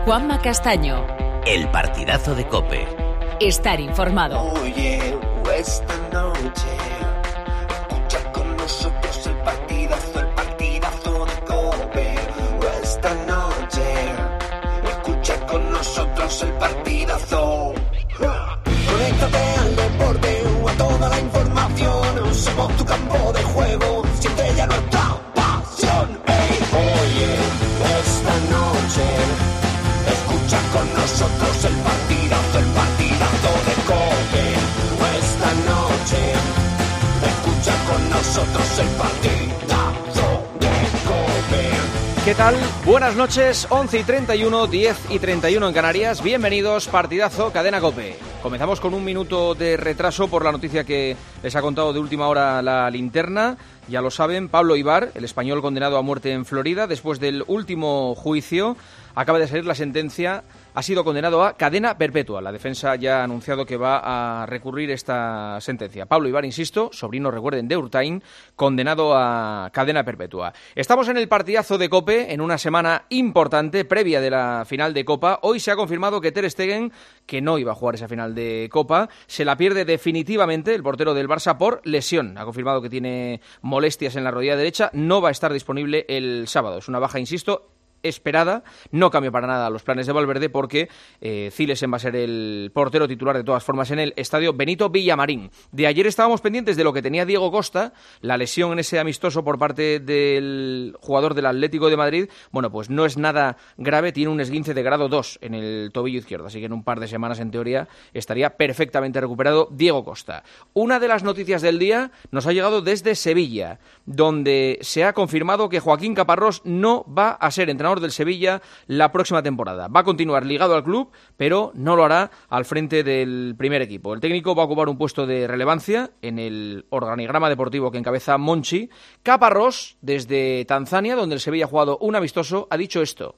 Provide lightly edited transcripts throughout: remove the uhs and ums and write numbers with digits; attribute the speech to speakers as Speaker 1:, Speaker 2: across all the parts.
Speaker 1: Juanma Castaño.
Speaker 2: El partidazo de COPE.
Speaker 1: Estar informado.
Speaker 3: Oye, esta noche escucha con nosotros el partidazo de COPE. Esta noche escucha con nosotros el partidazo. Conéctate al deporte o a toda la información. Somos tu campo de juego, siente ya nuestra pasión. Hey, oye, esta noche escucha con nosotros el partidazo de COPE. Esta noche escucha con nosotros el partidazo de COPE.
Speaker 4: ¿Qué tal? Buenas noches, 11:31, 10:31 en Canarias. Bienvenidos, partidazo, cadena COPE. Comenzamos con un minuto de retraso por la noticia que les ha contado de última hora la linterna. Ya lo saben, Pablo Ibar, el español condenado a muerte en Florida, después del último juicio, acaba de salir la sentencia, ha sido condenado a cadena perpetua. La defensa ya ha anunciado que va a recurrir esta sentencia. Pablo Ibar, insisto, sobrino, recuerden, de Urtain, condenado a cadena perpetua. Estamos en el partidazo de COPE, en una semana importante, previa de la final de Copa. Hoy se ha confirmado que Ter Stegen, que no iba a jugar esa final de Copa, se la pierde definitivamente, el portero del Barça, por lesión. Ha confirmado que tiene molestias en la rodilla derecha, no va a estar disponible el sábado. Es una baja, insisto, esperada, no cambia para nada los planes de Valverde porque Zilesen va a ser el portero titular de todas formas en el estadio Benito Villamarín. De ayer estábamos pendientes de lo que tenía Diego Costa, la lesión en ese amistoso por parte del jugador del Atlético de Madrid. Bueno, pues no es nada grave, tiene un esguince de grado 2 en el tobillo izquierdo, así que en un par de semanas en teoría estaría perfectamente recuperado Diego Costa. Una de las noticias del día nos ha llegado desde Sevilla, donde se ha confirmado que Joaquín Caparrós no va a ser entrenador del Sevilla la próxima temporada. Va a continuar ligado al club, pero no lo hará al frente del primer equipo. El técnico va a ocupar un puesto de relevancia en el organigrama deportivo que encabeza Monchi. Caparrós, desde Tanzania, donde el Sevilla ha jugado un amistoso, ha dicho esto.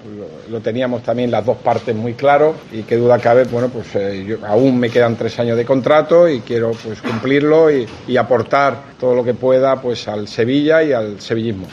Speaker 5: Lo teníamos también las dos partes muy claro y qué duda cabe, bueno, pues yo, aún me quedan 3 años de contrato y quiero pues cumplirlo y aportar todo lo que pueda pues al Sevilla y al sevillismo.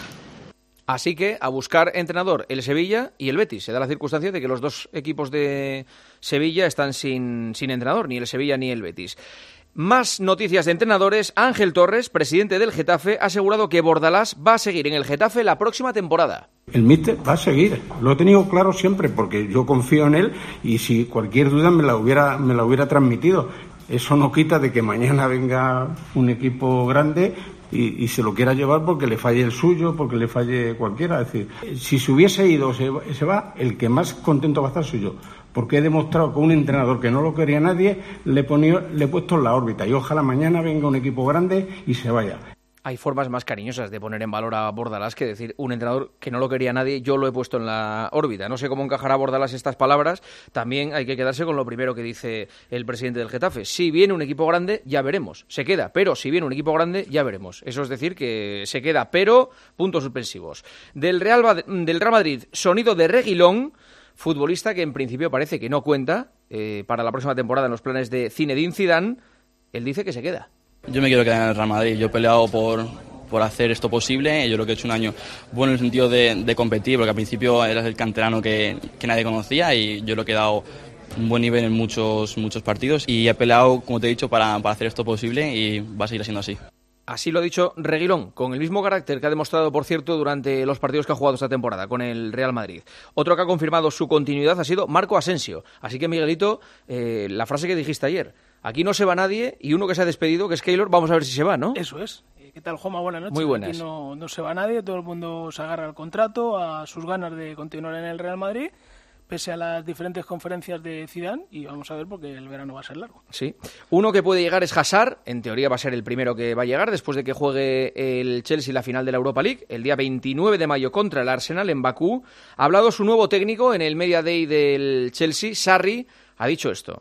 Speaker 4: Así que a buscar entrenador el Sevilla y el Betis. Se da la circunstancia de que los dos equipos de Sevilla están sin entrenador, ni el Sevilla ni el Betis. Más noticias de entrenadores. Ángel Torres, presidente del Getafe, ha asegurado que Bordalás va a seguir en el Getafe la próxima temporada.
Speaker 6: El míster va a seguir, lo he tenido claro siempre porque yo confío en él y si cualquier duda me la hubiera transmitido. Eso no quita de que mañana venga un equipo grande y se lo quiera llevar porque le falle el suyo, porque le falle cualquiera. Es decir, si se hubiese ido, se va, el que más contento va a estar soy yo. Porque he demostrado que un entrenador que no lo quería nadie, le he puesto en la órbita. Y ojalá mañana venga un equipo grande y se vaya.
Speaker 4: Hay formas más cariñosas de poner en valor a Bordalás que decir un entrenador que no lo quería nadie, yo lo he puesto en la órbita. No sé cómo encajará Bordalás estas palabras. También hay que quedarse con lo primero que dice el presidente del Getafe. Si viene un equipo grande, ya veremos. Se queda, pero si viene un equipo grande, ya veremos. Eso es decir que se queda, pero puntos suspensivos. Del Real Madrid, sonido de Reguilón, futbolista que en principio parece que no cuenta para la próxima temporada en los planes de Zinedine Zidane. Él dice que se queda.
Speaker 7: Yo me quiero quedar en el Real Madrid. Yo he peleado por hacer esto posible. Yo creo que he hecho un año bueno en el sentido de competir, porque al principio eras el canterano que nadie conocía y yo creo que he dado un buen nivel en muchos partidos y he peleado, como te he dicho, para hacer esto posible y va a seguir siendo así.
Speaker 4: Así lo ha dicho Reguilón, con el mismo carácter que ha demostrado, por cierto, durante los partidos que ha jugado esta temporada con el Real Madrid. Otro que ha confirmado su continuidad ha sido Marco Asensio. Así que, Miguelito, la frase que dijiste ayer, aquí no se va nadie y uno que se ha despedido, que es Keylor, vamos a ver si se va, ¿no?
Speaker 8: Eso es. ¿Qué tal, Juanma? Buenas noches.
Speaker 4: Muy buenas.
Speaker 8: Aquí no se va nadie, todo el mundo se agarra al contrato, a sus ganas de continuar en el Real Madrid, pese a las diferentes conferencias de Zidane, y vamos a ver porque el verano va a ser largo. Sí.
Speaker 4: Uno que puede llegar es Hazard, en teoría va a ser el primero que va a llegar después de que juegue el Chelsea la final de la Europa League, el día 29 de mayo contra el Arsenal en Bakú. Ha hablado su nuevo técnico en el Media Day del Chelsea, Sarri, ha dicho esto.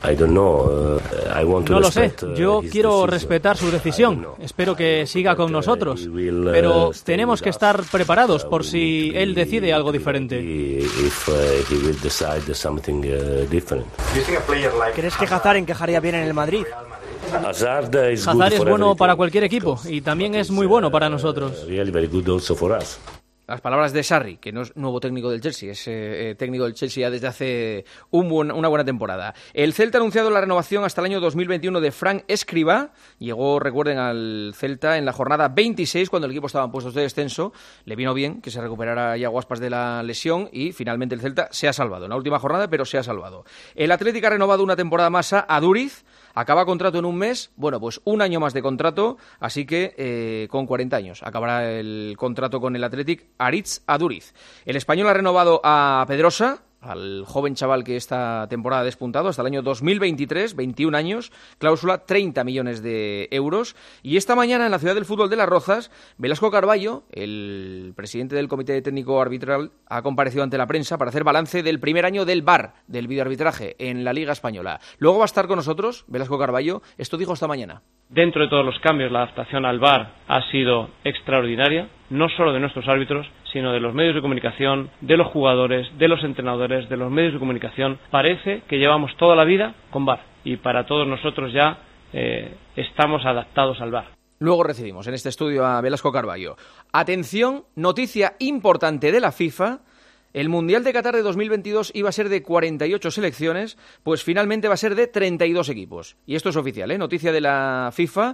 Speaker 9: No lo sé, yo quiero respetar su decisión, espero que siga con nosotros, pero tenemos que estar preparados por si él decide algo diferente.
Speaker 10: ¿Crees que Hazard encajaría bien en el Madrid?
Speaker 9: Hazard es bueno para cualquier equipo y también es muy bueno para nosotros.
Speaker 4: Las palabras de Sarri, que no es nuevo técnico del Chelsea, es técnico del Chelsea ya desde hace una buena temporada. El Celta ha anunciado la renovación hasta el año 2021 de Frank Escribá. Llegó, recuerden, al Celta en la jornada 26, cuando el equipo estaba en puestos de descenso. Le vino bien que se recuperara Iago Aspas de la lesión y finalmente el Celta se ha salvado. En la última jornada, pero se ha salvado. El Atlético ha renovado una temporada más a Aduriz. Acaba contrato en un mes, bueno, pues un año más de contrato, así que con 40 años acabará el contrato con el Athletic Aritz Aduriz. El español ha renovado a Pedrosa, al joven chaval que esta temporada ha despuntado hasta el año 2023, 21 años, cláusula 30 millones de euros. Y esta mañana en la Ciudad del Fútbol de Las Rozas, Velasco Carballo, el presidente del Comité Técnico Arbitral, ha comparecido ante la prensa para hacer balance del primer año del VAR, del videoarbitraje, en la Liga Española. Luego va a estar con nosotros Velasco Carballo. Esto dijo esta mañana.
Speaker 11: Dentro de todos los cambios, la adaptación al VAR ha sido extraordinaria, no solo de nuestros árbitros, sino de los medios de comunicación, de los jugadores, de los entrenadores, de los medios de comunicación. Parece que llevamos toda la vida con VAR y para todos nosotros ya estamos adaptados al VAR.
Speaker 4: Luego recibimos en este estudio a Velasco Carballo. Atención, noticia importante de la FIFA. El Mundial de Qatar de 2022 iba a ser de 48 selecciones, pues finalmente va a ser de 32 equipos. Y esto es oficial, noticia de la FIFA.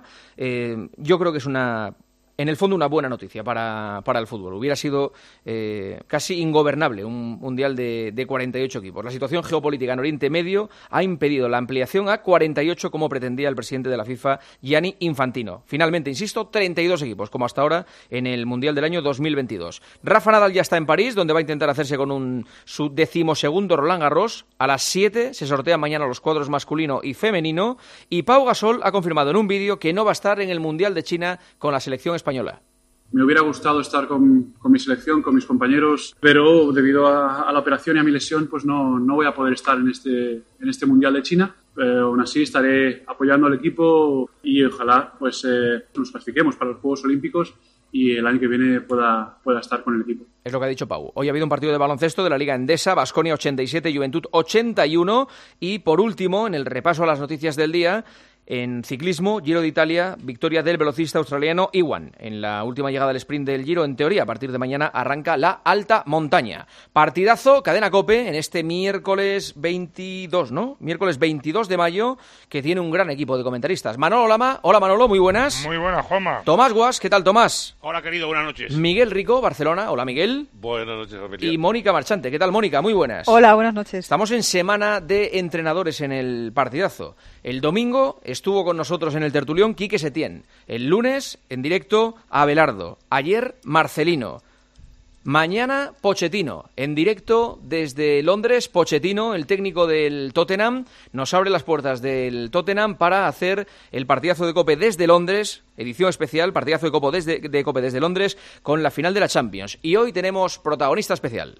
Speaker 4: Yo creo que es en el fondo una buena noticia para el fútbol. Hubiera sido casi ingobernable un mundial de 48 equipos. La situación geopolítica en Oriente Medio ha impedido la ampliación a 48 como pretendía el presidente de la FIFA, Gianni Infantino. Finalmente, insisto, 32 equipos, como hasta ahora en el mundial del año 2022. Rafa Nadal ya está en París, donde va a intentar hacerse con su 12º Roland Garros. A las 7 se sortean mañana los cuadros masculino y femenino. Y Pau Gasol ha confirmado en un vídeo que no va a estar en el mundial de China con la selección española.
Speaker 12: Me hubiera gustado estar con mi selección, con mis compañeros, pero debido a la operación y a mi lesión, pues no voy a poder estar en este Mundial de China. Pero aún así estaré apoyando al equipo y ojalá pues nos clasifiquemos para los Juegos Olímpicos y el año que viene pueda estar con el equipo.
Speaker 4: Es lo que ha dicho Pau. Hoy ha habido un partido de baloncesto de la Liga Endesa, Baskonia 87, Juventud 81 y por último, en el repaso a las noticias del día, en ciclismo, Giro de Italia, victoria del velocista australiano Iwan. En la última llegada del sprint del Giro, en teoría, a partir de mañana arranca la alta montaña. Partidazo, Cadena COPE, en este miércoles 22, ¿no? Miércoles 22 de mayo, que tiene un gran equipo de comentaristas. Manolo Lama. Hola, Manolo, muy buenas.
Speaker 13: Muy buenas, Juanma.
Speaker 4: Tomás Guas, ¿qué tal, Tomás?
Speaker 13: Hola, querido, buenas noches.
Speaker 4: Miguel Rico, Barcelona. Hola, Miguel.
Speaker 14: Buenas noches, Amelia.
Speaker 4: Y Mónica Marchante. ¿Qué tal, Mónica? Muy buenas.
Speaker 15: Hola, buenas noches.
Speaker 4: Estamos en semana de entrenadores en el partidazo. El domingo estuvo con nosotros en el tertulión Quique Setién. El lunes, en directo, Abelardo. Ayer, Marcelino. Mañana, Pochettino. En directo desde Londres, Pochettino, el técnico del Tottenham, nos abre las puertas del Tottenham para hacer el partidazo de COPE desde Londres, edición especial, partidazo de COPE desde Londres, con la final de la Champions. Y hoy tenemos protagonista especial.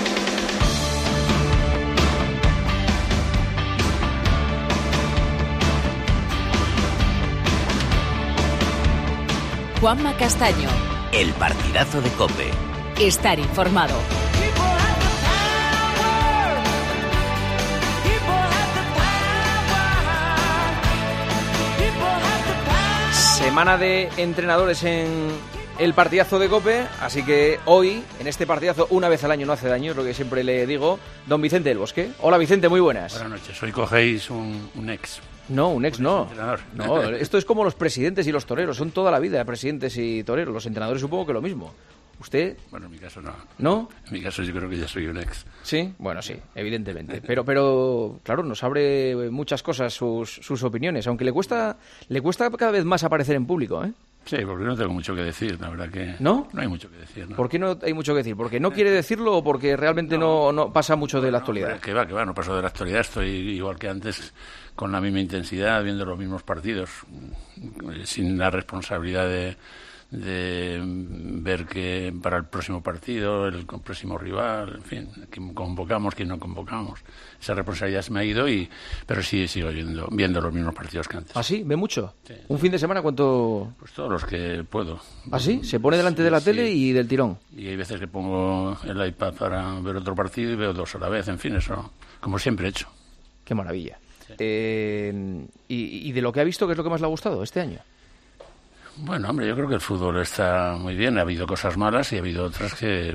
Speaker 1: Juanma Castaño.
Speaker 2: El partidazo de COPE.
Speaker 1: Estar informado.
Speaker 4: Semana de entrenadores en el partidazo de COPE, así que hoy, en este partidazo, una vez al año no hace daño, es lo que siempre le digo, don Vicente del Bosque. Hola, Vicente, muy buenas.
Speaker 16: Buenas noches, hoy cogéis un ex.
Speaker 4: No, un ex no. No, esto es como los presidentes y los toreros, son toda la vida presidentes y toreros. Los entrenadores supongo que lo mismo. ¿Usted?
Speaker 16: Bueno, en mi caso no.
Speaker 4: ¿No?
Speaker 16: En mi caso yo creo que ya soy un ex.
Speaker 4: Sí, bueno, sí, evidentemente. Pero claro, nos abre muchas cosas sus opiniones, aunque le cuesta cada vez más aparecer en público, ¿eh?
Speaker 16: Sí, porque no tengo mucho que decir, la verdad que...
Speaker 4: ¿No?
Speaker 16: No hay mucho que decir, ¿no?
Speaker 4: ¿Por qué no hay mucho que decir? ¿Porque no quiere decirlo o porque realmente no pasa mucho de la actualidad?
Speaker 16: Que va, no paso de la actualidad, estoy igual que antes, con la misma intensidad, viendo los mismos partidos, sin la responsabilidad de ver que para el próximo partido, el próximo rival, en fin, quién convocamos, quién no convocamos. Esa responsabilidad se me ha ido, pero sí sigo viendo los mismos partidos que antes.
Speaker 4: ¿Ah, sí? ¿Ve mucho?
Speaker 16: Sí.
Speaker 4: ¿Un fin de semana cuánto...?
Speaker 16: Pues todos los que puedo.
Speaker 4: ¿Ah, sí? ¿Se pone delante de la tele y del tirón?
Speaker 16: Y hay veces que pongo el iPad para ver otro partido y veo dos a la vez, en fin, eso, como siempre he hecho.
Speaker 4: Qué maravilla. Sí. ¿Y de lo que ha visto, qué es lo que más le ha gustado este año?
Speaker 16: Bueno, hombre, yo creo que el fútbol está muy bien. Ha habido cosas malas y ha habido otras que...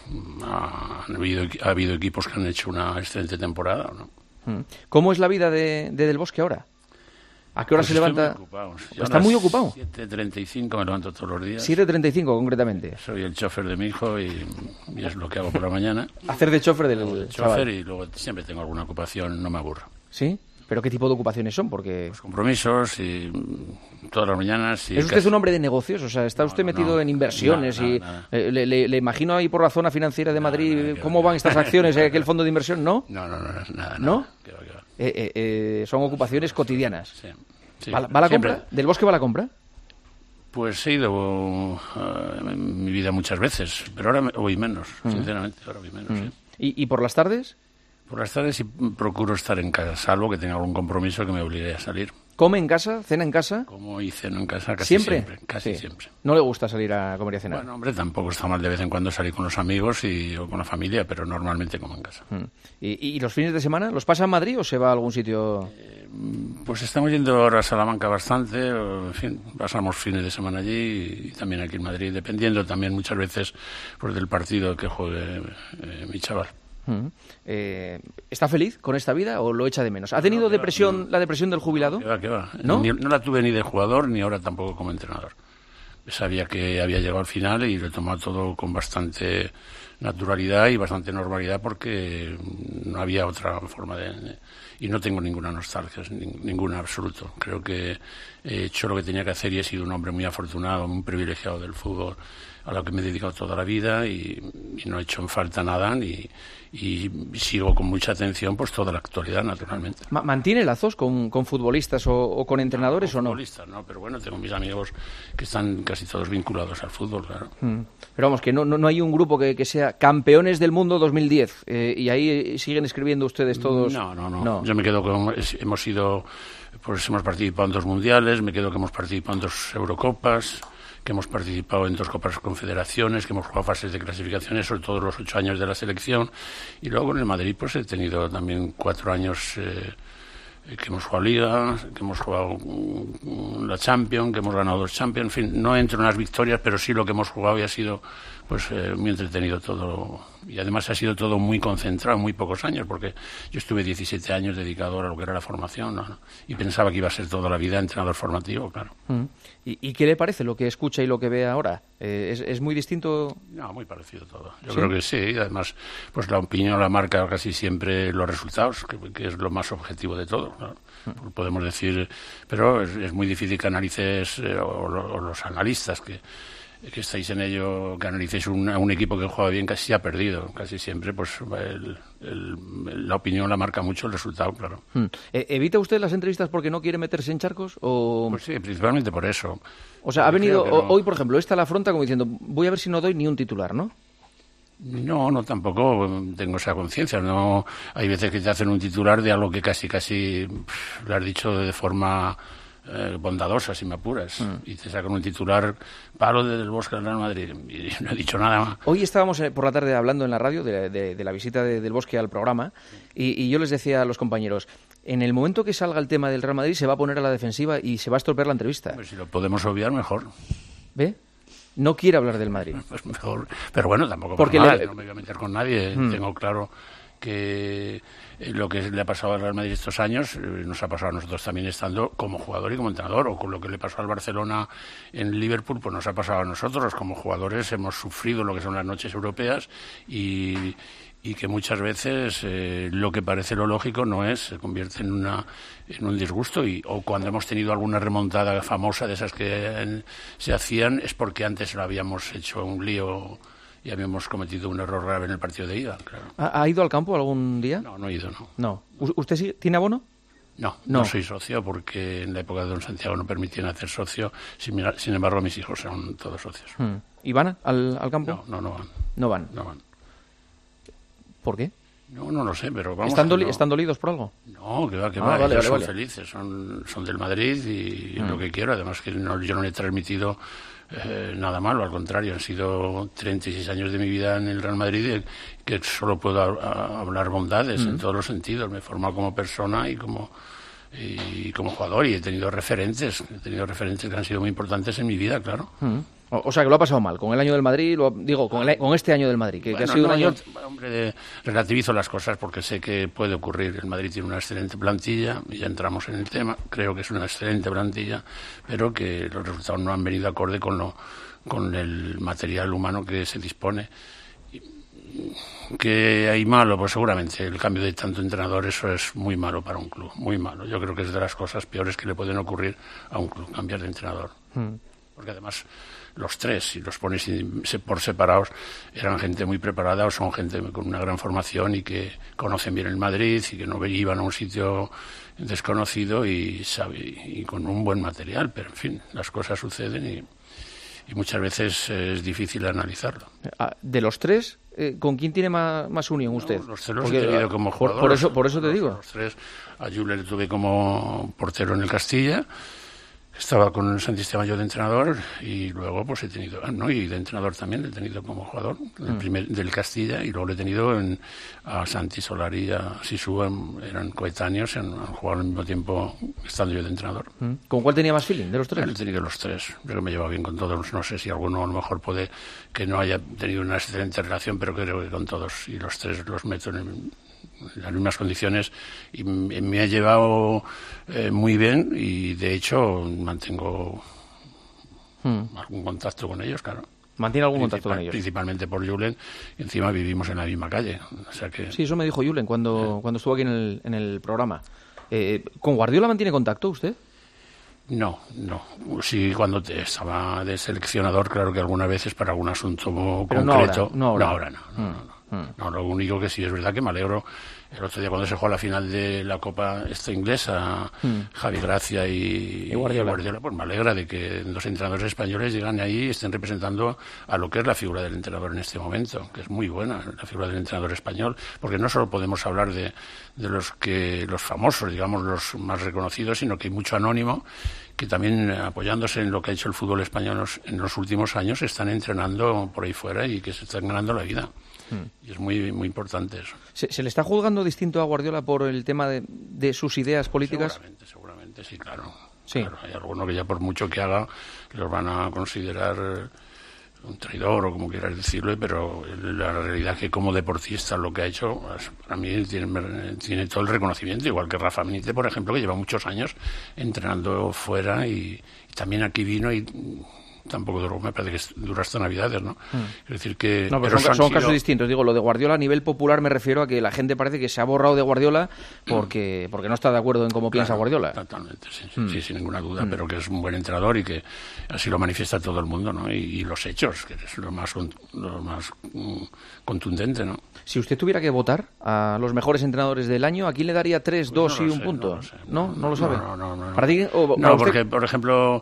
Speaker 16: Ha habido equipos que han hecho una excelente temporada, ¿no?
Speaker 4: ¿Cómo es la vida de Del Bosque ahora? ¿A qué hora se levanta? ¿Está muy ocupado?
Speaker 16: 7:35 me levanto todos los días.
Speaker 4: 7:35 concretamente.
Speaker 16: Soy el chofer de mi hijo y es lo que hago por la mañana.
Speaker 4: Hacer de chofer del chaval.
Speaker 16: Y luego siempre tengo alguna ocupación, no me aburro.
Speaker 4: ¿Sí? ¿Pero qué tipo de ocupaciones son? Porque
Speaker 16: pues compromisos y todas las mañanas. Y
Speaker 4: ¿es usted un hombre de negocios? O sea, ¿está usted metido en inversiones?
Speaker 16: Nada.
Speaker 4: Le imagino ahí por la zona financiera de Madrid cómo van estas acciones, aquel fondo de inversión, ¿no?
Speaker 16: No, nada.
Speaker 4: ¿No?
Speaker 16: ¿Qué va?
Speaker 4: Son ocupaciones cotidianas.
Speaker 16: Sí.
Speaker 4: ¿Va la
Speaker 16: siempre.
Speaker 4: compra? ¿Del Bosque va la compra?
Speaker 16: Pues he ido en mi vida muchas veces, pero ahora voy menos, sinceramente, ahora voy menos. Sí.
Speaker 4: ¿Y por las tardes?
Speaker 16: Por las tardes sí procuro estar en casa, salvo que tenga algún compromiso que me obligue a salir.
Speaker 4: ¿Come en casa? ¿Cena en casa?
Speaker 16: Como y ceno en casa casi siempre. Casi siempre.
Speaker 4: ¿No le gusta salir a comer y a cenar?
Speaker 16: Bueno, hombre, tampoco está mal de vez en cuando salir con los amigos o con la familia, pero normalmente como en casa.
Speaker 4: ¿Y los fines de semana los pasa en Madrid o se va a algún sitio?
Speaker 16: Pues estamos yendo ahora a Salamanca bastante, en fin, pasamos fines de semana allí y también aquí en Madrid, dependiendo también muchas veces pues, del partido que juegue mi chaval.
Speaker 4: ¿Está feliz con esta vida o lo echa de menos? ¿Ha tenido depresión, la depresión del jubilado?
Speaker 16: ¿Qué va?
Speaker 4: ¿No?
Speaker 16: No la tuve ni de jugador ni ahora tampoco como entrenador. Sabía que había llegado al final y lo he tomado todo con bastante naturalidad y bastante normalidad porque no había otra forma y no tengo ninguna nostalgia, ninguna absoluto. Creo que he hecho lo que tenía que hacer y he sido un hombre muy afortunado, muy privilegiado del fútbol, a lo que me he dedicado toda la vida y no he hecho en falta nada y sigo con mucha atención pues toda la actualidad, naturalmente.
Speaker 4: ¿Mantiene lazos con futbolistas o con entrenadores o no?
Speaker 16: Futbolistas no, pero bueno, tengo mis amigos que están casi todos vinculados al fútbol, claro.
Speaker 4: Pero vamos, que no hay un grupo que sea campeones del mundo 2010 y ahí siguen escribiendo ustedes todos.
Speaker 16: No. Yo me quedo con... hemos participado en 2 mundiales, me quedo que hemos participado en 2 Eurocopas, que hemos participado en 2 Copas Confederaciones, que hemos jugado fases de clasificaciones, sobre todo los 8 años de la selección, y luego en el Madrid pues he tenido también 4 años que hemos jugado Liga, que hemos jugado la Champions, que hemos ganado 2 Champions, en fin, no entro en las victorias, pero sí lo que hemos jugado y ha sido pues muy entretenido todo, y además ha sido todo muy concentrado en muy pocos años, porque yo estuve 17 años dedicado a lo que era la formación, ¿no? Y pensaba que iba a ser toda la vida entrenador formativo, claro.
Speaker 4: ¿Y qué le parece lo que escucha y lo que ve ahora? ¿Es muy distinto?
Speaker 16: No, muy parecido todo. Yo creo que sí, y además pues la opinión la marca casi siempre los resultados, que es lo más objetivo de todo, ¿no? Podemos decir, pero es muy difícil que analices, o los analistas que estáis en ello, que analicéis un equipo que juega bien, casi ha perdido. Casi siempre, pues la opinión la marca mucho el resultado, claro.
Speaker 4: ¿Evita usted las entrevistas porque no quiere meterse en charcos? O...
Speaker 16: Pues sí, principalmente por eso.
Speaker 4: O sea, ha venido hoy, por ejemplo, esta la afronta como diciendo, voy a ver si no doy ni un titular, ¿no?
Speaker 16: No, tampoco tengo esa conciencia. No, hay veces que te hacen un titular de algo que casi lo has dicho de forma bondadosa, si me apuras, y te sacan un titular palo del Bosque del Real Madrid y no he dicho nada más.
Speaker 4: Hoy estábamos por la tarde hablando en la radio de la visita del Bosque al programa y yo les decía a los compañeros, en el momento que salga el tema del Real Madrid se va a poner a la defensiva y se va a estropear la entrevista.
Speaker 16: Pues si lo podemos obviar, mejor.
Speaker 4: ¿Ve? No quiere hablar del Madrid.
Speaker 16: Pues mejor, pero bueno, tampoco
Speaker 4: porque
Speaker 16: no me voy a meter con nadie. Tengo claro que lo que le ha pasado al Real Madrid estos años nos ha pasado a nosotros también estando como jugador y como entrenador, o con lo que le pasó al Barcelona en Liverpool, pues nos ha pasado a nosotros como jugadores. Hemos sufrido lo que son las noches europeas y que muchas veces lo que parece lo lógico no es, se convierte en un disgusto, o cuando hemos tenido alguna remontada famosa de esas que se hacían es porque antes lo habíamos hecho un lío y habíamos cometido un error grave en el partido de ida, claro.
Speaker 4: ¿Ha ido al campo algún día?
Speaker 16: No he ido,
Speaker 4: no. ¿Usted sí tiene abono?
Speaker 16: No soy socio porque en la época de Don Santiago no permitían hacer socio, sin embargo mis hijos son todos socios.
Speaker 4: ¿Y van al campo?
Speaker 16: No van.
Speaker 4: No van. ¿Por qué?
Speaker 16: No lo sé, pero vamos...
Speaker 4: ¿Están dolidos por algo?
Speaker 16: No, que va.
Speaker 4: Vale,
Speaker 16: ellos son felices, son del Madrid y lo que quiero. Además que yo no le he transmitido nada malo, al contrario, han sido 36 años de mi vida en el Real Madrid que solo puedo hablar bondades en todos los sentidos. Me he formado como persona y como y como jugador, y he tenido referentes que han sido muy importantes en mi vida, claro.
Speaker 4: O sea, que lo ha pasado mal con el año del Madrid, con este año del Madrid, que ha sido un año...
Speaker 16: Hombre, relativizo las cosas porque sé que puede ocurrir. El Madrid tiene una excelente plantilla, y ya entramos en el tema, creo que es una excelente plantilla, pero que los resultados no han venido acorde con el material humano que se dispone. ¿Que hay malo? Pues seguramente el cambio de tanto entrenador, eso es muy malo para un club, muy malo. Yo creo que es de las cosas peores que le pueden ocurrir a un club, cambiar de entrenador. Porque además los tres, si los pones por separados, eran gente muy preparada o son gente con una gran formación y que conocen bien el Madrid y que no iban a un sitio desconocido y con un buen material. Pero en fin, las cosas suceden y muchas veces es difícil analizarlo.
Speaker 4: De los tres, ¿con quién tiene más unión usted?
Speaker 16: Los tres los he tenido como jugador.
Speaker 4: Por eso te digo.
Speaker 16: Los tres, a Julen le tuve como portero en el Castilla, estaba con el Santisteban yo de entrenador, y luego pues he tenido, y de entrenador también le he tenido como jugador del Castilla, y luego le he tenido a Santi Solari y a Sisu, eran coetáneos, han jugado al mismo tiempo estando yo de entrenador.
Speaker 4: ¿Con cuál tenía más feeling de los tres?
Speaker 16: He tenido los tres, creo que me llevo bien con todos, no sé si alguno a lo mejor puede que no haya tenido una excelente relación, pero creo que con todos, y los tres los meto en las mismas condiciones, y me ha llevado muy bien, y de hecho mantengo algún contacto con ellos, claro.
Speaker 4: ¿Mantiene algún contacto con ellos?
Speaker 16: Principalmente por Julen, y encima vivimos en la misma calle, o sea que...
Speaker 4: Sí, eso me dijo Julen cuando estuvo aquí en el programa. ¿Con Guardiola mantiene contacto usted?
Speaker 16: No. Sí, cuando estaba de seleccionador, claro que algunas veces para algún asunto concreto.
Speaker 4: No ahora.
Speaker 16: No, lo único que sí es verdad que me alegro. El otro día cuando se jugó la final de la Copa inglesa, Javi Gracia y Guardiola, pues me alegra de que dos entrenadores españoles llegan ahí y estén representando a lo que es la figura del entrenador en este momento, que es muy buena la figura del entrenador español, porque no solo podemos hablar de los famosos, digamos, los más reconocidos, sino que hay mucho anónimo que también, apoyándose en lo que ha hecho el fútbol español en los últimos años, están entrenando por ahí fuera y que se están ganando la vida. Y es muy, muy importante eso.
Speaker 4: ¿Se le está juzgando distinto a Guardiola por el tema de sus ideas políticas?
Speaker 16: Seguramente, sí, claro.
Speaker 4: Sí.
Speaker 16: Claro, hay alguno que ya por mucho que haga los van a considerar un traidor o como quieras decirlo, pero la realidad es que como deportista lo que ha hecho, para mí tiene todo el reconocimiento, igual que Rafa Benítez, por ejemplo, que lleva muchos años entrenando fuera y también aquí vino y tampoco duró, me parece que dura hasta Navidades, ¿no? Es decir que...
Speaker 4: No, pero son casos distintos. Digo, lo de Guardiola a nivel popular me refiero a que la gente parece que se ha borrado de Guardiola porque no está de acuerdo en cómo piensa Guardiola.
Speaker 16: Totalmente, sí, sin ninguna duda, pero que es un buen entrenador y que así lo manifiesta todo el mundo, ¿no? Y los hechos, que es lo más contundente, ¿no?
Speaker 4: Si usted tuviera que votar a los mejores entrenadores del año, ¿a quién le daría 3, 2 y un punto?
Speaker 16: No lo sé.
Speaker 4: ¿No lo sabe?
Speaker 16: No.
Speaker 4: ¿Para ti,
Speaker 16: porque, por ejemplo,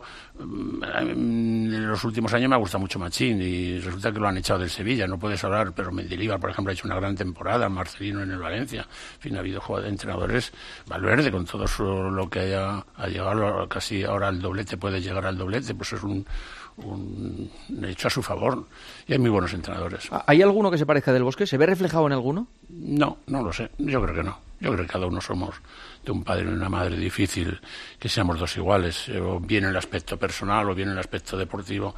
Speaker 16: en los últimos años me ha gustado mucho Machín y resulta que lo han echado del Sevilla, no puedes hablar, pero Mendilibar, por ejemplo, ha hecho una gran temporada, Marcelino en el Valencia, en fin, ha habido entrenadores, Valverde, con todo lo que ha llegado casi ahora al doblete, puede llegar al doblete, pues es un hecho a su favor, y hay muy buenos entrenadores.
Speaker 4: ¿Hay alguno que se parezca del Bosque? ¿Se ve reflejado en alguno?
Speaker 16: No lo sé, yo creo que no. Yo creo que cada uno somos de un padre y una madre, difícil que seamos dos iguales, o bien en el aspecto personal o bien en el aspecto deportivo.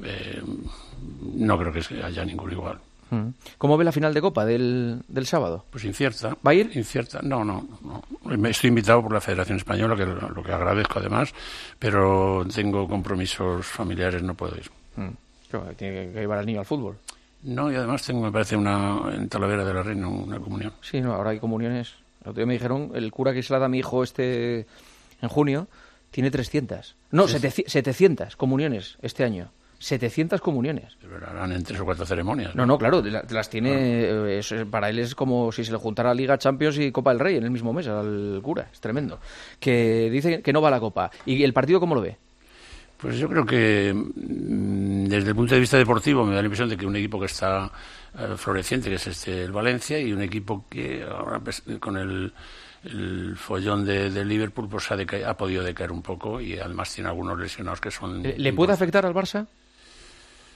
Speaker 16: No creo que haya ninguno igual.
Speaker 4: ¿Cómo ve la final de Copa del sábado?
Speaker 16: Pues incierta.
Speaker 4: ¿Va a ir?
Speaker 16: Incierta. No. Estoy invitado por la Federación Española, lo que agradezco además, pero tengo compromisos familiares, no puedo ir.
Speaker 4: Tiene que llevar al niño al fútbol.
Speaker 16: No, y además tengo, me parece, en Talavera de la Reina, una comunión.
Speaker 4: Sí, no, ahora hay comuniones. El otro día me dijeron, el cura que se la da a mi hijo en junio, tiene 300. No, 700 comuniones este año. 700 comuniones.
Speaker 16: Pero harán en 3 o 4 ceremonias.
Speaker 4: No, claro, las tiene... para él es como si se le juntara Liga, Champions y Copa del Rey en el mismo mes al cura. Es tremendo. Que dice que no va a la Copa. ¿Y el partido cómo lo ve?
Speaker 16: Pues yo creo que desde el punto de vista deportivo me da la impresión de que un equipo que está floreciente, que es el Valencia, y un equipo que ahora con el follón de Liverpool pues ha podido decaer un poco, y además tiene algunos lesionados que son...
Speaker 4: ¿Le puede afectar al Barça?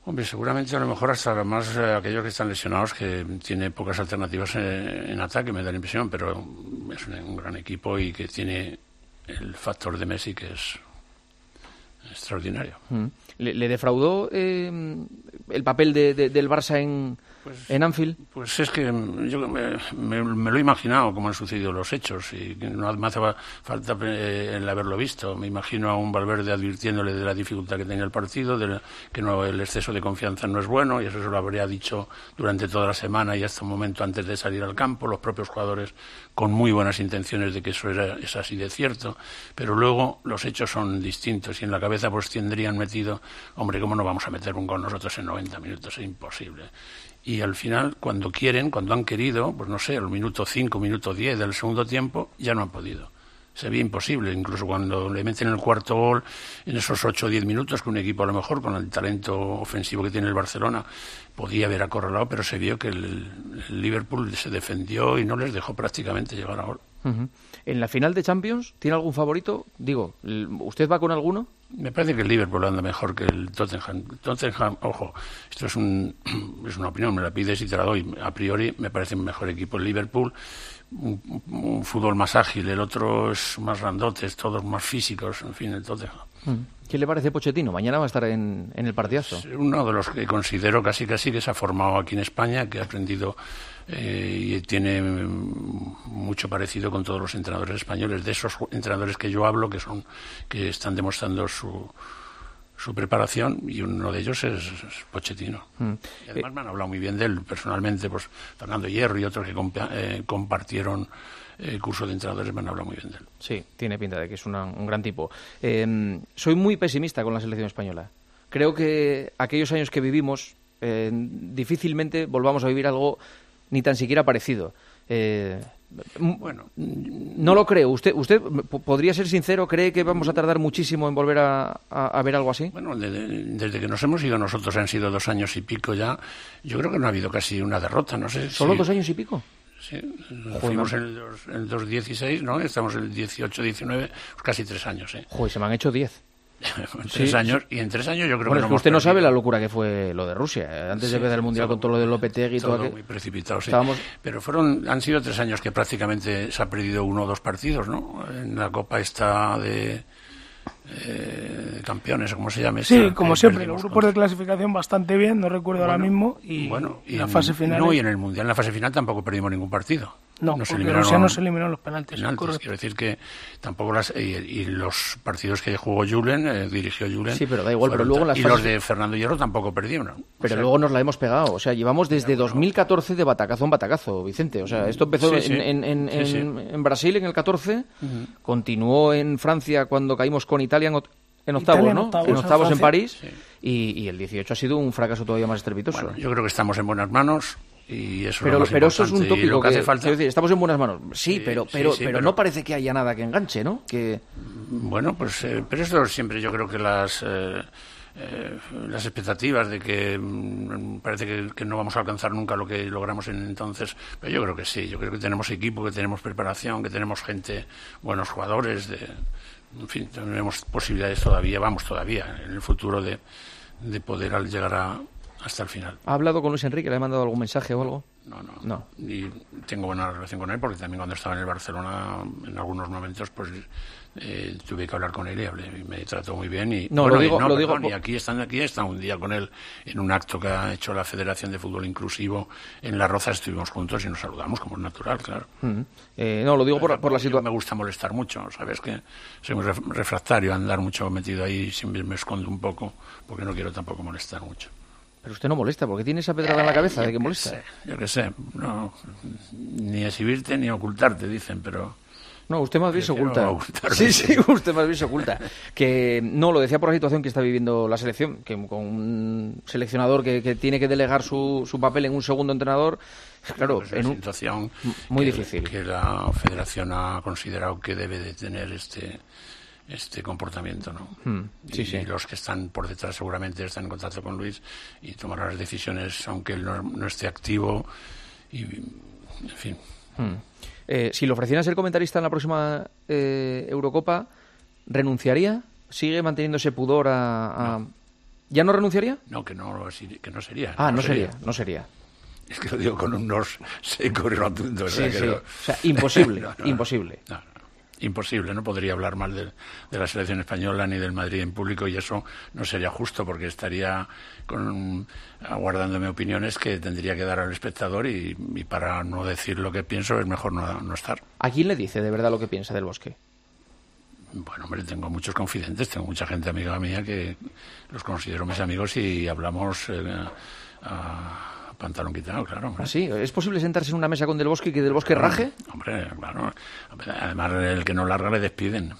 Speaker 16: Hombre, seguramente a lo mejor hasta más aquellos que están lesionados, que tiene pocas alternativas en ataque, me da la impresión, pero es un gran equipo y que tiene el factor de Messi, que es extraordinario.
Speaker 4: ¿Le defraudó el papel del Barça en Anfield?
Speaker 16: Pues es que yo me lo he imaginado cómo han sucedido los hechos y no me hace falta el haberlo visto. Me imagino a un Valverde advirtiéndole de la dificultad que tenía el partido, que el exceso de confianza no es bueno, y eso se lo habría dicho durante toda la semana y hasta un momento antes de salir al campo, los propios jugadores con muy buenas intenciones de que eso es así de cierto, pero luego los hechos son distintos y en la cabeza pues tendrían metido, hombre, ¿cómo no vamos a meter un gol nosotros en 90 minutos? Es imposible. Y al final, cuando han querido, pues no sé, al minuto 5, minuto 10 del segundo tiempo, ya no han podido. Se veía imposible, incluso cuando le meten el cuarto gol en esos 8 o 10 minutos, que un equipo a lo mejor con el talento ofensivo que tiene el Barcelona podía haber acorralado, pero se vio que el Liverpool se defendió y no les dejó prácticamente llegar a gol.
Speaker 4: ¿En la final de Champions tiene algún favorito? Digo, ¿usted va con alguno?
Speaker 16: Me parece que el Liverpool anda mejor que el Tottenham. Tottenham, ojo, esto es una opinión, me la pides y te la doy. A priori me parece un mejor equipo el Liverpool, un fútbol más ágil, el otro es más grandotes, todos más físicos, en fin, el Tottenham.
Speaker 4: ¿Qué le parece Pochettino? Mañana va a estar en el partidazo.
Speaker 16: Es uno de los que considero casi que se ha formado aquí en España, que ha aprendido y tiene mucho parecido con todos los entrenadores españoles, de esos entrenadores que yo hablo, que están demostrando su preparación, y uno de ellos es Pochettino. Y además me han hablado muy bien de él personalmente, pues Fernando Hierro y otros que compartieron el curso de entrenadores me han hablado muy bien de él.
Speaker 4: Sí, tiene pinta de que es un gran tipo. Soy muy pesimista con la selección española. Creo que aquellos años que vivimos difícilmente volvamos a vivir algo ni tan siquiera parecido.
Speaker 16: Bueno,
Speaker 4: no lo creo. ¿Usted podría ser sincero? ¿Cree que vamos a tardar muchísimo en volver a ver algo así?
Speaker 16: Bueno, desde que nos hemos ido nosotros han sido 2 años y pico ya. Yo creo que no ha habido casi una derrota, no sé.
Speaker 4: ¿Solo 2 años y pico?
Speaker 16: Sí, fuimos en el 2016, ¿no? Estamos en el 18-19, pues casi 3 años, ¿eh?
Speaker 4: Joder, se me han hecho 10.
Speaker 16: 3 años, y en 3 años yo creo
Speaker 4: que
Speaker 16: no.
Speaker 4: Es que usted no sabe la locura que fue lo de Rusia. Antes de empezar el Mundial con todo lo de Lopetegui y todo aquello.
Speaker 16: Muy precipitado, sí. Pero han sido 3 años que prácticamente se ha perdido 1 o 2 partidos, ¿no? En la Copa esta de campeones, como se llame.
Speaker 8: Sí, como siempre, los grupos de clasificación bastante bien, no recuerdo ahora mismo, y la fase final.
Speaker 16: No, y en el Mundial, en la fase final tampoco perdimos ningún partido.
Speaker 8: No, porque Rusia no se eliminó en los penaltis.
Speaker 16: Quiero decir que tampoco y los partidos que jugó Julen, dirigió Julen.
Speaker 4: Sí, pero da igual, pero luego
Speaker 16: los de Fernando Hierro tampoco perdieron.
Speaker 4: Pero luego nos la hemos pegado, o sea, llevamos desde 2014 de batacazo en batacazo, Vicente. O sea, esto empezó en Brasil en el 14, continuó en Francia cuando caímos con Italia en octavos, ¿no? En octavos en París, y el 18 ha sido un fracaso todavía más estrepitoso.
Speaker 16: Bueno, yo creo que estamos en buenas manos. Y eso
Speaker 4: pero eso es un tópico
Speaker 16: que hace falta.
Speaker 4: Es decir, estamos en buenas manos. Sí, pero no parece que haya nada que enganche, ¿no?
Speaker 16: Bueno, pues pero eso siempre yo creo que las expectativas de que parece que no vamos a alcanzar nunca lo que logramos entonces, pero yo creo que sí, yo creo que tenemos equipo, que tenemos preparación, que tenemos gente, buenos jugadores, en fin, tenemos posibilidades todavía en el futuro de poder llegar hasta el final.
Speaker 4: ¿Ha hablado con Luis Enrique? ¿Le ha mandado algún mensaje o algo?
Speaker 16: No. Y tengo buena relación con él, porque también cuando estaba en el Barcelona, en algunos momentos, pues tuve que hablar con él y hablé, y me trató muy bien. Y aquí está un día con él en un acto que ha hecho la Federación de Fútbol Inclusivo en Las Rozas, estuvimos juntos y nos saludamos, como es natural, claro.
Speaker 4: No, lo digo por la situación.
Speaker 16: Me gusta molestar mucho, sabes que soy muy refractario a andar mucho metido ahí, siempre me escondo un poco, porque no quiero tampoco molestar mucho.
Speaker 4: Pero usted no molesta, porque tiene esa pedrada en la cabeza de que molesta.
Speaker 16: Yo qué sé, no, ni exhibirte ni ocultarte, dicen, pero...
Speaker 4: No, usted más bien se oculta. Sí, usted más bien se oculta. Que no, lo decía por la situación que está viviendo la selección, que con un seleccionador que tiene que delegar su papel en un segundo entrenador, claro,
Speaker 16: pues en una situación
Speaker 4: muy difícil.
Speaker 16: Que la Federación ha considerado que debe de tener este comportamiento, ¿no? Y los que están por detrás seguramente están en contacto con Luis y tomarán las decisiones aunque él no esté activo y en fin.
Speaker 4: Si le ofrecieran ser comentarista en la próxima Eurocopa, ¿renunciaría? ¿Sigue manteniendo ese pudor a...? ¿Ya no renunciaría?
Speaker 16: No, que no sería.
Speaker 4: Ah, no sería.
Speaker 16: Es que lo digo con un nos seco y rotundo.
Speaker 4: Sí. O sea, imposible, imposible.
Speaker 16: No. Imposible, no podría hablar mal de la selección española ni del Madrid en público, y eso no sería justo, porque estaría aguardándome opiniones que tendría que dar al espectador, y para no decir lo que pienso es mejor no estar.
Speaker 4: ¿A quién le dice de verdad lo que piensa del Bosque?
Speaker 16: Bueno, hombre, tengo muchos confidentes, tengo mucha gente amiga mía que los considero mis amigos y hablamos a pantalón quitado, claro. Hombre.
Speaker 4: ¿Ah, sí? ¿Es posible sentarse en una mesa con Del Bosque y que Del Bosque raje?
Speaker 16: Hombre, claro. Además, el que no larga le despiden.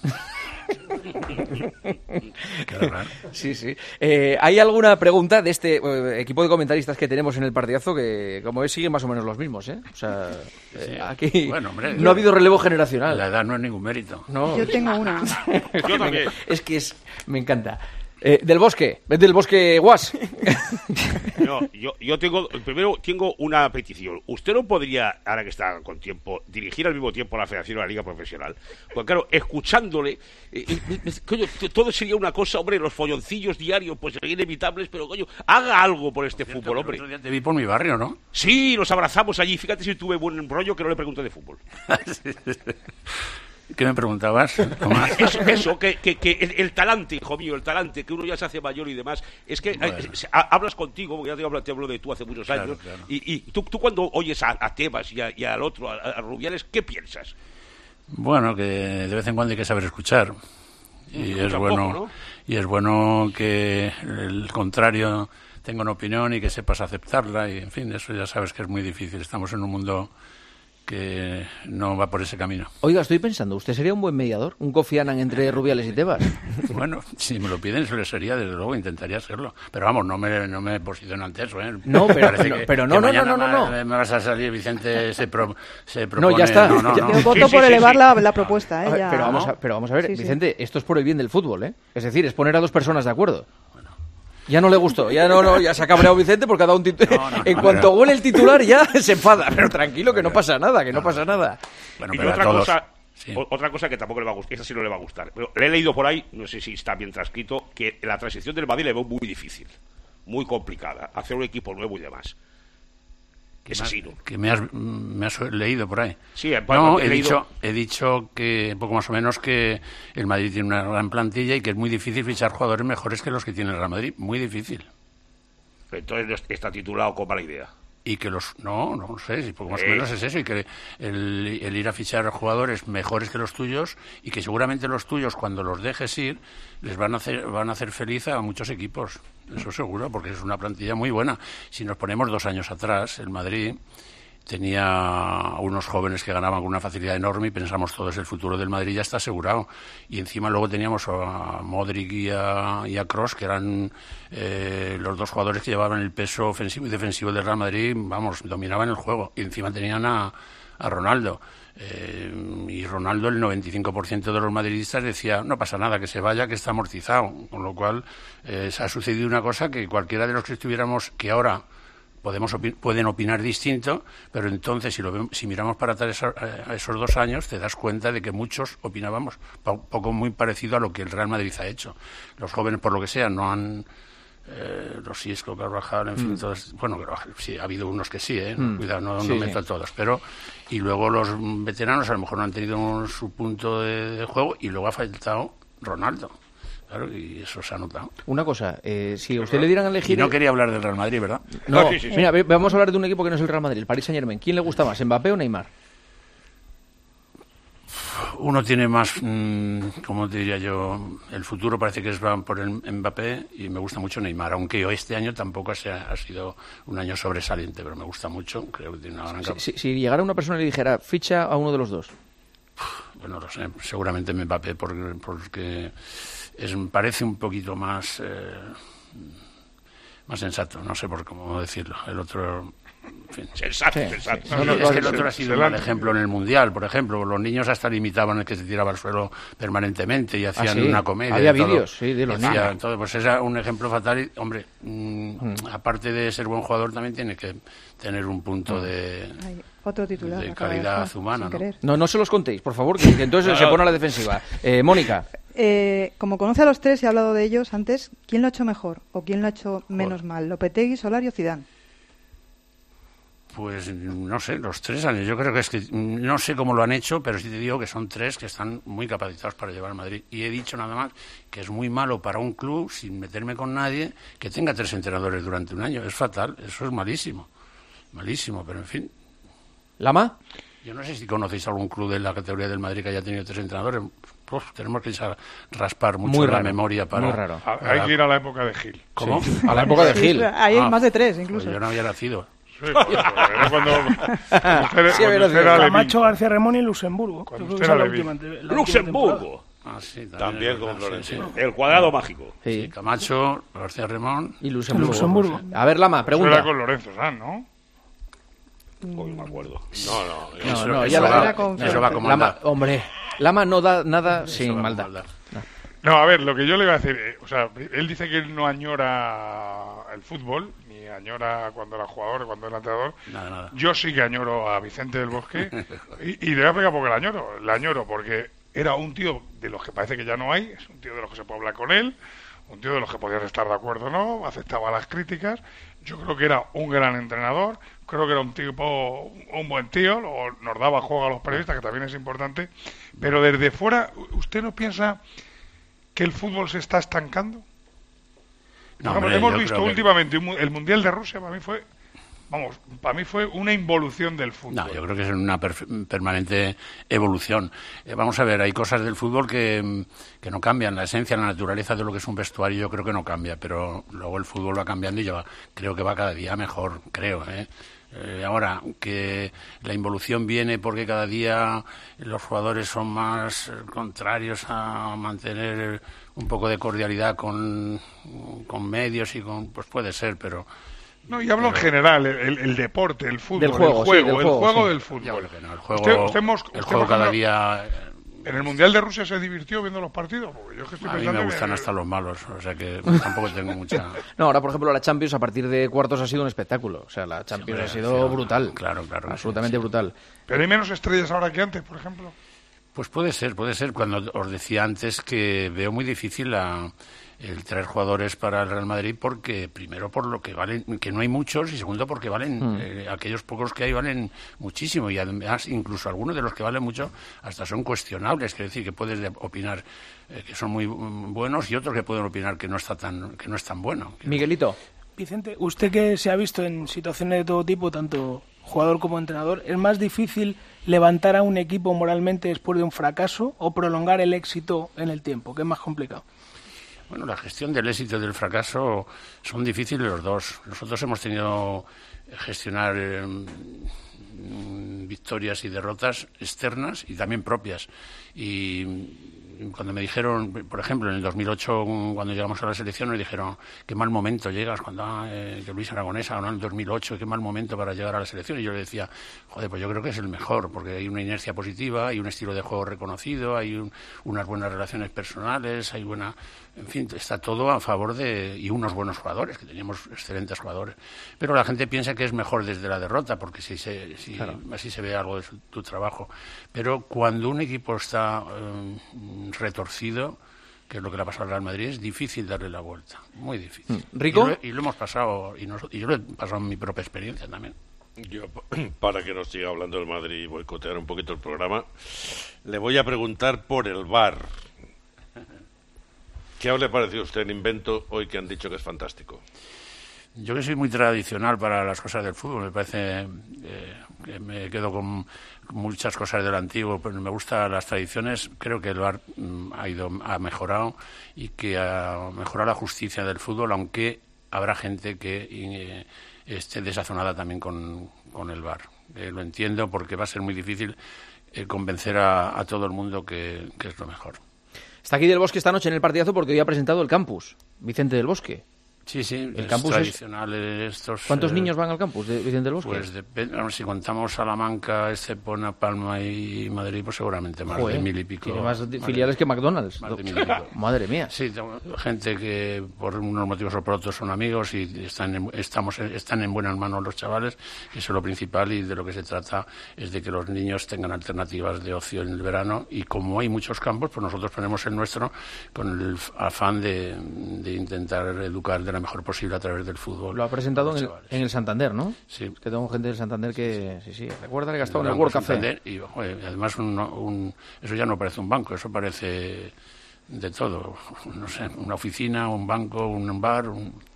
Speaker 4: Claro. Sí. ¿Hay alguna pregunta de este equipo de comentaristas que tenemos en el partidazo que, como ves, siguen más o menos los mismos, ¿eh? O sea, aquí
Speaker 16: bueno, hombre,
Speaker 4: no ha habido relevo generacional.
Speaker 16: La edad no es ningún mérito.
Speaker 4: No.
Speaker 13: Yo tengo una.
Speaker 14: Yo también.
Speaker 4: Me encanta. Del Bosque Guas.
Speaker 14: No, yo tengo una petición. Usted no podría, ahora que está con tiempo, dirigir al mismo tiempo a la Federación de la Liga Profesional. Porque claro, escuchándole, coño, todo sería una cosa, hombre, los folloncillos diarios pues serían inevitables, pero coño, haga algo por este fútbol, hombre.
Speaker 16: El otro día te vi por mi barrio, ¿no?
Speaker 14: Sí, nos abrazamos allí. Fíjate si tuve buen rollo que no le pregunté de fútbol.
Speaker 16: ¿Qué me preguntabas, Tomás?
Speaker 14: Eso, que el talante, hijo mío, el talante, que uno ya se hace mayor y demás, es que bueno. Hablas contigo, porque ya te hablo de tú hace muchos años, claro. Y tú cuando oyes a Tebas y al otro, a Rubiales, ¿qué piensas?
Speaker 16: Bueno, que de vez en cuando hay que saber escuchar, y es
Speaker 14: tampoco,
Speaker 16: bueno,
Speaker 14: ¿no?
Speaker 16: Y es bueno que el contrario tenga una opinión y que sepas aceptarla, y en fin, eso ya sabes que es muy difícil. Estamos en un mundo que no va por ese camino.
Speaker 4: Oiga, estoy pensando, ¿usted sería un buen mediador? ¿Un Kofi Annan entre Rubiales y Tebas?
Speaker 16: Bueno, si me lo piden, eso sería, desde luego, intentaría serlo. Pero vamos, no me posiciono ante eso, ¿eh?
Speaker 4: No, pero no.
Speaker 16: Me vas a salir, Vicente, se propone...
Speaker 4: No, ya está.
Speaker 13: Yo voto por elevar la propuesta, ¿eh?
Speaker 4: Pero vamos a ver, Vicente, esto es por el bien del fútbol, ¿eh? Es decir, es poner a dos personas de acuerdo. Ya no le gustó, ya se ha cabreado Vicente porque ha dado un titular. En cuanto huele el titular ya se enfada. Pero tranquilo, que no pasa nada,
Speaker 14: Bueno, y otra cosa que tampoco le va a gustar, esa sí no le va a gustar. Pero le he leído por ahí, no sé si está bien transcrito, que la transición del Madrid le veo muy difícil, muy complicada, hacer un equipo nuevo y demás. Es así, ¿no?
Speaker 16: Que me has leído por ahí.
Speaker 14: Sí,
Speaker 16: he dicho que poco más o menos que el Madrid tiene una gran plantilla y que es muy difícil fichar jugadores mejores que los que tiene el Real Madrid. Muy difícil.
Speaker 14: Entonces está titulado con mala idea.
Speaker 16: Y que no sé, si poco más o menos es eso, y que el ir a fichar jugadores mejores que los tuyos, y que seguramente los tuyos, cuando los dejes ir, les van a hacer feliz a muchos equipos. Eso seguro, porque es una plantilla muy buena. Si nos ponemos 2 años atrás, el Madrid tenía unos jóvenes que ganaban con una facilidad enorme y pensamos todos el futuro del Madrid ya está asegurado, y encima luego teníamos a Modric y a Kroos, que eran los dos jugadores que llevaban el peso ofensivo y defensivo del Real Madrid, dominaban el juego, y encima tenían a Ronaldo, y Ronaldo, el 95% de los madridistas decía no pasa nada, que se vaya, que está amortizado, con lo cual ha sucedido una cosa que cualquiera de los que estuviéramos, que ahora pueden opinar distinto, pero entonces si miramos para atrás a esos 2 años, te das cuenta de que muchos opinábamos poco muy parecido a lo que el Real Madrid ha hecho. Los jóvenes, por lo que sea, no han... los Isco, Carvajal, en fin, todos, bueno, sí, ha habido unos que sí, cuidado, no meto a todos, pero y luego los veteranos a lo mejor no han tenido su punto de juego, y luego ha faltado Ronaldo. Claro, y eso se ha notado.
Speaker 4: Una cosa, si usted le dieran a elegir...
Speaker 16: Y no quería hablar del Real Madrid, ¿verdad?
Speaker 4: No, sí. Mira, vamos a hablar de un equipo que no es el Real Madrid, el Paris Saint-Germain. ¿Quién le gusta más, Mbappé o Neymar?
Speaker 16: Uno tiene más, como te diría yo, el futuro parece que van por el Mbappé, y me gusta mucho Neymar, aunque este año tampoco ha sido un año sobresaliente, pero me gusta mucho, creo que tiene una gran capacidad.
Speaker 4: Si llegara una persona y le dijera, ficha a uno de los dos.
Speaker 16: Bueno, no sé, seguramente Mbappé, porque parece un poquito más sensato, no sé por cómo decirlo. El otro,
Speaker 14: Sensato.
Speaker 16: Es que el otro ha sido un mal ejemplo en el Mundial, por ejemplo. Los niños hasta le imitaban el que se tiraba al suelo permanentemente y hacían una comedia.
Speaker 4: Había vídeos, de los niños.
Speaker 16: Entonces, pues era un ejemplo fatal. Y, hombre, aparte de ser buen jugador, también tiene que tener un punto de...
Speaker 13: Otro titular,
Speaker 16: de calidad humana,
Speaker 4: ¿no? No se los contéis, por favor, que entonces se pone a la defensiva. Mónica.
Speaker 13: Como conoce a los tres y ha hablado de ellos antes, ¿quién lo ha hecho mejor o quién lo ha hecho menos mal? ¿Lopetegui, Solari o Zidane?
Speaker 16: Pues no sé, los 3 años. Yo creo que es que no sé cómo lo han hecho, pero sí te digo que son 3 que están muy capacitados para llevar al Madrid. Y he dicho nada más que es muy malo para un club, sin meterme con nadie, que tenga 3 entrenadores durante un año. Es fatal, eso es malísimo. Malísimo, pero en fin.
Speaker 4: ¿Lama?
Speaker 16: Yo no sé si conocéis algún club de la categoría del Madrid que haya tenido 3 entrenadores. Tenemos que raspar mucho la memoria para...
Speaker 4: Muy raro.
Speaker 15: Hay que ir a la época de Gil.
Speaker 16: ¿Cómo?
Speaker 4: Sí. A la época de Gil.
Speaker 13: Ahí hay más de 3 incluso.
Speaker 16: Pues yo no había nacido.
Speaker 15: Sí, era cuando
Speaker 8: Camacho, García Ramón y Luxemburgo.
Speaker 14: ¡Luxemburgo!
Speaker 16: Sí,
Speaker 14: también con Florencio. El cuadrado mágico.
Speaker 16: Sí, Camacho, García Ramón
Speaker 4: y Luxemburgo. A ver, Lama, pregunta.
Speaker 15: Eso era con Lorenzo Sanz, ¿no?
Speaker 14: Hoy me acuerdo.
Speaker 16: Eso va con maldad.
Speaker 4: Hombre, Lama no da nada sin maldad.
Speaker 15: No, a ver, lo que yo le iba a decir, él dice que él no añora el fútbol, ni añora cuando era jugador, cuando era entrenador.
Speaker 16: Nada.
Speaker 15: Yo sí que añoro a Vicente del Bosque y le voy a explicar por qué la añoro. La añoro porque era un tío de los que parece que ya no hay, es un tío de los que se puede hablar con él, un tío de los que podías estar de acuerdo o no, aceptaba las críticas. Yo creo que era un gran entrenador, creo que era un buen tío, nos daba juego a los periodistas, que también es importante, pero desde fuera, ¿usted no piensa que el fútbol se está estancando?
Speaker 16: No, hombre,
Speaker 15: hemos visto últimamente el Mundial de Rusia, para mí fue una involución del fútbol.
Speaker 16: No, yo creo que es una permanente evolución. Vamos a ver, hay cosas del fútbol que no cambian. La esencia, la naturaleza de lo que es un vestuario yo creo que no cambia, pero luego el fútbol va cambiando y creo que va cada día mejor, creo, ahora, que la involución viene porque cada día los jugadores son más contrarios a mantener un poco de cordialidad con medios y pues puede ser, pero...
Speaker 15: No, y hablo en general, el deporte, el fútbol,
Speaker 4: el juego
Speaker 15: del fútbol.
Speaker 16: El juego cada día...
Speaker 15: ¿En el Mundial de Rusia se divirtió viendo los partidos?
Speaker 16: A mí me gustan hasta los malos, o sea que tampoco tengo mucha...
Speaker 4: No, ahora por ejemplo la Champions a partir de cuartos ha sido un espectáculo, o sea, la Champions ha sido brutal.
Speaker 16: Claro.
Speaker 4: Absolutamente brutal.
Speaker 15: ¿Pero hay menos estrellas ahora que antes, por ejemplo?
Speaker 16: Pues puede ser. Cuando os decía antes que veo muy difícil el traer jugadores para el Real Madrid porque, primero, por lo que valen, que no hay muchos, y segundo, porque valen, aquellos pocos que hay valen muchísimo, y además incluso algunos de los que valen mucho hasta son cuestionables, quiere decir que puedes opinar que son muy buenos y otros que pueden opinar que no es tan bueno.
Speaker 4: Miguelito.
Speaker 8: Vicente, usted que se ha visto en situaciones de todo tipo, tanto jugador como entrenador, ¿es más difícil levantar a un equipo moralmente después de un fracaso o prolongar el éxito en el tiempo? ¿Qué es más complicado?
Speaker 16: Bueno, la gestión del éxito y del fracaso son difíciles los dos. Nosotros hemos tenido que gestionar victorias y derrotas externas y también propias. Y cuando me dijeron, por ejemplo, en el 2008, cuando llegamos a la selección, nos dijeron, qué mal momento llegas, cuando que Luis Aragonés ganó en el 2008, qué mal momento para llegar a la selección. Y yo le decía, joder, pues yo creo que es el mejor, porque hay una inercia positiva, hay un estilo de juego reconocido, hay unas buenas relaciones personales, en fin, está todo a favor y unos buenos jugadores, que teníamos excelentes jugadores. Pero la gente piensa que es mejor desde la derrota, porque claro, así se ve algo de tu trabajo. Pero cuando un equipo está retorcido, que es lo que le ha pasado al Real Madrid, es difícil darle la vuelta, muy difícil.
Speaker 4: ¿Rico?
Speaker 16: Y lo hemos pasado, y yo lo he pasado en mi propia experiencia también.
Speaker 14: Yo, para que no siga hablando del Madrid y boicotear un poquito el programa, le voy a preguntar por el VAR. ¿Qué os le ha parecido a usted el invento hoy que han dicho que es fantástico?
Speaker 16: Yo que soy muy tradicional para las cosas del fútbol, me parece que me quedo con muchas cosas del antiguo, pero me gustan las tradiciones. Creo que el VAR ha mejorado y que ha mejorado la justicia del fútbol, aunque habrá gente que esté desazonada también con el VAR. Lo entiendo porque va a ser muy difícil convencer a todo el mundo que es lo mejor.
Speaker 4: Está aquí Del Bosque esta noche en el partidazo porque hoy ha presentado el campus. Vicente Del Bosque.
Speaker 16: Sí,
Speaker 4: el campus
Speaker 16: tradicional estos.
Speaker 4: ¿Cuántos niños van al campus de Vicente del Bosque?
Speaker 16: Pues depende, si contamos Salamanca, Estepona, Palma y Madrid, pues seguramente más de 1000 y pico.
Speaker 4: Tiene más filiales que McDonald's.
Speaker 16: Más de 1000 y pico.
Speaker 4: Madre mía.
Speaker 16: Sí, gente que por unos motivos o por otros son amigos y están en buenas manos los chavales, y eso es lo principal, y de lo que se trata es de que los niños tengan alternativas de ocio en el verano, y como hay muchos campos, pues nosotros ponemos el nuestro con el afán de intentar educar de la mejor posible a través del fútbol.
Speaker 4: Lo ha presentado en el Santander, ¿no?
Speaker 16: Sí.
Speaker 4: Es que tengo gente del Santander que sí. Recuerda que ha estado en el World Café.
Speaker 16: Y además eso ya no parece un banco, eso parece de todo. No sé, una oficina, un banco, un bar,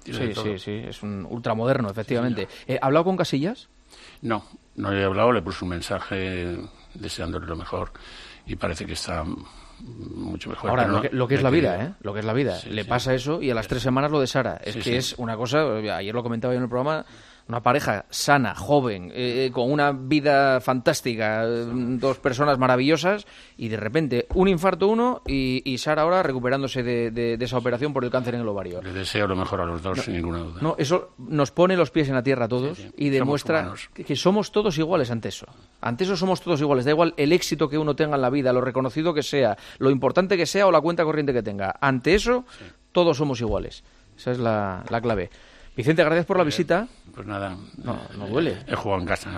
Speaker 4: Sí, es un ultramoderno, efectivamente. Sí, ¿ha hablado con Casillas?
Speaker 16: No le he hablado, le puse un mensaje deseándole lo mejor y parece que está mucho mejor.
Speaker 4: Ahora, lo que es la vida, lo que es la vida.
Speaker 16: Sí,
Speaker 4: le pasa eso y a las 3 semanas lo de Sara. Es una cosa, ayer lo comentaba yo en el programa, una pareja sana, joven, con una vida fantástica, 2 personas maravillosas, y de repente un infarto uno y Sara ahora recuperándose de esa operación por el cáncer en el ovario.
Speaker 16: Le deseo lo mejor a los dos, sin ninguna duda.
Speaker 4: No, eso nos pone los pies en la tierra a todos y demuestra que somos todos iguales ante eso. Ante eso somos todos iguales. Da igual el éxito que uno tenga en la vida, lo reconocido que sea, lo importante que sea o la cuenta corriente que tenga. Ante eso, todos somos iguales. Esa es la clave. Vicente, gracias por la visita.
Speaker 16: Pues nada.
Speaker 4: No duele.
Speaker 16: He jugado en casa,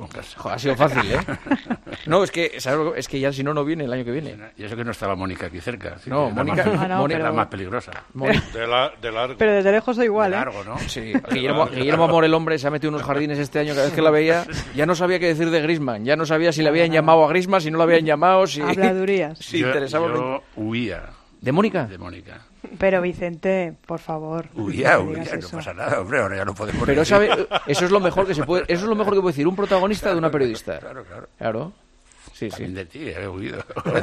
Speaker 4: Ha sido fácil, ¿eh? No, es que ya si no viene el año que viene.
Speaker 16: Y eso que no estaba Mónica aquí cerca.
Speaker 4: No, Mónica
Speaker 16: es la más peligrosa.
Speaker 14: De largo.
Speaker 13: Pero desde lejos da igual,
Speaker 16: de largo, ¿no?
Speaker 4: Sí. Guillermo Amor, el hombre, se ha metido en unos jardines este año. Cada vez que la veía, ya no sabía qué decir de Griezmann. Ya no sabía si le habían llamado a Griezmann, si no lo habían llamado. Si...
Speaker 13: Habladurías.
Speaker 4: Sí, interesaba.
Speaker 16: Yo huía.
Speaker 4: ¿De Mónica?
Speaker 16: De Mónica.
Speaker 13: Pero Vicente, por favor.
Speaker 16: Huía, no pasa nada, hombre, ahora ya no podemos.
Speaker 4: Pero eso es lo mejor que se puede, eso es lo mejor que puede decir un protagonista de una periodista.
Speaker 16: Claro.
Speaker 4: Sí.
Speaker 16: De ti, he huido.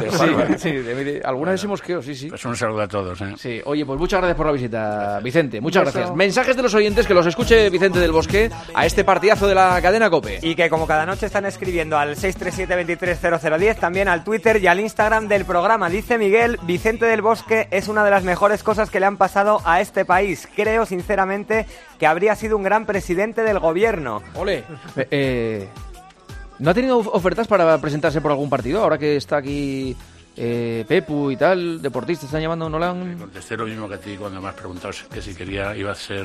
Speaker 4: Alguna vez hemos quedado, sí.
Speaker 16: Pues un saludo a todos, ¿eh?
Speaker 4: Sí, oye, pues muchas gracias por la visita, Vicente, muchas gracias. Mensajes de los oyentes, que los escuche Vicente del Bosque a este partidazo de la cadena COPE.
Speaker 10: Y que como cada noche están escribiendo al 637-230010, también al Twitter y al Instagram del programa. Dice Miguel, Vicente del Bosque es una de las mejores cosas que le han pasado a este país. Creo sinceramente que habría sido un gran presidente del gobierno.
Speaker 4: Ole. ¿No ha tenido ofertas para presentarse por algún partido? Ahora que está aquí Pepu y tal, deportistas están llamando, ¿no le han...?
Speaker 16: Contesté lo mismo que a ti cuando me has preguntado que si quería, iba a ser...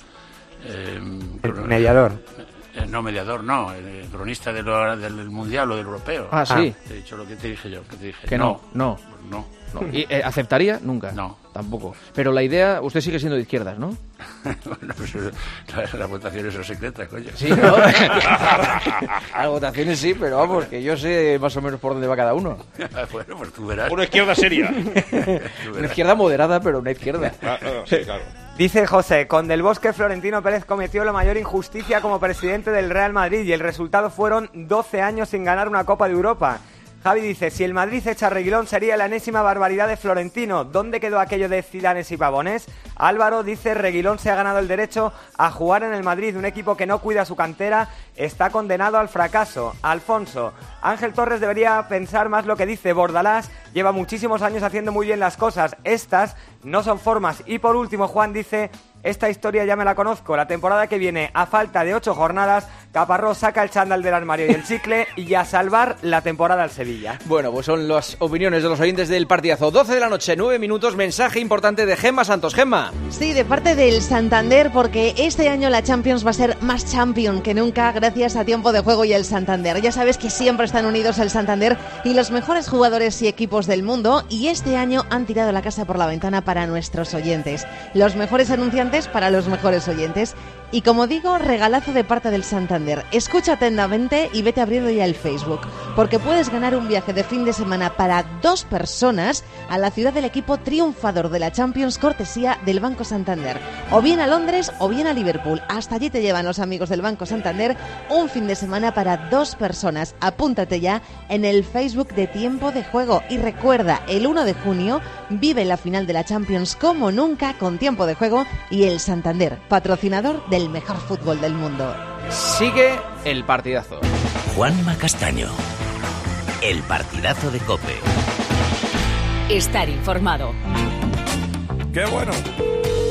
Speaker 10: mediador.
Speaker 16: No, mediador no, cronista del Mundial o del Europeo.
Speaker 4: Ah, sí.
Speaker 16: Te he dicho lo que te dije yo.
Speaker 4: Que no. ¿Y aceptaría? Nunca.
Speaker 16: No.
Speaker 4: Tampoco. Pero la idea, usted sigue siendo de izquierdas, ¿no?
Speaker 16: Bueno, pues las votaciones son secretas, coño.
Speaker 4: Sí, ¿no? Las votaciones sí, pero vamos, que yo sé más o menos por dónde va cada uno.
Speaker 16: Bueno, pues tú verás.
Speaker 14: Una izquierda seria.
Speaker 4: Una izquierda moderada, pero una izquierda.
Speaker 14: Sí, claro.
Speaker 10: Dice José, con Del Bosque Florentino Pérez cometió la mayor injusticia como presidente del Real Madrid y el resultado fueron 12 años sin ganar una Copa de Europa. Javi dice, si el Madrid echa a Reguilón sería la enésima barbaridad de Florentino. ¿Dónde quedó aquello de Zidanes y Pavones? Álvaro dice, Reguilón se ha ganado el derecho a jugar en el Madrid. Un equipo que no cuida su cantera está condenado al fracaso. Alfonso, Ángel Torres debería pensar más lo que dice. Bordalás lleva muchísimos años haciendo muy bien las cosas. Estas no son formas. Y por último, Juan dice... Esta historia ya me la conozco. La temporada que viene, a falta de 8 jornadas, Caparrós saca el chándal del armario y el chicle y a salvar la temporada al Sevilla.
Speaker 4: Bueno, pues son las opiniones de los oyentes del partidazo. 12 de la noche, 9 minutos, mensaje importante de Gemma Santos. Gemma.
Speaker 17: Sí, de parte del Santander, porque este año la Champions va a ser más champion que nunca gracias a Tiempo de Juego y el Santander. Ya sabes que siempre están unidos el Santander y los mejores jugadores y equipos del mundo, y este año han tirado la casa por la ventana para nuestros oyentes. Los mejores anunciantes para los mejores oyentes. Y como digo, regalazo de parte del Santander. Escucha atentamente y vete abriendo ya el Facebook, porque puedes ganar un viaje de fin de semana para 2 personas a la ciudad del equipo triunfador de la Champions, cortesía del Banco Santander. O bien a Londres o bien a Liverpool. Hasta allí te llevan los amigos del Banco Santander. Un fin de semana para 2 personas. Apúntate ya en el Facebook de Tiempo de Juego. Y recuerda, el 1 de junio vive la final de la Champions como nunca con Tiempo de Juego y el Santander, patrocinador del mejor fútbol del mundo.
Speaker 4: Sigue el partidazo.
Speaker 2: Juanma Castaño. El partidazo de COPE.
Speaker 1: Estar informado.
Speaker 15: ¡Qué bueno!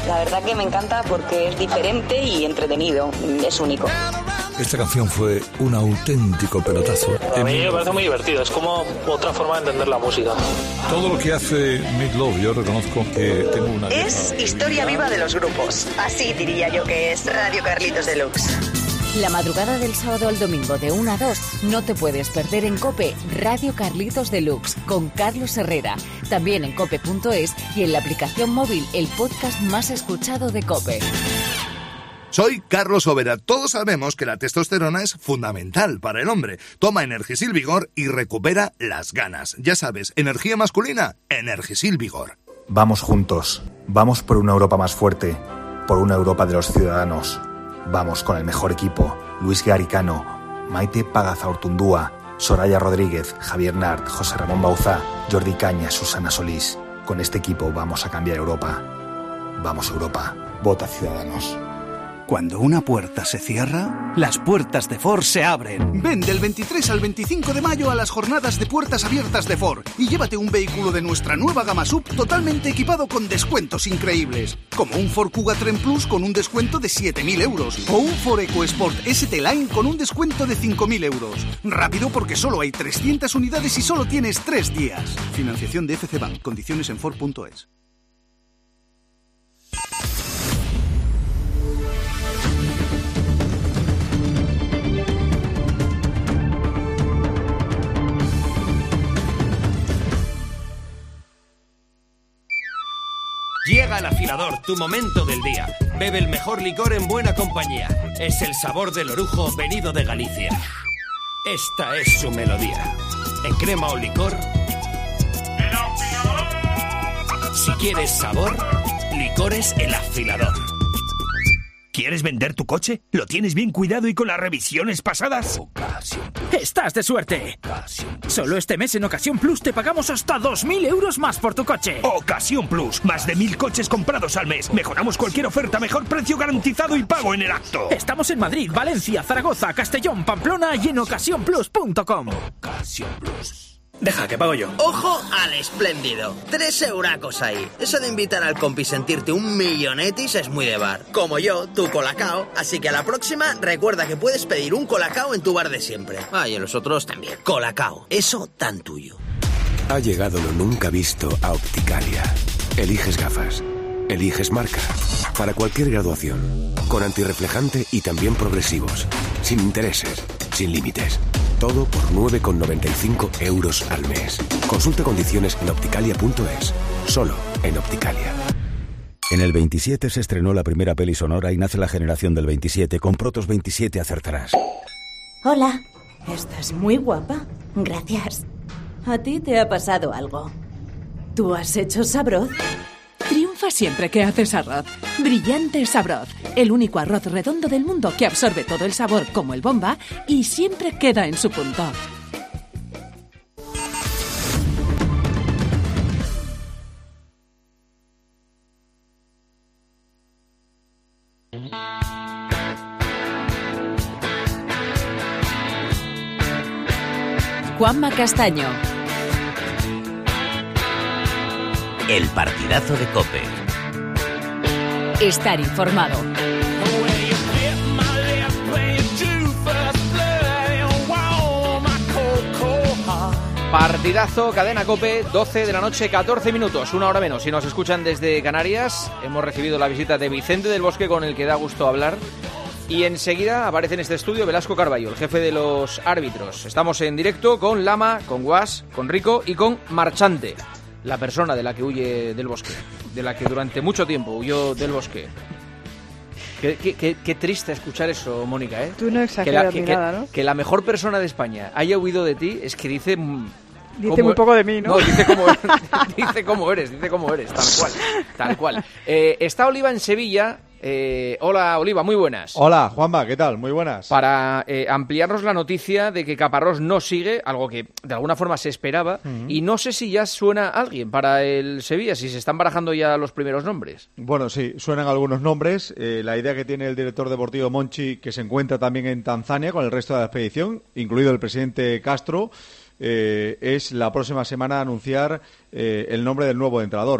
Speaker 18: La verdad que me encanta porque es diferente y entretenido, es único.
Speaker 19: Esta canción fue un auténtico pelotazo.
Speaker 20: A mí me parece muy divertido, es como otra forma de entender la música.
Speaker 19: Todo lo que hace Meat Loaf, yo reconozco que tengo una...
Speaker 21: Es historia viva de los grupos. Así diría yo que es Radio Carlitos Deluxe.
Speaker 1: La madrugada del sábado al domingo de 1 a 2 no te puedes perder en COPE Radio Carlitos Deluxe con Carlos Herrera. También en cope.es y en la aplicación móvil, el podcast más escuchado de COPE.
Speaker 22: Soy Carlos Overa. Todos sabemos que la testosterona es fundamental para el hombre. Toma Energisil Vigor y recupera las ganas. Ya sabes, energía masculina, Energisil Vigor.
Speaker 23: Vamos juntos. Vamos por una Europa más fuerte. Por una Europa de los ciudadanos. Vamos con el mejor equipo. Luis Garicano, Maite Pagazaurtundúa, Soraya Rodríguez, Javier Nart, José Ramón Bauzá, Jordi Cañas, Susana Solís. Con este equipo vamos a cambiar Europa. Vamos Europa. Vota Ciudadanos.
Speaker 24: Cuando una puerta se cierra, las puertas de Ford se abren. Ven del 23 al 25 de mayo a las jornadas de puertas abiertas de Ford y llévate un vehículo de nuestra nueva gama SUV totalmente equipado con descuentos increíbles. Como un Ford Kuga Trend Plus con un descuento de 7.000 euros o un Ford EcoSport ST Line con un descuento de 5.000 euros. Rápido porque solo hay 300 unidades y solo tienes 3 días. Financiación de FC Bank. Condiciones en Ford.es.
Speaker 25: Llega el afilador, tu momento del día. Bebe el mejor licor en buena compañía. Es el sabor del orujo venido de Galicia. Esta es su melodía. En crema o licor. ¡El afilador! Si quieres sabor, licores El Afilador. ¿Quieres vender tu coche? ¿Lo tienes bien cuidado y con las revisiones pasadas?
Speaker 26: ¡Estás de suerte! Solo este mes en Ocasión Plus te pagamos hasta 2.000 euros más por tu coche.
Speaker 25: Ocasión Plus. Más de 1.000 coches comprados al mes. Mejoramos cualquier oferta, mejor precio garantizado y pago en el acto.
Speaker 26: Estamos en Madrid, Valencia, Zaragoza, Castellón, Pamplona y en ocasiónplus.com.
Speaker 25: Ocasión Plus.
Speaker 27: Deja, que pago yo. ¡Ojo al espléndido! 3 euracos ahí. Eso de invitar al compi y sentirte un millonetis es muy de bar. Como yo, tu Colacao. Así que a la próxima, recuerda que puedes pedir un Colacao en tu bar de siempre. Ah, y en los otros también. Colacao. Eso tan tuyo.
Speaker 28: Ha llegado lo nunca visto a Opticalia. Eliges gafas. Eliges marca. Para cualquier graduación. Con antirreflejante y también progresivos. Sin intereses. Sin límites. Todo por 9,95 euros al mes. Consulta condiciones en opticalia.es. Solo en Opticalia.
Speaker 29: En el 27 se estrenó la primera peli sonora y nace la generación del 27. Con Protos 27 acertarás.
Speaker 30: Hola, estás muy guapa. Gracias. ¿A ti te ha pasado algo? ¿Tú has hecho Sabroz? Triunfa siempre que haces arroz. Brillante Sabroz, el único arroz redondo del mundo que absorbe todo el sabor como el Bomba y siempre queda en su punto.
Speaker 1: Juanma Castaño.
Speaker 2: El partidazo de COPE.
Speaker 1: Estar informado.
Speaker 4: Partidazo, cadena COPE, 12 de la noche, 14 minutos, una hora menos. Si nos escuchan desde Canarias, hemos recibido la visita de Vicente del Bosque, con el que da gusto hablar. Y enseguida aparece en este estudio Velasco Carballo, el jefe de los árbitros. Estamos en directo con Lama, con Guas, con Rico y con Marchante, la persona de la que huye del bosque, de la que durante mucho tiempo huyó del bosque. Qué triste escuchar eso, Mónica, ¿eh?
Speaker 13: Tú no exageras ni nada, ¿no?
Speaker 4: Que la mejor persona de España haya huido de ti es que dice...
Speaker 13: Dice muy poco de mí, ¿no?
Speaker 4: No, dice cómo eres, tal cual. Está Oliva en Sevilla. Hola, Oliva, muy buenas.
Speaker 31: Hola, Juanma, ¿qué tal? Muy buenas.
Speaker 4: Para ampliarnos la noticia de que Caparrós no sigue, algo que de alguna forma se esperaba, y no sé si ya suena alguien para el Sevilla, si se están barajando ya los primeros nombres.
Speaker 31: Bueno, sí, suenan algunos nombres. La idea que tiene el director deportivo Monchi, que se encuentra también en Tanzania con el resto de la expedición, incluido el presidente Castro, es la próxima semana anunciar el nombre del nuevo entrenador.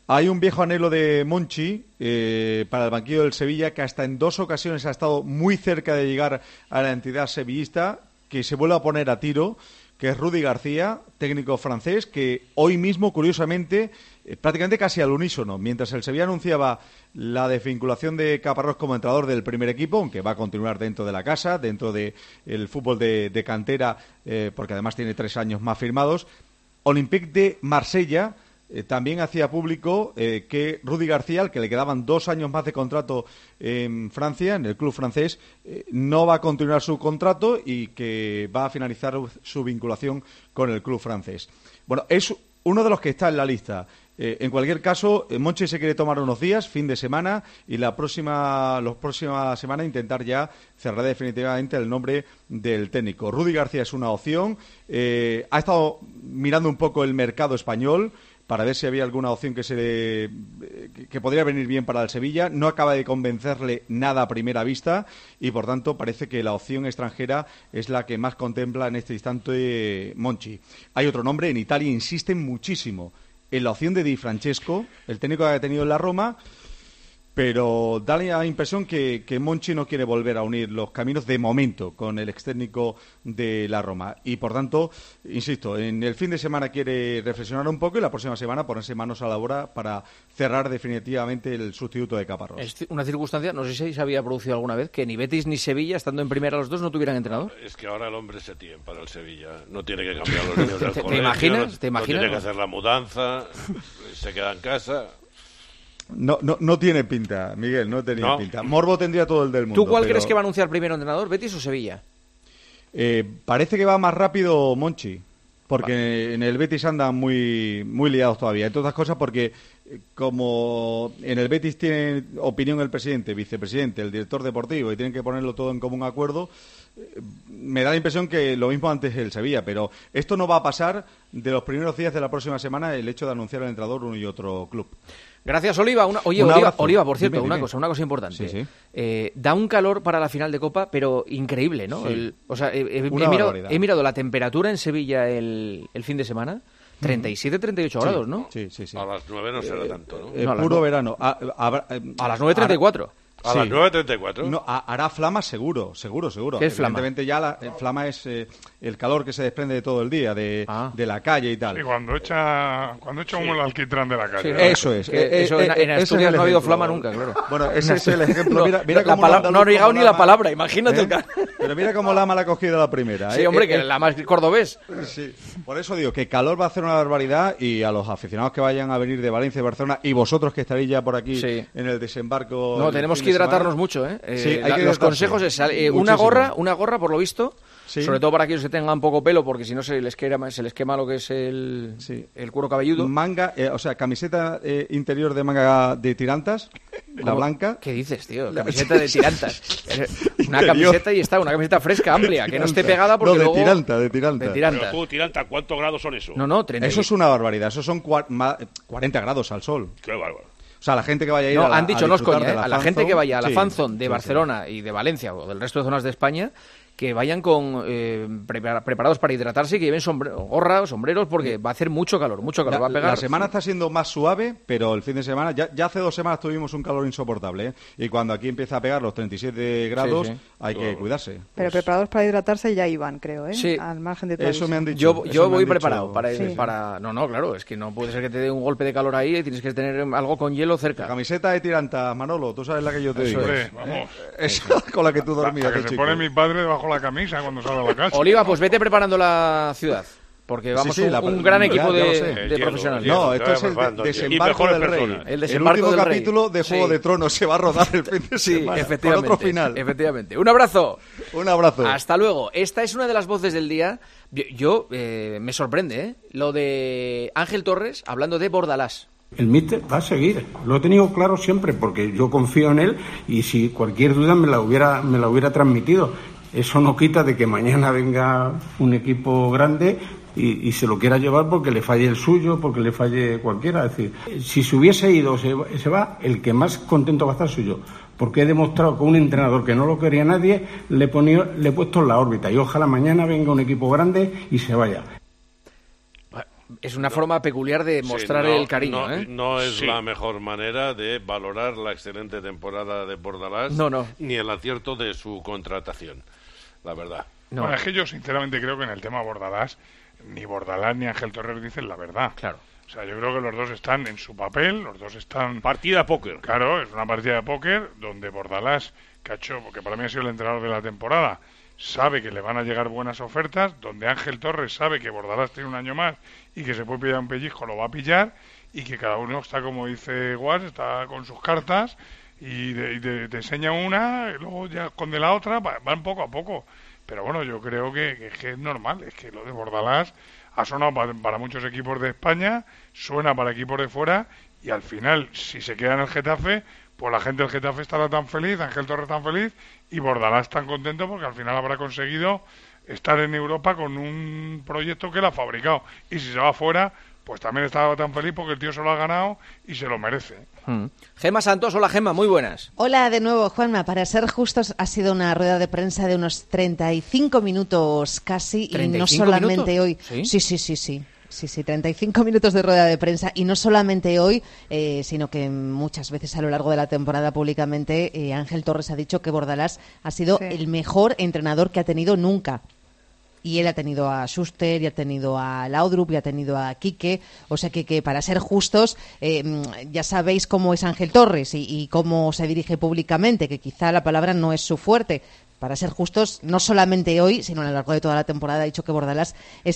Speaker 31: Hay un viejo anhelo de Monchi para el banquillo del Sevilla, que hasta en 2 ocasiones ha estado muy cerca de llegar a la entidad sevillista, que se vuelve a poner a tiro, que es Rudy García, técnico francés, que hoy mismo, curiosamente, prácticamente casi al unísono, mientras el Sevilla anunciaba la desvinculación de Caparrós como entrenador del primer equipo, aunque va a continuar dentro de la casa, dentro del fútbol de cantera, porque además tiene 3 años más firmados, Olympique de Marsella también hacía público que Rudy García, al que le quedaban 2 años más de contrato en Francia, en el club francés, no va a continuar su contrato y que va a finalizar su vinculación con el club francés. Bueno, es uno de los que está en la lista. En cualquier caso, Monchi se quiere tomar unos días, fin de semana, y la próxima semana intentar ya cerrar definitivamente el nombre del técnico. Rudy García es una opción. Ha estado mirando un poco el mercado español para ver si había alguna opción que podría venir bien para el Sevilla. No acaba de convencerle nada a primera vista y, por tanto, parece que la opción extranjera es la que más contempla en este instante Monchi. Hay otro nombre. En Italia insisten muchísimo en la opción de Di Francesco, el técnico que ha tenido en la Roma, pero da la impresión que Monchi no quiere volver a unir los caminos de momento con el extécnico de la Roma. Y, por tanto, insisto, en el fin de semana quiere reflexionar un poco y la próxima semana ponerse manos a la obra para cerrar definitivamente el sustituto de Caparrós. Es
Speaker 4: una circunstancia, no sé si se había producido alguna vez, que ni Betis ni Sevilla, estando en primera los dos, no tuvieran entrenador.
Speaker 3: Es que ahora el hombre se tiene para el Sevilla. No tiene que cambiar los niños del colegio.
Speaker 4: ¿Te imaginas?
Speaker 3: No tiene que hacer la mudanza, se queda en casa.
Speaker 31: No tiene pinta, Miguel, no tenía pinta. Morbo tendría todo el del mundo.
Speaker 4: ¿Tú cuál crees que va a anunciar primero entrenador, Betis o Sevilla?
Speaker 31: Parece que va más rápido Monchi, porque en el Betis andan muy liados todavía. Entre otras cosas porque como en el Betis tiene opinión el presidente, vicepresidente, el director deportivo y tienen que ponerlo todo en común acuerdo, me da la impresión que lo mismo antes el Sevilla, pero esto no va a pasar de los primeros días de la próxima semana, el hecho de anunciar al entrenador uno y otro club.
Speaker 4: Gracias, Oliva. Oliva, por cierto, una cosa importante.
Speaker 31: Sí.
Speaker 4: Da un calor para la final de Copa, pero increíble, ¿no?
Speaker 31: Sí.
Speaker 4: He mirado la temperatura en Sevilla el fin de semana. 37, 38 grados, ¿no?
Speaker 31: Sí.
Speaker 3: A las 9 no será tanto, ¿no?
Speaker 31: Puro verano.
Speaker 4: A las 9:34.
Speaker 3: A las 9:34.
Speaker 31: No, hará flama seguro.
Speaker 4: ¿Qué es flama?
Speaker 31: Evidentemente ya flama es el calor que se desprende de todo el día, de la calle y tal.
Speaker 15: Sí, cuando echa humo el alquitrán de la calle.
Speaker 31: Sí, eso es.
Speaker 4: En Asturias no ha habido flama nunca, claro.
Speaker 31: Bueno, ese es el ejemplo. Mira
Speaker 4: cómo no ha llegado ni la palabra, imagínate.
Speaker 31: Pero mira cómo Lama la ha cogido la primera.
Speaker 4: Sí, hombre, que la más cordobés.
Speaker 31: Sí. Por eso digo que calor va a hacer una barbaridad y a los aficionados que vayan a venir de Valencia y Barcelona y vosotros que estaréis ya por aquí en el desembarco.
Speaker 4: No, tenemos que hidratarnos mucho,
Speaker 31: Sí,
Speaker 4: los consejos es una gorra por lo visto, sobre todo para aquellos que tengan poco pelo, porque si no se les quema lo que es el cuero cabelludo.
Speaker 31: Manga, camiseta interior de manga de tirantas, la blanca.
Speaker 4: ¿Qué dices, tío? Camiseta de tirantas. Una camiseta una camiseta fresca, amplia, que no esté pegada porque
Speaker 31: de
Speaker 4: luego...
Speaker 31: tiranta.
Speaker 3: Pero tú, tiranta, ¿cuántos grados son eso?
Speaker 4: No, 30.
Speaker 31: Eso es una barbaridad, eso son 40 grados al sol.
Speaker 3: Qué bárbaro.
Speaker 31: O sea, la gente que vaya a ir
Speaker 4: han dicho, no es coña, a la gente que vaya a la
Speaker 31: sí,
Speaker 4: fanzone de Barcelona y de Valencia o del resto de zonas de España, que vayan con preparados para hidratarse y que lleven gorras, sombreros, porque va a hacer mucho calor, va a pegar.
Speaker 31: La semana está siendo más suave, pero el fin de semana, ya hace 2 semanas tuvimos un calor insoportable, ¿eh? Y cuando aquí empieza a pegar los 37 grados, hay que cuidarse.
Speaker 13: Pero preparados para hidratarse ya iban, creo, ¿eh? Sí. Al margen de todo
Speaker 31: eso me han dicho.
Speaker 4: Yo voy preparado para... No, claro, es que no puede ser que te dé un golpe de calor ahí y tienes que tener algo con hielo cerca.
Speaker 31: La camiseta de tiranta, Manolo, tú sabes la que yo te digo.
Speaker 15: Vamos.
Speaker 31: Esa con la que tú dormías,
Speaker 15: que se pone mi padre debajo la camisa cuando sale a la casa.
Speaker 4: Oliva, pues vete preparando la ciudad, porque vamos un gran equipo de profesionales.
Speaker 31: No, esto es el desembarco del rey. El último capítulo de Juego de Tronos se va a rodar el fin de semana.
Speaker 4: Efectivamente,
Speaker 31: con otro final.
Speaker 4: Efectivamente. Un abrazo.
Speaker 31: Hasta
Speaker 4: luego. Esta es una de las voces del día. Yo me sorprende, lo de Ángel Torres hablando de Bordalás.
Speaker 5: El míster va a seguir, lo he tenido claro siempre porque yo confío en él y si cualquier duda me la hubiera transmitido. Eso no quita de que mañana venga un equipo grande y se lo quiera llevar porque le falle el suyo, porque le falle cualquiera. Es decir, si se hubiese ido, se va, el que más contento va a estar soy yo. Porque he demostrado que un entrenador que no lo quería nadie le he puesto en la órbita y ojalá mañana venga un equipo grande y se vaya.
Speaker 4: Es una forma peculiar de mostrar el cariño, ¿eh?
Speaker 3: No es la mejor manera de valorar la excelente temporada de Bordalás, ni el acierto de su contratación, la verdad.
Speaker 15: Bueno, es que yo sinceramente creo que en el tema Bordalás, ni Bordalás ni Ángel Torres dicen la verdad.
Speaker 4: Claro.
Speaker 15: O sea, yo creo que los dos están en su papel, los dos están...
Speaker 3: Partida de póker.
Speaker 15: Claro, es una partida de póker donde Bordalás, que para mí ha sido el entrenador de la temporada, sabe que le van a llegar buenas ofertas, donde Ángel Torres sabe que Bordalás tiene un año más y que se puede pillar un pellizco, lo va a pillar, y que cada uno está, como dice Guas, está con sus cartas y te enseña una y luego ya esconde la otra, van poco a poco. Pero bueno, yo creo que es normal, es que lo de Bordalás ha sonado para muchos equipos de España, suena para equipos de fuera, y al final, si se queda en el Getafe, pues la gente del Getafe estará tan feliz, Ángel Torres tan feliz, y Bordalás tan contento porque al final habrá conseguido estar en Europa con un proyecto que él ha fabricado. Y si se va fuera, pues también estaba tan feliz porque el tío se lo ha ganado y se lo merece.
Speaker 4: Gema Santos, hola Gema, muy buenas.
Speaker 6: Hola de nuevo, Juanma. Para ser justos, ha sido una rueda de prensa de unos 35 minutos casi, y no solamente
Speaker 4: minutos.
Speaker 6: Hoy. Sí, 35 minutos de rueda de prensa, y no solamente hoy, sino que muchas veces a lo largo de la temporada públicamente Ángel Torres ha dicho que Bordalás ha sido el mejor entrenador que ha tenido nunca. Y él ha tenido a Schuster, y ha tenido a Laudrup, y ha tenido a Quique. O sea que para ser justos, ya sabéis cómo es Ángel Torres y cómo se dirige públicamente, que quizá la palabra no es su fuerte. Para ser justos, no solamente hoy, sino a lo largo de toda la temporada, ha dicho que Bordalás es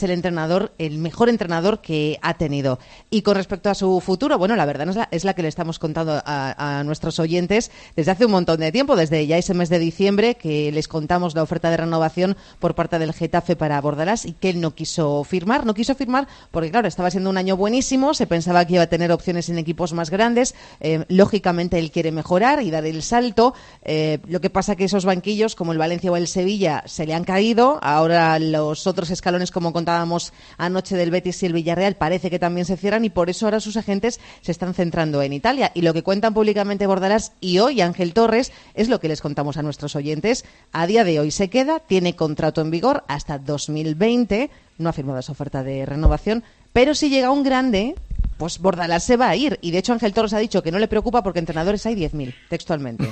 Speaker 6: el mejor entrenador que ha tenido. Y con respecto a su futuro, bueno, la verdad es la que le estamos contando a nuestros oyentes desde hace un montón de tiempo, desde ya ese mes de diciembre, que les contamos la oferta de renovación por parte del Getafe para Bordalás, y que él no quiso firmar porque, claro, estaba siendo un año buenísimo, se pensaba que iba a tener opciones en equipos más grandes, lógicamente él quiere mejorar y dar el salto, lo que pasa que esos banquillos, como el Valencia o el Sevilla, se le han caído. Ahora los otros escalones, como contábamos anoche, del Betis y el Villarreal, parece que también se cierran, y por eso ahora sus agentes se están centrando en Italia. Y lo que cuentan públicamente Bordalás y hoy Ángel Torres es lo que les contamos a nuestros oyentes. A día de hoy se queda, tiene contrato en vigor hasta 2020, no ha firmado esa oferta de renovación, pero si llega un grande, pues Bordalás se va a ir. Y de hecho Ángel Torres ha dicho que no le preocupa porque entrenadores hay 10.000, textualmente.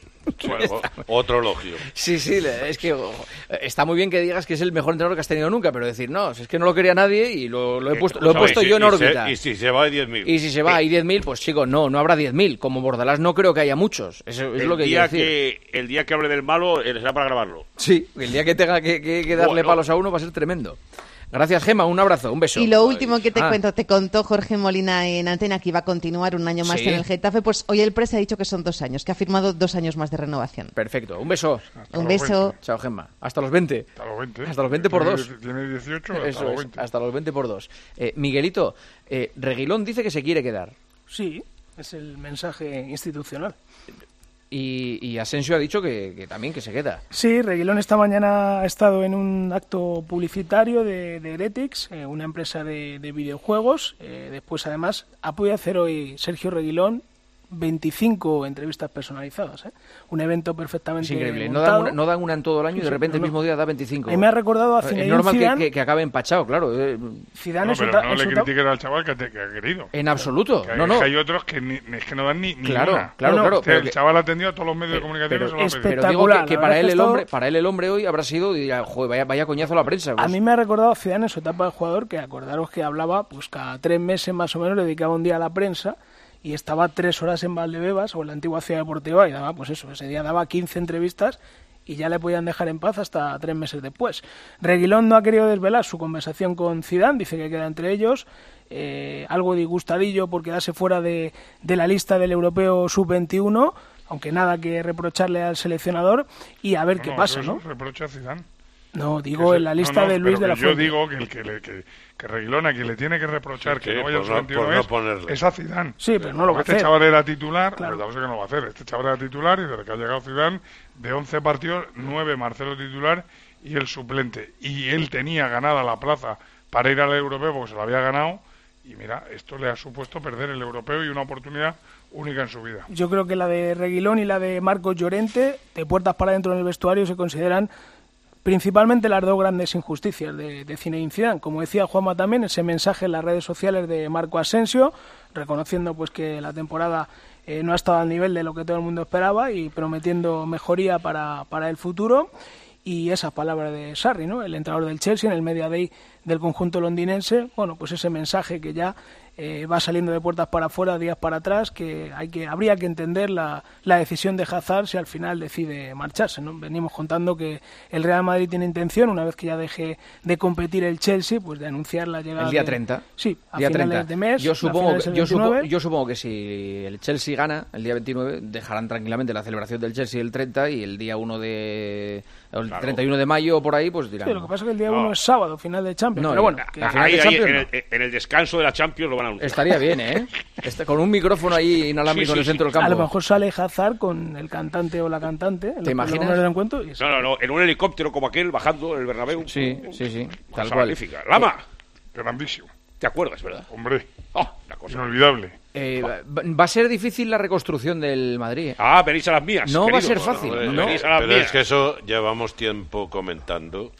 Speaker 3: Bueno, otro elogio.
Speaker 4: Sí, es que está muy bien que digas que es el mejor entrenador que has tenido nunca, pero decir, no, si es que no lo quería nadie y lo he puesto yo en órbita.
Speaker 3: Y si se va hay 10.000.
Speaker 4: Y si se va hay 10.000, pues chicos, no habrá 10.000. Como Bordalás no creo que haya muchos. Eso es lo que quiero decir.
Speaker 3: El día que hable del malo, será para grabarlo.
Speaker 4: Sí, el día que tenga que darle palos a uno va a ser tremendo. Gracias, Gema, un abrazo, un beso.
Speaker 6: Y lo último que te cuento, te contó Jorge Molina en Antena que iba a continuar un año más en el Getafe, pues hoy el Press ha dicho que son 2 años, que ha firmado 2 años más de renovación.
Speaker 4: Perfecto, un beso.
Speaker 6: Un beso.
Speaker 15: 20.
Speaker 4: Chao, Gema. Hasta los 20. Hasta los 20 por 2.
Speaker 15: Tiene 18,
Speaker 4: hasta los 20. Hasta los 20 por 2. Miguelito, Reguilón dice que se quiere quedar.
Speaker 7: Sí, es el mensaje institucional.
Speaker 4: Y Asensio ha dicho que también que se queda.
Speaker 7: Sí, Reguilón esta mañana ha estado en un acto publicitario de Heretics, una empresa de videojuegos. Después, además, ha podido hacer hoy Sergio Reguilón 25 entrevistas personalizadas, ¿eh? Un evento perfectamente
Speaker 4: es increíble.
Speaker 7: montado.
Speaker 4: No dan una en todo el año y de repente el mismo día da 25.
Speaker 7: Y me ha recordado a Zinedine
Speaker 4: Zidane. Es normal
Speaker 7: que
Speaker 4: acabe empachado, claro.
Speaker 7: Zidane
Speaker 15: pero no le critiques al chaval que ha querido.
Speaker 4: En absoluto.
Speaker 15: Que hay otros que no dan ni
Speaker 4: claro,
Speaker 15: una.
Speaker 4: Claro.
Speaker 15: El chaval ha atendido a todos los medios de comunicación.
Speaker 4: Pero digo que para él el hombre hoy habrá sido, dirá, joder, vaya coñazo a la prensa. Pues.
Speaker 7: A mí me ha recordado a Zidane en su etapa de jugador, que acordaros que hablaba, pues cada 3 meses más o menos le dedicaba un día a la prensa, y estaba 3 horas en Valdebebas o en la antigua Ciudad Deportiva y daba, pues eso, ese día daba 15 entrevistas y ya le podían dejar en paz hasta 3 meses después. Reguilón no ha querido desvelar su conversación con Zidane, dice que queda entre ellos, algo disgustadillo por quedarse fuera de la lista del europeo sub-21, aunque nada que reprocharle al seleccionador, y a ver qué pasa, ¿no?
Speaker 15: Reprocha a Zidane.
Speaker 7: No, digo en la lista de Luis de la Fuente.
Speaker 15: Yo digo que Reguilón, a quien le tiene que reprochar que no vaya a su 21 es a Zidane.
Speaker 7: Sí, pero no lo va a hacer.
Speaker 15: Este chaval era titular,
Speaker 7: claro.
Speaker 15: Pero que no lo va a hacer. Este chaval era titular y desde que ha llegado Zidane, de 11 partidos, 9 Marcelo titular y el suplente. Y él tenía ganada la plaza para ir al europeo porque se lo había ganado. Y mira, esto le ha supuesto perder el europeo y una oportunidad única en su vida.
Speaker 7: Yo creo que la de Reguilón y la de Marcos Llorente, de puertas para adentro en el vestuario, se consideran principalmente las dos grandes injusticias de Zinedine Zidane. Como decía Juanma también, ese mensaje en las redes sociales de Marco Asensio, reconociendo pues que la temporada no ha estado al nivel de lo que todo el mundo esperaba y prometiendo mejoría para el futuro. Y esas palabras de Sarri, ¿no?, el entrenador del Chelsea, en el Media Day del conjunto londinense. Bueno, pues ese mensaje que ya va saliendo de puertas para afuera, días para atrás, que habría que entender la decisión de Hazard si al final decide marcharse, ¿no? Venimos contando que el Real Madrid tiene intención, una vez que ya deje de competir el Chelsea, pues de anunciar la llegada
Speaker 4: el día 30.
Speaker 7: Sí, a
Speaker 4: día
Speaker 7: finales
Speaker 4: 30.
Speaker 7: de mes.
Speaker 4: Yo supongo que si el Chelsea gana el día 29, dejarán tranquilamente la celebración del Chelsea el 30 y el día 1 de... el 31 de mayo o por ahí, pues dirán...
Speaker 7: Sí, lo que pasa es que el día 1 es sábado, final de Champions.
Speaker 8: No,
Speaker 7: pero bueno,
Speaker 8: en el descanso de la Champions lo van a anunciar.
Speaker 4: Estaría bien, ¿eh? Con un micrófono ahí inalámbrico en el centro del campo.
Speaker 7: A lo mejor sale Hazard con el cantante o la cantante.
Speaker 4: ¿Te imaginas?
Speaker 8: No, en un helicóptero como aquel, bajando el Bernabéu.
Speaker 4: Sí. Tal cual.
Speaker 8: Magnífica. Lama.
Speaker 15: Grandísimo.
Speaker 8: ¿Te acuerdas, verdad?
Speaker 15: Hombre.
Speaker 8: La cosa
Speaker 15: inolvidable.
Speaker 4: Va a ser difícil la reconstrucción del Madrid.
Speaker 8: Venís a las mías.
Speaker 4: No
Speaker 8: querido.
Speaker 4: va a ser fácil.
Speaker 8: Venís a las
Speaker 3: pero
Speaker 8: mías.
Speaker 3: Es que eso llevamos tiempo comentando,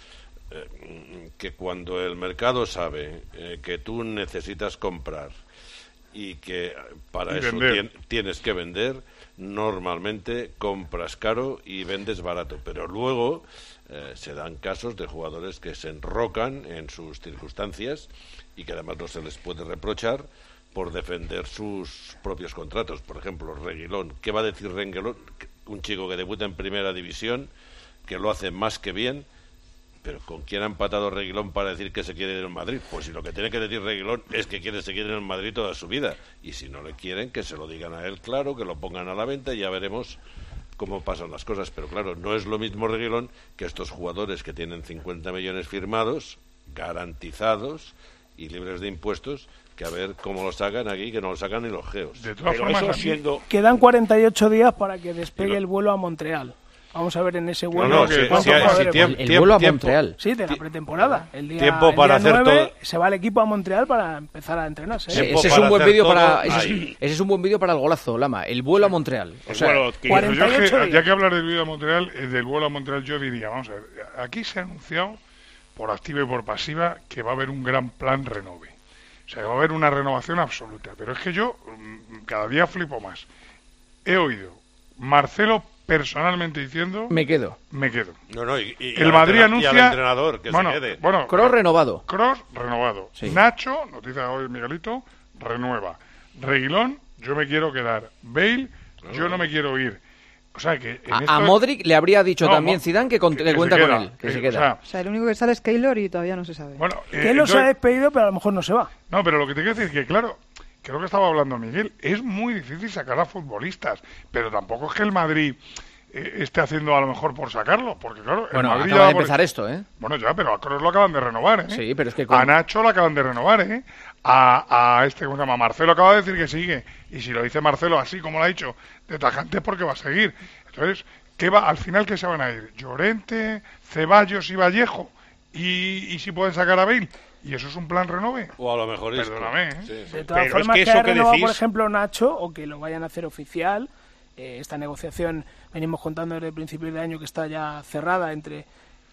Speaker 3: que cuando el mercado sabe que tú necesitas comprar y que para eso tienes que vender, normalmente compras caro y vendes barato, pero luego se dan casos de jugadores que se enrocan en sus circunstancias y que además no se les puede reprochar por defender sus propios contratos. Por ejemplo, Reguilón. ¿Qué va a decir Reguilón? Un chico que debuta en primera división, que lo hace más que bien, pero ¿con quién ha empatado Reguilón para decir que se quiere ir al Madrid? Pues si lo que tiene que decir Reguilón es que quiere seguir en el Madrid toda su vida. Y si no le quieren, que se lo digan a él, claro, que lo pongan a la venta y ya veremos cómo pasan las cosas. Pero claro, no es lo mismo Reguilón que estos jugadores que tienen 50 millones firmados, garantizados y libres de impuestos, que a ver cómo lo sacan aquí, que no lo sacan ni los geos.
Speaker 15: De todas formas,
Speaker 7: quedan 48 días para que despegue el vuelo a Montreal. Vamos a ver en ese vuelo
Speaker 4: el vuelo a Montreal.
Speaker 7: Sí, de la pretemporada. El día,
Speaker 3: tiempo para
Speaker 7: el día
Speaker 3: hacer
Speaker 7: 9
Speaker 3: todo.
Speaker 7: Se va el equipo a Montreal para empezar a entrenarse.
Speaker 4: Ese es un buen vídeo para ese es un buen vídeo para el golazo, Lama. El vuelo a Montreal. O sea,
Speaker 7: 48
Speaker 15: ya que hablar del vídeo a Montreal, del vuelo a Montreal, yo diría, vamos a ver, aquí se ha anunciado por activa y por pasiva que va a haber un gran plan renove. O sea, va a haber una renovación absoluta. Pero es que yo cada día flipo más. He oído Marcelo personalmente diciendo...
Speaker 4: Me quedo.
Speaker 3: No, y
Speaker 15: el Madrid anuncia...
Speaker 3: Y al entrenador, que se quede.
Speaker 4: Kroos renovado.
Speaker 15: Sí. Nacho, noticia hoy Miguelito, renueva. Reguilón, yo me quiero quedar. Bale, yo no me quiero ir. O sea que...
Speaker 4: A Modric le habría dicho también Zidane que cuenta con él, que se queda.
Speaker 13: O sea, el único que sale es Keylor y todavía no se sabe.
Speaker 15: Bueno,
Speaker 7: Keylor se ha despedido, pero a lo mejor no se va.
Speaker 15: No, pero lo que te quiero decir es que, claro... Creo que estaba hablando Miguel, es muy difícil sacar a futbolistas, pero tampoco es que el Madrid esté haciendo a lo mejor por sacarlo, porque claro, el Madrid
Speaker 4: acaba de empezar esto, ¿eh?
Speaker 15: Bueno, ya, pero a Kroos lo acaban de renovar, ¿eh?
Speaker 4: Sí, pero es que
Speaker 15: a Nacho lo acaban de renovar, ¿eh? A ¿cómo se llama? Marcelo acaba de decir que sigue, y si lo dice Marcelo así como lo ha dicho, de tajante es porque va a seguir. Entonces, al final qué se van a ir? Llorente, Ceballos y Vallejo, y si pueden sacar a Bale. ¿Y eso es un plan renove?
Speaker 3: O a lo mejor
Speaker 15: perdóname, ¿eh?
Speaker 3: Sí.
Speaker 7: De todas formas, es que haya renovado, por ejemplo, Nacho, o que lo vayan a hacer oficial, esta negociación, venimos contando desde el principio de año que está ya cerrada entre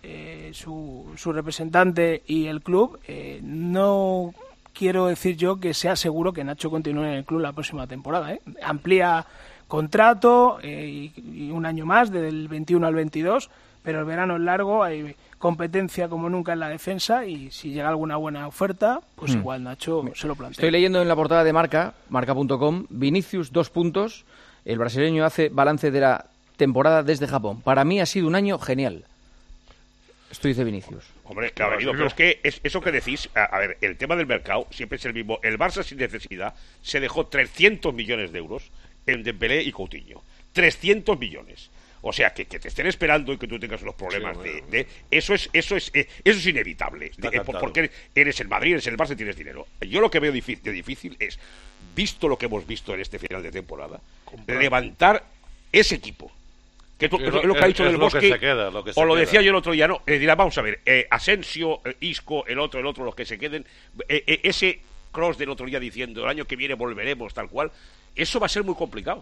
Speaker 7: su representante y el club. No quiero decir yo que sea seguro que Nacho continúe en el club la próxima temporada, ¿eh? Amplía contrato y un año más, del 21 al 22, pero el verano es largo, hay competencia como nunca en la defensa y si llega alguna buena oferta, pues igual Nacho se lo plantea.
Speaker 4: Estoy leyendo en la portada de marca.com, Vinicius 2 puntos, el brasileño hace balance de la temporada desde Japón. Para mí ha sido un año genial. Esto dice Vinicius.
Speaker 8: Hombre, claro, pero es que eso que decís, a ver, el tema del mercado siempre es el mismo. El Barça sin necesidad se dejó 300 millones de euros en Dembélé y Coutinho. 300 millones. O sea, que te estén esperando y que tú tengas unos problemas eso es inevitable. Porque eres el Madrid, eres el Barça y tienes dinero. Yo lo que veo de difícil es, visto lo que hemos visto en este final de temporada, levantar ese equipo. Que lo que ha dicho del Bosque, o lo decía yo el otro día, no, dirá, vamos a ver, Asensio, Isco, el otro, los que se queden, ese Kroos del otro día diciendo, el año que viene volveremos, tal cual, eso va a ser muy complicado.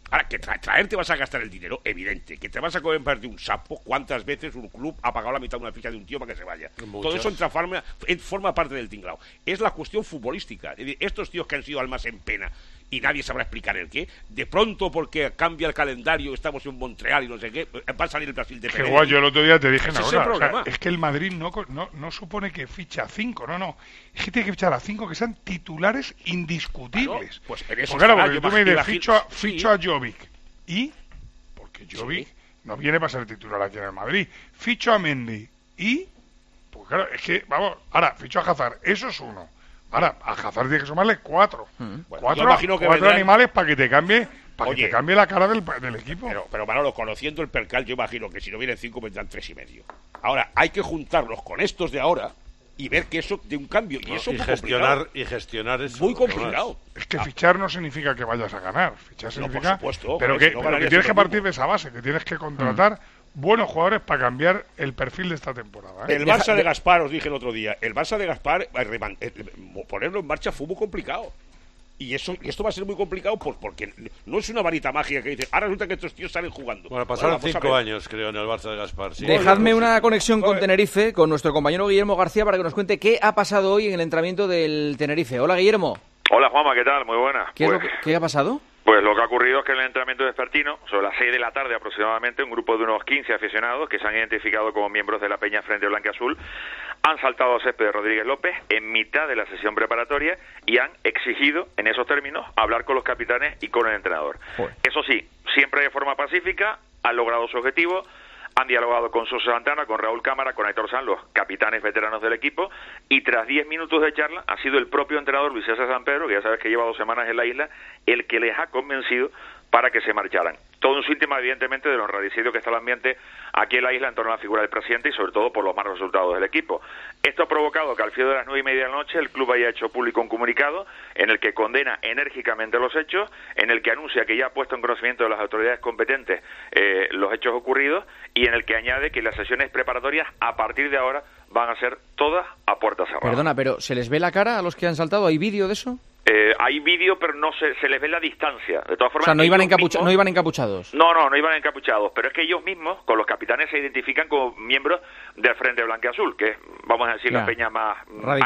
Speaker 8: Ahora, que traerte vas a gastar el dinero, evidente. Que te vas a comer de un sapo, ¿cuántas veces un club ha pagado la mitad de una ficha de un tío para que se vaya?
Speaker 3: Muchas.
Speaker 8: Todo eso forma parte del tinglao. Es la cuestión futbolística. Es decir, estos tíos que han sido almas en pena y nadie sabrá explicar el qué, de pronto porque cambia el calendario, estamos en Montreal y no sé qué, va a salir el Brasil de Pelé.
Speaker 15: Igual, yo el otro día te dije,
Speaker 8: es
Speaker 15: es que el Madrid no supone que ficha a 5, no. Es que tiene que fichar a 5 que sean titulares indiscutibles.
Speaker 8: Claro, pues en eso
Speaker 15: porque claro,
Speaker 8: estará,
Speaker 15: porque tú me dices, ficho a Jovic. ¿Y? Porque Jovic no viene para ser titular aquí en el Madrid. Ficho a Mendy. ¿Y? Pues claro, es que, vamos, ahora, ficho a Hazard. Eso es uno. Ahora, a Hazard tiene que sumarle 4.
Speaker 8: Bueno,
Speaker 15: 4 animales para que te cambie... Para que te cambie la cara del equipo.
Speaker 8: Pero Manolo, conociendo el percal, yo imagino que si no vienen 5 vendrán 3,5. Ahora, hay que juntarlos con estos de ahora y ver que eso de un cambio. Y eso
Speaker 3: gestionar es
Speaker 8: muy complicado.
Speaker 15: Es que fichar no significa que vayas a ganar. Fichar significa...
Speaker 8: por supuesto,
Speaker 15: pero que tienes que partir de esa base, que tienes que contratar buenos jugadores para cambiar el perfil de esta temporada.
Speaker 8: El Barça de Gaspar, os dije el otro día, el Barça de Gaspar, ponerlo en marcha fue muy complicado. Y esto va a ser muy complicado porque no es una varita mágica que dice, ahora resulta que estos tíos salen jugando.
Speaker 3: Bueno, pasaron 5 años, creo, en el Barça de Gaspar. Sí.
Speaker 4: Dejadme una conexión con Tenerife, con nuestro compañero Guillermo García, para que nos cuente qué ha pasado hoy en el entrenamiento del Tenerife. Hola, Guillermo.
Speaker 9: Hola, Juanma, ¿qué tal? Muy buena.
Speaker 4: ¿Qué ha pasado?
Speaker 9: Pues lo que ha ocurrido es que en el entrenamiento vespertino, sobre las 6 de la tarde aproximadamente, un grupo de unos 15 aficionados que se han identificado como miembros de la Peña Frente Blanca Azul han saltado al césped de Rodríguez López en mitad de la sesión preparatoria y han exigido, en esos términos, hablar con los capitanes y con el entrenador. Eso sí, siempre de forma pacífica, han logrado su objetivo. Han dialogado con Sosa Santana, con Raúl Cámara, con Aitor San, los capitanes veteranos del equipo, y tras 10 minutos de charla ha sido el propio entrenador Luis César San Pedro, que ya sabes que lleva 2 semanas en la isla, el que les ha convencido para que se marcharan. Todo un síntoma, evidentemente, de lo enrarecido que está el ambiente aquí en la isla en torno a la figura del presidente y sobre todo por los malos resultados del equipo. Esto ha provocado que al filo de las 9:30 de la noche el club haya hecho público un comunicado en el que condena enérgicamente los hechos, en el que anuncia que ya ha puesto en conocimiento de las autoridades competentes los hechos ocurridos y en el que añade que las sesiones preparatorias a partir de ahora van a ser todas a puertas cerradas.
Speaker 4: Perdona, pero ¿se les ve la cara a los que han saltado? ¿Hay vídeo de eso?
Speaker 9: Hay vídeo, pero no se les ve la distancia. De todas formas,
Speaker 4: o sea, no iban encapuchados.
Speaker 9: No iban encapuchados, pero es que ellos mismos, con los capitanes, se identifican como miembros del Frente Blanquiazul, que es, vamos a decir, la peña más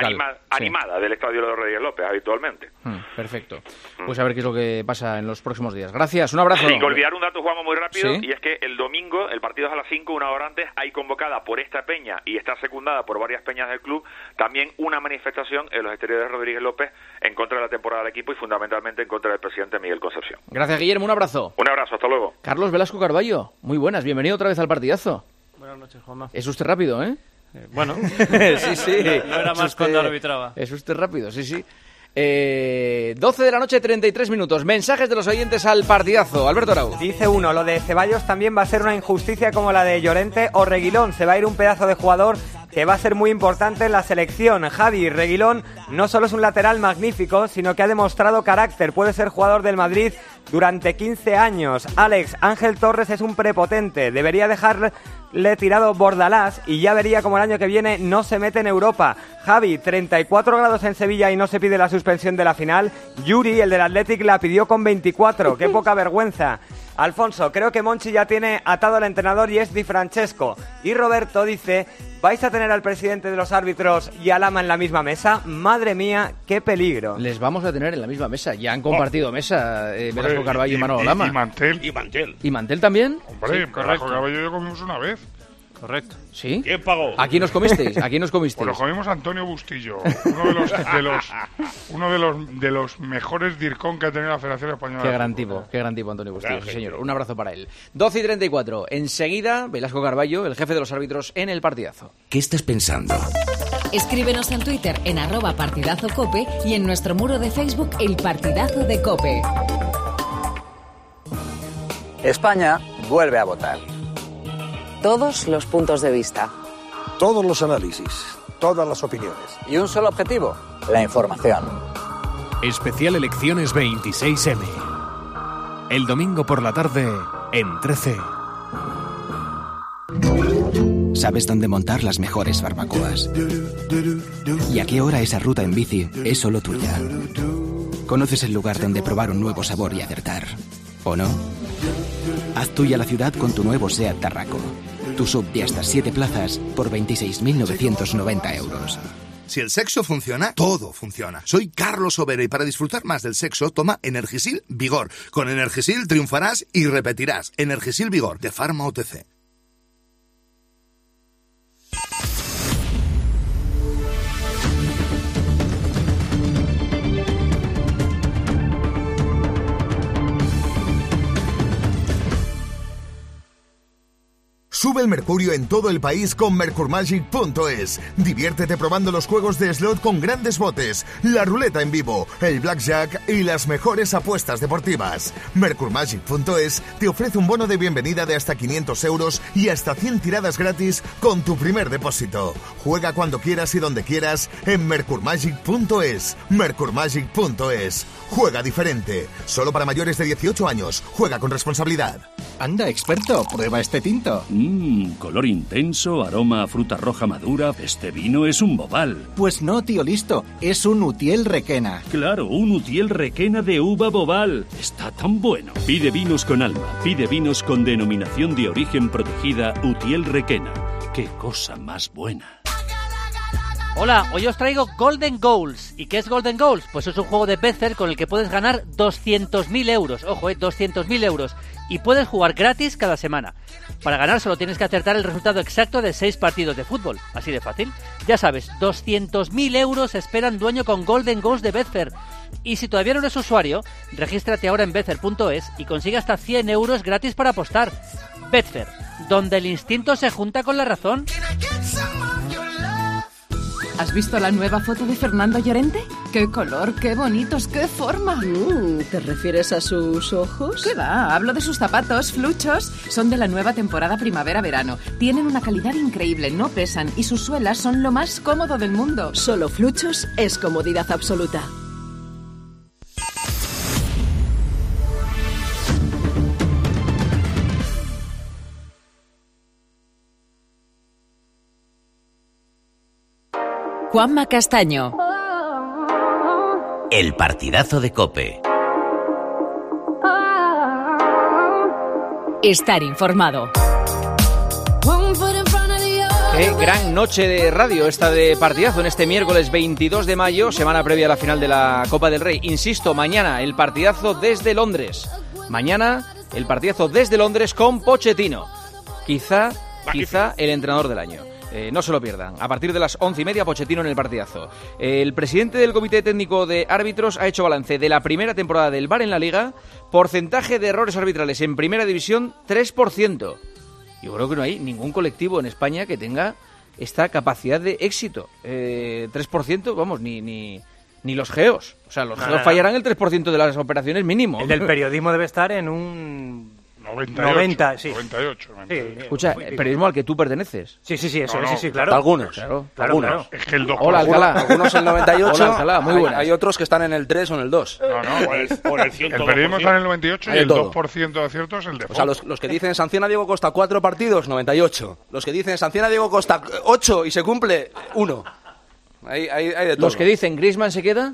Speaker 9: animada del estadio de Rodríguez López habitualmente.
Speaker 4: Perfecto. Pues a ver qué es lo que pasa en los próximos días. Gracias, un abrazo.
Speaker 9: Sin olvidar un dato, Juanma, muy rápido, y es que el domingo, el partido es a las 5, una hora antes, hay convocada por esta peña y está secundada por varias peñas del club, también una manifestación en los exteriores de Rodríguez López en contra de la temporada del equipo y fundamentalmente en contra del presidente Miguel Concepción.
Speaker 4: Gracias, Guillermo, un abrazo.
Speaker 9: Un abrazo, hasta luego.
Speaker 4: Carlos Velasco Carballo, muy buenas, bienvenido otra vez al partidazo.
Speaker 10: Buenas noches, Juanma.
Speaker 4: Es usted rápido, ¿eh?
Speaker 10: Bueno,
Speaker 4: sí.
Speaker 10: No era más cuando arbitraba.
Speaker 4: Es usted rápido, sí. 12 de la noche, 33 minutos. Mensajes de los oyentes al partidazo. Alberto Arau.
Speaker 11: Dice uno, lo de Ceballos también va a ser una injusticia como la de Llorente o Reguilón. Se va a ir un pedazo de jugador que va a ser muy importante en la selección. Javi, Reguilón no solo es un lateral magnífico, sino que ha demostrado carácter. Puede ser jugador del Madrid durante 15 años. Alex, Ángel Torres es un prepotente. Debería dejarle tirado Bordalás y ya vería como el año que viene no se mete en Europa. Javi, 34 grados en Sevilla y no se pide la suspensión de la final. Yuri, el del Athletic, la pidió con 24. ¡Qué poca vergüenza! Alfonso, creo que Monchi ya tiene atado al entrenador y es Di Francesco. Y Roberto dice, ¿vais a tener al presidente de los árbitros y a Lama en la misma mesa? Madre mía, qué peligro.
Speaker 4: Les vamos a tener en la misma mesa. Ya han compartido mesa Velasco Carballo y Manolo Lama.
Speaker 9: Y
Speaker 4: Mantel también.
Speaker 15: Hombre, Velasco Carballo y yo comimos una vez.
Speaker 10: Correcto.
Speaker 4: ¿Sí?
Speaker 9: ¿Quién pagó?
Speaker 4: ¿Aquí nos comisteis?
Speaker 15: Pues lo comimos Antonio Bustillo, uno de los mejores DIRCON que ha tenido la Federación Española.
Speaker 4: Qué gran tipo Antonio Bustillo, sí señor. Un abrazo para él. 12:34. Enseguida, Velasco Carballo, el jefe de los árbitros en el partidazo.
Speaker 2: ¿Qué estás pensando?
Speaker 1: Escríbenos en Twitter en @partidazocope y en nuestro muro de Facebook El Partidazo de Cope.
Speaker 12: España vuelve a votar.
Speaker 14: Todos los puntos de vista.
Speaker 16: Todos los análisis, todas las opiniones.
Speaker 12: Y un solo objetivo, la información.
Speaker 28: Especial Elecciones 26M. El domingo por la tarde en 13.
Speaker 17: Sabes dónde montar las mejores barbacoas. Y a qué hora esa ruta en bici es solo tuya. Conoces el lugar donde probar un nuevo sabor y acertar. ¿O no? Haz tuya la ciudad con tu nuevo SEAT Tarraco. Tu SUV de hasta 7 plazas por 26.990 euros.
Speaker 18: Si el sexo funciona, todo funciona. Soy Carlos Overa y para disfrutar más del sexo, toma Energisil Vigor. Con Energisil triunfarás y repetirás. Energisil Vigor, de Pharma OTC. Sube el mercurio en todo el país con mercurmagic.es. Diviértete probando los juegos de slot con grandes botes, la ruleta en vivo, el blackjack y las mejores apuestas deportivas. Mercurmagic.es te ofrece un bono de bienvenida de hasta 500 euros y hasta 100 tiradas gratis con tu primer depósito. Juega cuando quieras y donde quieras en mercurmagic.es. Mercurmagic.es. Juega diferente. Solo para mayores de 18 años. Juega con responsabilidad.
Speaker 19: Anda, experto, prueba este tinto.
Speaker 20: Color intenso, aroma a fruta roja madura. Este vino es un Boval.
Speaker 19: Pues no, tío listo. Es un Utiel Requena.
Speaker 20: Claro, un Utiel Requena de uva Boval. Está tan bueno. Pide vinos con alma. Pide vinos con denominación de origen protegida Utiel Requena. ¡Qué cosa más buena!
Speaker 21: Hola, hoy os traigo Golden Goals. ¿Y qué es Golden Goals? Pues es un juego de Betfair con el que puedes ganar 200.000 euros. Ojo, 200.000 euros. Y puedes jugar gratis cada semana. Para ganar solo tienes que acertar el resultado exacto de 6 partidos de fútbol. Así de fácil. Ya sabes, 200.000 euros esperan dueño con Golden Goals de Betfair. Y si todavía no eres usuario, regístrate ahora en Betfair.es y consigue hasta 100 euros gratis para apostar. Betfair, donde el instinto se junta con la razón.
Speaker 22: ¿Has visto la nueva foto de Fernando Llorente? ¡Qué color, qué bonitos, qué forma!
Speaker 23: ¿Te refieres a sus ojos?
Speaker 22: ¿Qué va? Hablo de sus zapatos, Fluchos. Son de la nueva temporada primavera-verano. Tienen una calidad increíble, no pesan y sus suelas son lo más cómodo del mundo.
Speaker 23: Solo Fluchos es comodidad absoluta.
Speaker 1: Juanma Castaño.
Speaker 2: El partidazo de COPE.
Speaker 1: Estar informado.
Speaker 4: Qué gran noche de radio esta de partidazo en este miércoles 22 de mayo, semana previa a la final de la Copa del Rey. Insisto, mañana el partidazo desde Londres. Mañana el partidazo desde Londres con Pochettino. Quizá el entrenador del año. No se lo pierdan. A partir de las 11:30, Pochettino en el partidazo. El presidente del Comité Técnico de Árbitros ha hecho balance de la primera temporada del VAR en la Liga. Porcentaje de errores arbitrales en Primera División, 3%. Yo creo que no hay ningún colectivo en España que tenga esta capacidad de éxito. 3%, vamos, ni los geos. O sea, los geos fallarán el 3% de las operaciones mínimo.
Speaker 11: El del periodismo debe estar en un...
Speaker 15: 98.
Speaker 11: Sí.
Speaker 4: Escucha, el periodismo al que tú perteneces.
Speaker 11: Sí, claro.
Speaker 22: Algunos.
Speaker 4: Algunos.
Speaker 15: Es que el 2%.
Speaker 4: Hola, Alcalá.
Speaker 22: Algunos el 98.
Speaker 4: Hola, Alcalá, muy buenas.
Speaker 22: Hay otros que están en el 3 o en el 2.
Speaker 8: O en el 102%.
Speaker 15: El periodismo está en el 98 y el 2% de acierto es el de
Speaker 22: fondo. O sea, los que dicen sanciona a Diego Costa 4 partidos, 98. Los que dicen sanciona a Diego Costa 8 y se cumple 1. Hay de todo.
Speaker 4: Los que dicen Griezmann se queda...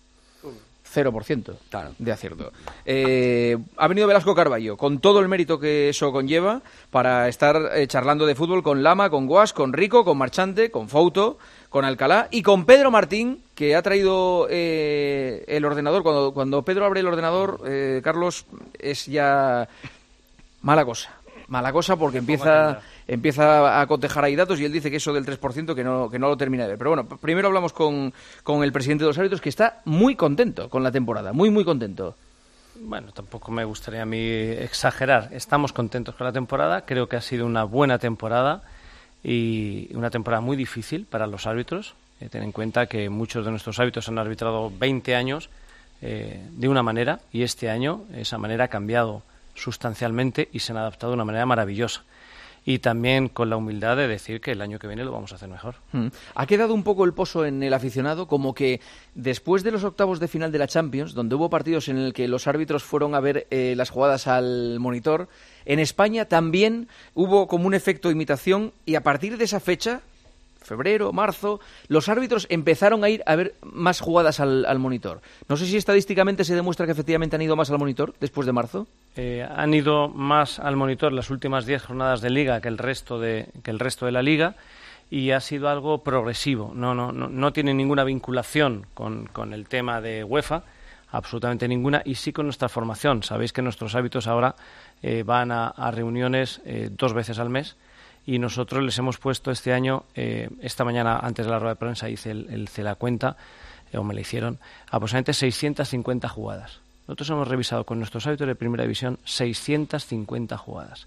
Speaker 4: 0% de acierto. Ha venido Velasco Carballo, con todo el mérito que eso conlleva, para estar charlando de fútbol con Lama, con Guas, con Rico, con Marchante, con Fouto, con Alcalá y con Pedro Martín, que ha traído el ordenador. Cuando Pedro abre el ordenador, Carlos, es ya mala cosa. Mala cosa porque empieza a cotejar ahí datos y él dice que eso del 3% que no lo termina de ver. Pero bueno, primero hablamos con el presidente de los árbitros, que está muy contento con la temporada, muy, muy contento.
Speaker 10: Bueno, tampoco me gustaría a mí exagerar. Estamos contentos con la temporada. Creo que ha sido una buena temporada y una temporada muy difícil para los árbitros. Ten en cuenta que muchos de nuestros árbitros han arbitrado 20 años de una manera y este año esa manera ha cambiado sustancialmente y se han adaptado de una manera maravillosa. Y también con la humildad de decir que el año que viene lo vamos a hacer mejor.
Speaker 4: Ha quedado un poco el pozo en el aficionado, como que después de los octavos de final de la Champions, donde hubo partidos en el que los árbitros fueron a ver las jugadas al monitor, en España también hubo como un efecto imitación y a partir de esa fecha febrero, marzo, los árbitros empezaron a ir a ver más jugadas al monitor. No sé si estadísticamente se demuestra que efectivamente han ido más al monitor después de marzo.
Speaker 10: Han ido más al monitor las últimas 10 jornadas de Liga que el resto de la Liga, y ha sido algo progresivo. No tiene ninguna vinculación con el tema de UEFA, absolutamente ninguna, y sí con nuestra formación. Sabéis que nuestros árbitros ahora van a reuniones 2 veces al mes, y nosotros les hemos puesto este año, esta mañana antes de la rueda de prensa hice la cuenta, o me la hicieron, aproximadamente 650 jugadas. Nosotros hemos revisado con nuestros árbitros de Primera División 650 jugadas.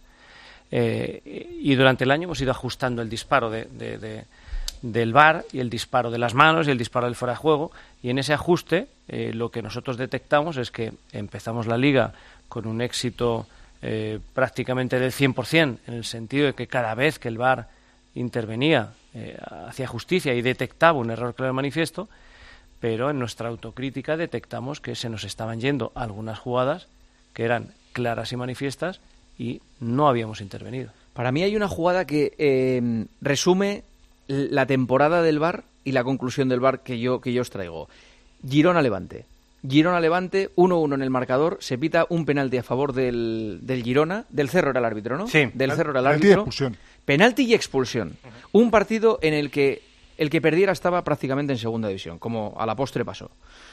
Speaker 10: Y durante el año hemos ido ajustando el disparo del VAR y el disparo de las manos y el disparo del fuera de juego, y en ese ajuste lo que nosotros detectamos es que empezamos la Liga con un éxito prácticamente del 100%, en el sentido de que cada vez que el VAR intervenía hacía justicia y detectaba un error claro y manifiesto, pero en nuestra autocrítica detectamos que se nos estaban yendo algunas jugadas que eran claras y manifiestas y no habíamos intervenido.
Speaker 4: Para mí hay una jugada que resume la temporada del VAR y la conclusión del VAR que yo os traigo. Girona-Levante. Girona-Levante, 1-1 en el marcador, se pita un penalti a favor del Girona, del Cerro era el árbitro, ¿no?
Speaker 15: Sí.
Speaker 4: Del Cerro era el árbitro. Penalti y expulsión. Un partido en el que el que perdiera estaba prácticamente en segunda división, como a la postre pasó.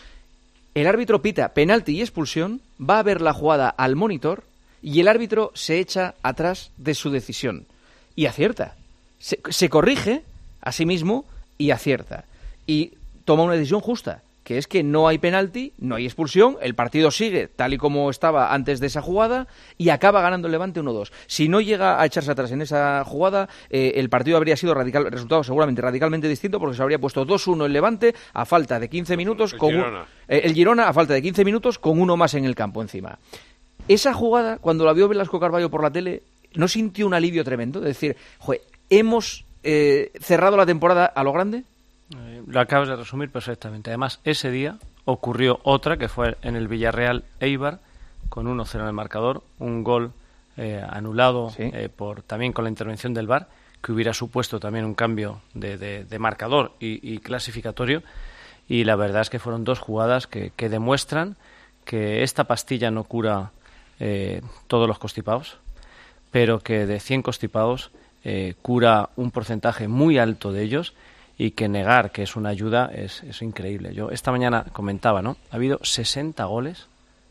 Speaker 4: El árbitro pita penalti y expulsión, va a ver la jugada al monitor y el árbitro se echa atrás de su decisión y acierta. Se corrige a sí mismo y acierta. Y toma una decisión justa, que es que no hay penalti, no hay expulsión, el partido sigue tal y como estaba antes de esa jugada y acaba ganando el Levante 1-2. Si no llega a echarse atrás en esa jugada, el partido habría sido el resultado seguramente radicalmente distinto, porque se habría puesto 2-1 el Levante a falta de 15 minutos el Girona a falta de 15 minutos con uno más en el campo encima. Esa jugada, cuando la vio Velasco Carballo por la tele, ¿no sintió un alivio tremendo? De decir, joder, hemos cerrado la temporada a lo grande.
Speaker 10: Lo acabas de resumir perfectamente. Además, ese día ocurrió otra, que fue en el Villarreal Eibar, con 1-0 en el marcador, un gol anulado ¿sí? También con la intervención del VAR, que hubiera supuesto también un cambio de marcador y clasificatorio, y la verdad es que fueron 2 jugadas que demuestran que esta pastilla no cura todos los constipados, pero que de 100 constipados cura un porcentaje muy alto de ellos, y que negar que es una ayuda es increíble. Yo esta mañana comentaba, ¿no? Ha habido 60 goles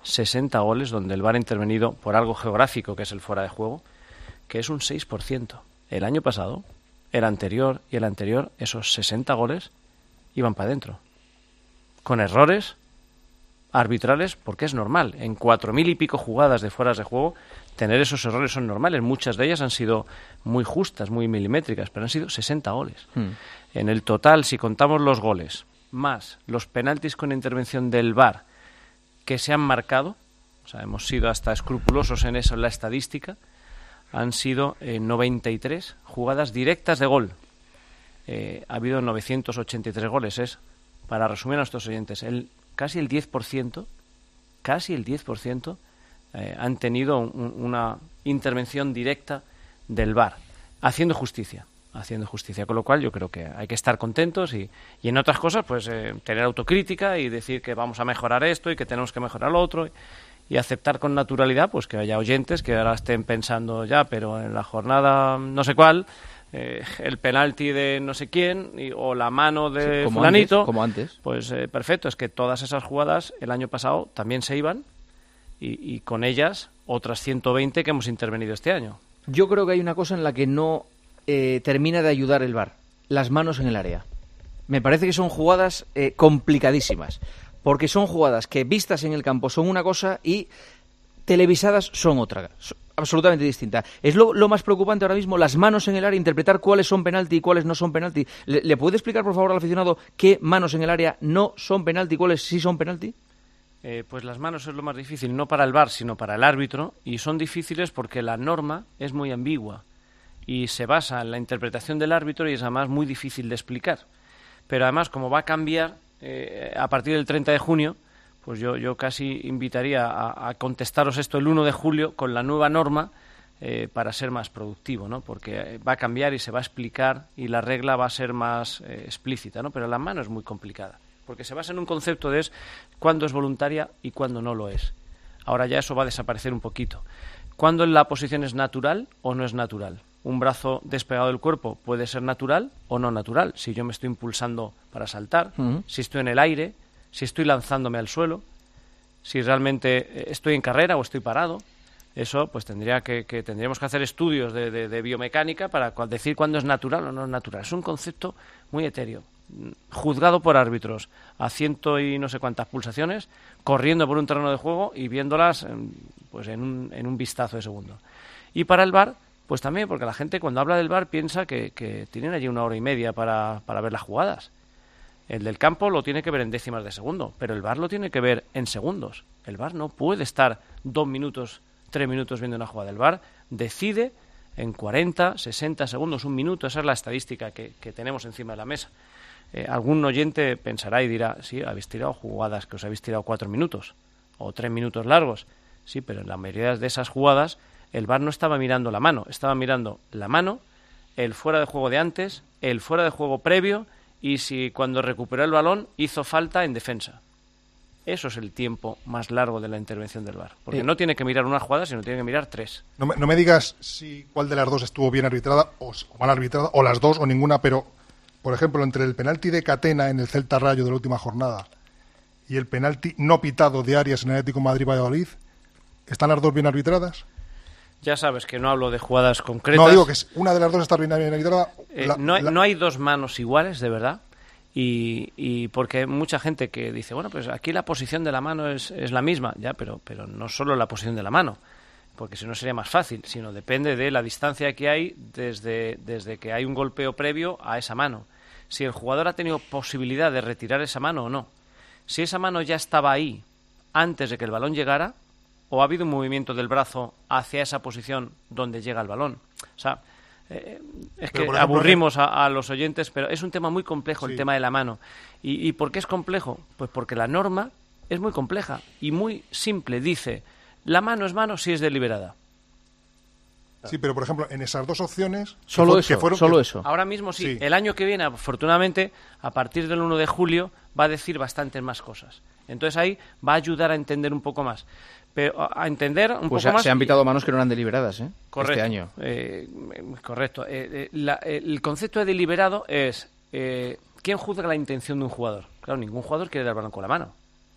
Speaker 10: donde el VAR ha intervenido por algo geográfico, que es el fuera de juego, que es un 6%. El año pasado, el anterior y el anterior, esos 60 goles iban para adentro, con errores arbitrales, porque es normal. En 4.000 y pico jugadas de fueras de juego, tener esos errores son normales. Muchas de ellas han sido muy justas, muy milimétricas, pero han sido 60 goles. En el total, si contamos los goles, más los penaltis con intervención del VAR que se han marcado, o sea, hemos sido hasta escrupulosos en eso, en la estadística, han sido 93 jugadas directas de gol. Ha habido 983 goles. Es, para resumir a nuestros oyentes, casi el 10% han tenido una intervención directa del VAR, haciendo justicia, con lo cual yo creo que hay que estar contentos y en otras cosas pues tener autocrítica y decir que vamos a mejorar esto y que tenemos que mejorar lo otro y aceptar con naturalidad pues que haya oyentes que ahora estén pensando ya, pero en la jornada no sé cuál, el penalti de no sé quién o la mano de
Speaker 4: como
Speaker 10: fulanito,
Speaker 4: como antes.
Speaker 10: Pues perfecto, es que todas esas jugadas el año pasado también se iban y con ellas otras 120 que hemos intervenido este año.
Speaker 4: Yo creo que hay una cosa en la que no termina de ayudar el VAR, las manos en el área. Me parece que son jugadas complicadísimas, porque son jugadas que vistas en el campo son una cosa y televisadas son otra, absolutamente distinta. Es lo más preocupante ahora mismo, las manos en el área, interpretar cuáles son penalti y cuáles no son penalti. ¿Le puede explicar, por favor, al aficionado qué manos en el área no son penalti y cuáles sí son penalti?
Speaker 10: Pues las manos es lo más difícil, no para el VAR, sino para el árbitro, y son difíciles porque la norma es muy ambigua y se basa en la interpretación del árbitro y es además muy difícil de explicar. Pero además, como va a cambiar a partir del 30 de junio, pues yo casi invitaría a contestaros esto el 1 de julio con la nueva norma para ser más productivo, ¿no? Porque va a cambiar y se va a explicar y la regla va a ser más explícita, ¿no? Pero la mano es muy complicada, porque se basa en un concepto de cuándo es voluntaria y cuándo no lo es. Ahora ya eso va a desaparecer un poquito. ¿Cuándo la posición es natural o no es natural? Un brazo despegado del cuerpo puede ser natural o no natural. Si yo me estoy impulsando para saltar, si estoy en el aire, si estoy lanzándome al suelo, si realmente estoy en carrera o estoy parado. Eso pues tendríamos que hacer estudios de biomecánica para decir cuándo es natural o no es natural. Es un concepto muy etéreo, juzgado por árbitros a 100 y no sé cuántas pulsaciones, corriendo por un terreno de juego y viéndolas pues en un vistazo de segundo. Y para el VAR, pues también, porque la gente cuando habla del VAR piensa que tienen allí 1 hora y media para ver las jugadas. El del campo lo tiene que ver en décimas de segundo, pero el VAR lo tiene que ver en segundos. El VAR no puede estar 2 minutos, 3 minutos viendo una jugada. El VAR decide en 40, 60 segundos, 1 minuto. Esa es la estadística que tenemos encima de la mesa. Algún oyente pensará y dirá, sí, habéis tirado jugadas que os habéis tirado 4 minutos o 3 minutos largos. Sí, pero en la mayoría de esas jugadas el VAR no estaba mirando la mano, estaba mirando la mano, el fuera de juego de antes, el fuera de juego previo y si cuando recuperó el balón hizo falta en defensa. Eso es el tiempo más largo de la intervención del VAR, porque no tiene que mirar una jugada, sino tiene que mirar 3.
Speaker 15: No me digas cuál de las dos estuvo bien arbitrada o mal arbitrada, o las dos o ninguna, pero, por ejemplo, entre el penalti de Catena en el Celta Rayo de la última jornada y el penalti no pitado de Arias en el Atlético Madrid-Valladolid, ¿están las dos bien arbitradas?
Speaker 10: Ya sabes que no hablo de jugadas concretas.
Speaker 15: No, digo que una de las dos está bien arbitrada.
Speaker 10: No hay dos manos iguales, de verdad. Y porque hay mucha gente que dice, bueno, pues aquí la posición de la mano es la misma. Ya, pero no solo la posición de la mano, porque si no sería más fácil, sino depende de la distancia que hay desde que hay un golpeo previo a esa mano. Si el jugador ha tenido posibilidad de retirar esa mano o no. Si esa mano ya estaba ahí antes de que el balón llegara, o ha habido un movimiento del brazo hacia esa posición donde llega el balón. O sea, es que aburrimos a los oyentes, pero es un tema muy complejo, el tema de la mano. ¿Y por qué es complejo? Pues porque la norma es muy compleja y muy simple. Dice, la mano es mano si es deliberada.
Speaker 15: Sí, pero por ejemplo, en esas dos opciones...
Speaker 4: Solo eso.
Speaker 10: Ahora mismo sí. El año que viene, afortunadamente, a partir del 1 de julio, va a decir bastantes más cosas. Entonces ahí va a ayudar a entender un poco más. Pero a entender un poco más...
Speaker 4: Se han pitado manos que no eran deliberadas,
Speaker 10: correcto,
Speaker 4: este año.
Speaker 10: Correcto. El concepto de deliberado es... ¿quién juzga la intención de un jugador? Claro, ningún jugador quiere dar balón con la mano.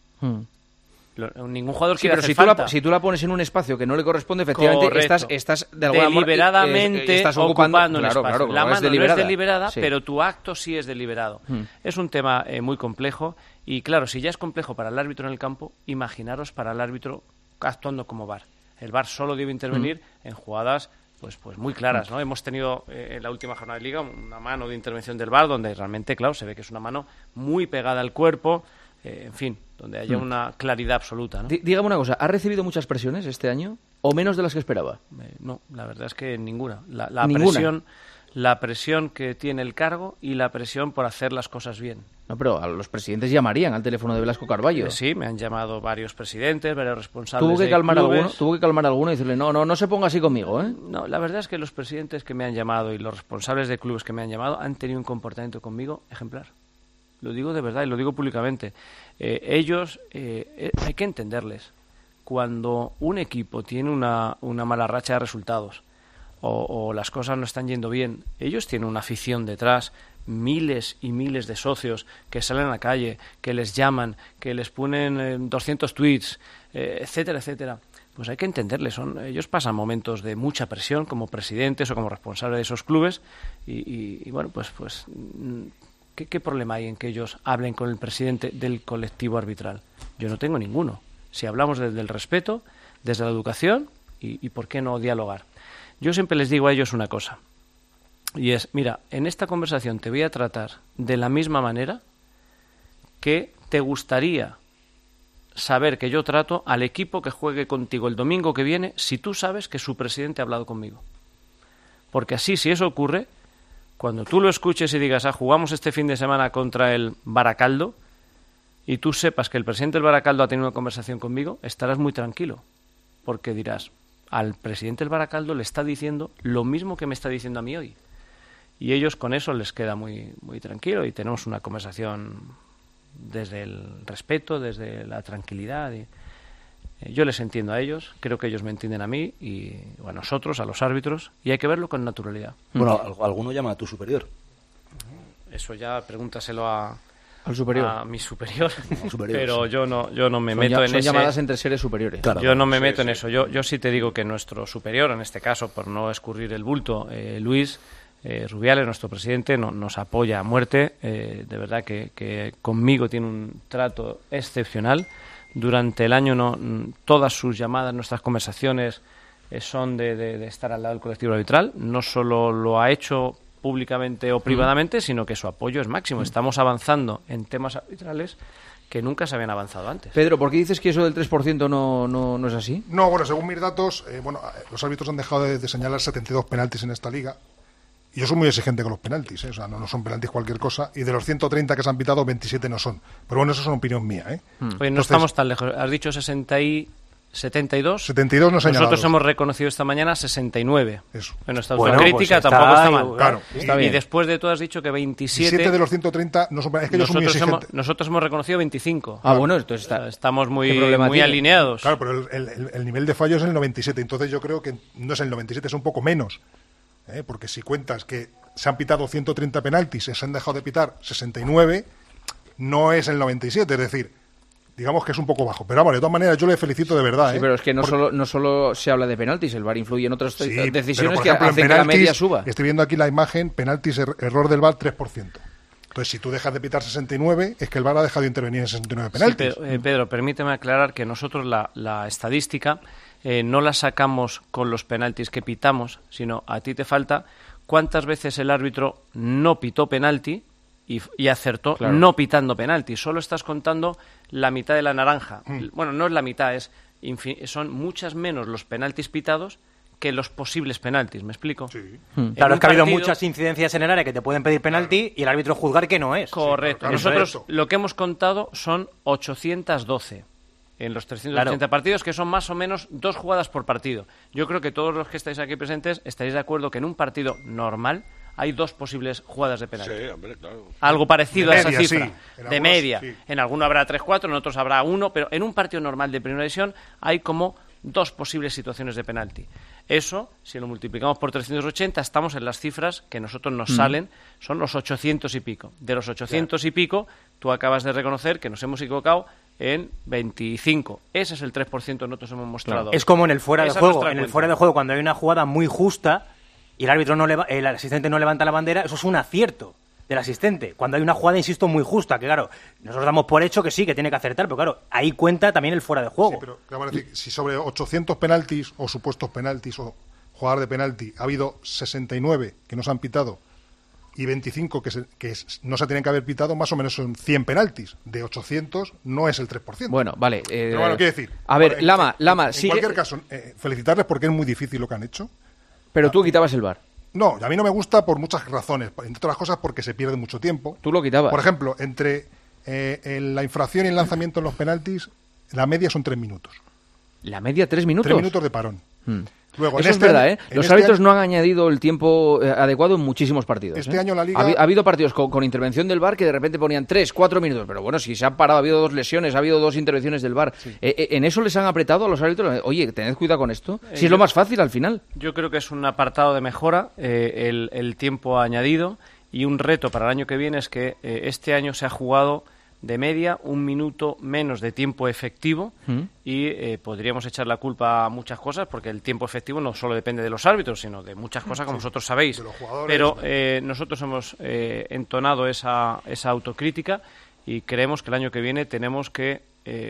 Speaker 10: Ningún jugador quiere hacer falta.
Speaker 4: Si tú la pones en un espacio que no le corresponde, efectivamente estás de alguna
Speaker 10: deliberadamente
Speaker 4: estás
Speaker 10: ocupando un espacio.
Speaker 4: Claro,
Speaker 10: la mano no es deliberada,
Speaker 4: sí,
Speaker 10: pero tu acto sí es deliberado. Es un tema muy complejo y claro, si ya es complejo para el árbitro en el campo, imaginaros para el árbitro actuando como VAR. El VAR solo debe intervenir en jugadas pues muy claras, ¿no? Hemos tenido en la última jornada de Liga una mano de intervención del VAR donde realmente, claro, se ve que es una mano muy pegada al cuerpo, en fin, donde haya una claridad absoluta, ¿no?
Speaker 4: Dígame una cosa, ¿ha recibido muchas presiones este año o menos de las que esperaba?
Speaker 10: No, la verdad es que ninguna. La presión que tiene el cargo y la presión por hacer las cosas bien.
Speaker 4: No, pero a los presidentes llamarían al teléfono de Blasco Carballo.
Speaker 10: Sí, me han llamado varios presidentes, varios responsables
Speaker 4: Tuvo que calmar a alguno y decirle, no se ponga así conmigo, ¿eh?
Speaker 10: No, la verdad es que los presidentes que me han llamado y los responsables de clubes que me han llamado han tenido un comportamiento conmigo ejemplar. Lo digo de verdad y lo digo públicamente. Ellos, hay que entenderles. Cuando un equipo tiene una mala racha de resultados o las cosas no están yendo bien, ellos tienen una afición detrás, miles y miles de socios que salen a la calle, que les llaman, que les ponen 200 tweets, etcétera, etcétera. Pues hay que entenderles. Ellos pasan momentos de mucha presión como presidentes o como responsables de esos clubes y bueno, pues ¿qué problema hay en que ellos hablen con el presidente del colectivo arbitral? Yo no tengo ninguno. Si hablamos desde el respeto, desde la educación y ¿por qué no dialogar? Yo siempre les digo a ellos una cosa y es, mira, en esta conversación te voy a tratar de la misma manera que te gustaría saber que yo trato al equipo que juegue contigo el domingo que viene si tú sabes que su presidente ha hablado conmigo. Porque así, si eso ocurre, cuando tú lo escuches y digas, jugamos este fin de semana contra el Baracaldo, y tú sepas que el presidente del Baracaldo ha tenido una conversación conmigo, estarás muy tranquilo, porque dirás, al presidente del Baracaldo le está diciendo lo mismo que me está diciendo a mí hoy. Y ellos con eso les queda muy, muy tranquilo y tenemos una conversación desde el respeto, desde la tranquilidad. Yo les entiendo a ellos, creo que ellos me entienden a mí y a nosotros, a los árbitros, y hay que verlo con naturalidad.
Speaker 5: Bueno, alguno llama a tu superior.
Speaker 10: Eso ya pregúntaselo
Speaker 4: al superior,
Speaker 10: a mi superior, pero yo no me meto en eso.
Speaker 4: Son llamadas entre seres superiores.
Speaker 10: Claro, yo no me meto en eso. Yo sí te digo que nuestro superior, en este caso, por no escurrir el bulto, Luis Rubiales, nuestro presidente, nos apoya a muerte. De verdad que conmigo tiene un trato excepcional. Durante el año todas sus llamadas, nuestras conversaciones son de estar al lado del colectivo arbitral. No solo lo ha hecho públicamente o privadamente, sino que su apoyo es máximo. Estamos avanzando en temas arbitrales que nunca se habían avanzado antes.
Speaker 4: Pedro, ¿por qué dices que eso del 3% no es así?
Speaker 15: No, bueno, según mis datos, los árbitros han dejado de señalar 72 penaltis en esta liga. Y yo soy muy exigente con los penaltis, o sea, no son penaltis cualquier cosa. Y de los 130 que se han pitado, 27 no son. Pero bueno, eso es una opinión mía,
Speaker 10: Oye, no estamos tan lejos. Has dicho 72.
Speaker 15: 72 no señalados.
Speaker 10: Nosotros hemos reconocido esta mañana 69.
Speaker 15: Eso.
Speaker 10: En nuestra autocrítica tampoco está mal.
Speaker 15: Claro.
Speaker 10: Está bien. Y después de todo has dicho que 27
Speaker 15: de los 130 no son. Es que yo soy muy exigente.
Speaker 10: Nosotros hemos reconocido 25.
Speaker 4: Bueno, entonces
Speaker 10: estamos muy alineados.
Speaker 15: Claro, pero el nivel de fallo es el 97. Entonces yo creo que no es el 97, es un poco menos. Porque si cuentas que se han pitado 130 penaltis y se han dejado de pitar 69, no es el 97. Es decir, digamos que es un poco bajo. Pero vamos, de todas maneras yo le felicito de verdad.
Speaker 4: Sí, pero es que no solo se habla de penaltis, el VAR influye en otras decisiones
Speaker 15: pero, por
Speaker 4: que
Speaker 15: ejemplo,
Speaker 4: hacen que la media suba.
Speaker 15: Estoy viendo aquí la imagen, penaltis, error del VAR 3%. Entonces, si tú dejas de pitar 69, es que el VAR ha dejado de intervenir en 69 penaltis.
Speaker 10: Sí, Pedro, permíteme aclarar que nosotros la estadística no la sacamos con los penaltis que pitamos, sino a ti te falta cuántas veces el árbitro no pitó penalti y acertó no pitando penalti. Solo estás contando la mitad de la naranja. Bueno, no es la mitad, son muchas menos los penaltis pitados que los posibles penaltis, ¿me explico?
Speaker 11: Sí. Claro, es que ha habido muchas incidencias en el área que te pueden pedir penalti y el árbitro juzgar que no es.
Speaker 10: Correcto. Nosotros lo que hemos contado son 812 en los 380 partidos, que son más o menos 2 jugadas por partido. Yo creo que todos los que estáis aquí presentes estaréis de acuerdo que en un partido normal hay 2 posibles jugadas de penalti.
Speaker 3: Sí, hombre, claro.
Speaker 10: Algo parecido a esa cifra.
Speaker 15: Sí.
Speaker 10: De media. Sí. En alguno habrá 3-4, en otros habrá 1, pero en un partido normal de primera división hay como 2 posibles situaciones de penalti. Eso, si lo multiplicamos por 380, estamos en las cifras que nosotros nos salen, son los 800 y pico. De los 800 y pico, tú acabas de reconocer que nos hemos equivocado en 25. Ese es el 3% que nosotros hemos mostrado.
Speaker 11: Es como en el fuera de juego. En el fuera de juego, cuando hay una jugada muy justa y el árbitro el asistente no levanta la bandera, eso es un acierto del asistente. Cuando hay una jugada, insisto, muy justa, que claro, nosotros damos por hecho que sí, que tiene que acertar, pero claro, ahí cuenta también el fuera de juego.
Speaker 15: Sí, pero vamos a decir, si sobre 800 penaltis o supuestos penaltis o jugador de penalti ha habido 69 que no se han pitado y 25 que no se tienen que haber pitado, más o menos son 100 penaltis. De 800 no es el 3%.
Speaker 4: Bueno, vale.
Speaker 15: Pero bueno, quiero decir...
Speaker 4: A ver, Lama,
Speaker 15: en cualquier caso, felicitarles porque es muy difícil lo que han hecho.
Speaker 4: Pero tú quitabas el VAR.
Speaker 15: No, a mí no me gusta por muchas razones. Entre otras cosas porque se pierde mucho tiempo.
Speaker 4: Tú lo quitabas.
Speaker 15: Por ejemplo, entre la infracción y el lanzamiento en los penaltis, la media son 3 minutos.
Speaker 4: ¿La media 3 minutos?
Speaker 15: 3 minutos de parón. Luego,
Speaker 4: eso es verdad, ¿eh? Los árbitros no han añadido el tiempo adecuado en muchísimos partidos.
Speaker 15: Este año la Liga...
Speaker 4: Ha habido partidos con intervención del VAR que de repente ponían 3, 4 minutos. Pero bueno, si se han parado, ha habido 2 lesiones, ha habido 2 intervenciones del VAR. Sí. ¿En eso les han apretado a los árbitros? Oye, tened cuidado con esto. Si es lo más fácil al final.
Speaker 10: Yo creo que es un apartado de mejora, el tiempo añadido. Y un reto para el año que viene es que este año se ha jugado de media 1 minuto menos de tiempo efectivo y podríamos echar la culpa a muchas cosas porque el tiempo efectivo no solo depende de los árbitros sino de muchas cosas como vosotros sabéis, pero nosotros hemos entonado esa autocrítica y creemos que el año que viene tenemos que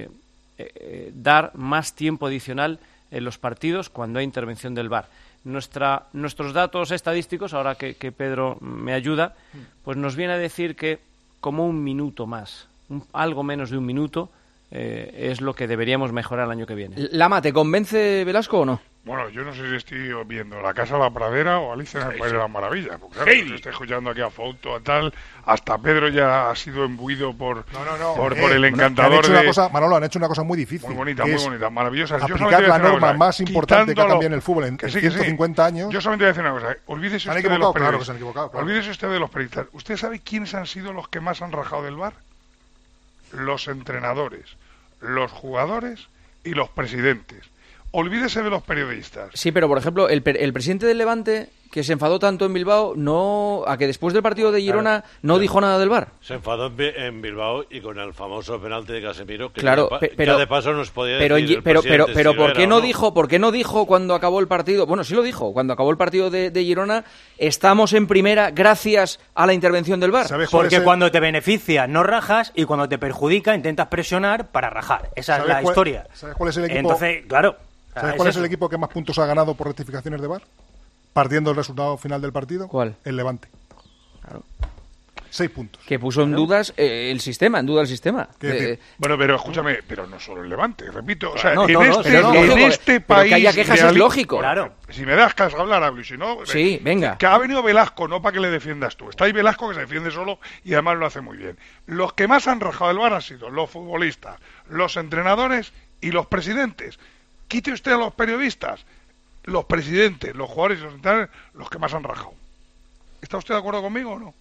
Speaker 10: dar más tiempo adicional en los partidos cuando hay intervención del VAR. Nuestros datos estadísticos, ahora que Pedro me ayuda, pues nos viene a decir que como 1 minuto más, algo menos de 1 minuto, es lo que deberíamos mejorar el año que viene.
Speaker 4: Lama, ¿te convence Velasco o no?
Speaker 15: Bueno, yo no sé si estoy viendo La Casa de la Pradera o Alicia en el País de las Maravillas. Porque claro, yo estoy escuchando aquí a Fouto, a tal. Hasta Pedro ya ha sido embuido por el encantador
Speaker 6: Manolo, han hecho una cosa muy difícil.
Speaker 15: Muy bonita, maravillosa.
Speaker 6: Aplicar la norma más importante que ha cambiado en el fútbol en 150 años.
Speaker 15: Yo solamente voy a decir una cosa. Olvídese usted de los periodistas.
Speaker 6: Se han equivocado, claro.
Speaker 15: Olvídese usted de los periodistas. ¿Usted sabe quiénes han sido los que más han rajado del VAR? Los entrenadores, los jugadores y los presidentes. Olvídese de los periodistas.
Speaker 4: Sí, pero por ejemplo, el presidente del Levante, que se enfadó tanto en Bilbao, a que después del partido de Girona no dijo nada del VAR.
Speaker 3: Se enfadó en Bilbao y con el famoso penalti de Casemiro, que
Speaker 4: pero
Speaker 3: de paso nos podía
Speaker 4: decir pero ¿por qué no dijo cuando acabó el partido? Bueno, sí lo dijo, cuando acabó el partido de Girona, estamos en primera gracias a la intervención del VAR.
Speaker 7: Porque cuando te beneficia no rajas y cuando te perjudica intentas presionar para rajar. Esa es la historia.
Speaker 6: ¿Sabes cuál es el equipo?
Speaker 7: Entonces, claro.
Speaker 6: ¿Sabes cuál es el equipo que más puntos ha ganado por rectificaciones de VAR? Partiendo el resultado final del partido.
Speaker 4: ¿Cuál?
Speaker 6: El Levante.
Speaker 4: Claro.
Speaker 6: 6 puntos.
Speaker 4: Que puso en dudas el sistema.
Speaker 15: Bueno, pero escúchame, pero no solo el Levante, repito. O sea,
Speaker 4: en este
Speaker 15: país.
Speaker 4: Que haya quejas es lógico.
Speaker 7: Claro.
Speaker 15: Si me das caso hablar, hablo. Y si no.
Speaker 4: Sí, venga.
Speaker 15: Que ha venido Velasco, no para que le defiendas tú. Está ahí Velasco que se defiende solo y además lo hace muy bien. Los que más han rajado el VAR han sido los futbolistas, los entrenadores y los presidentes. Quite usted a los periodistas, los presidentes, los jugadores y los entrenadores, los que más han rajado. ¿Está usted de acuerdo conmigo o no?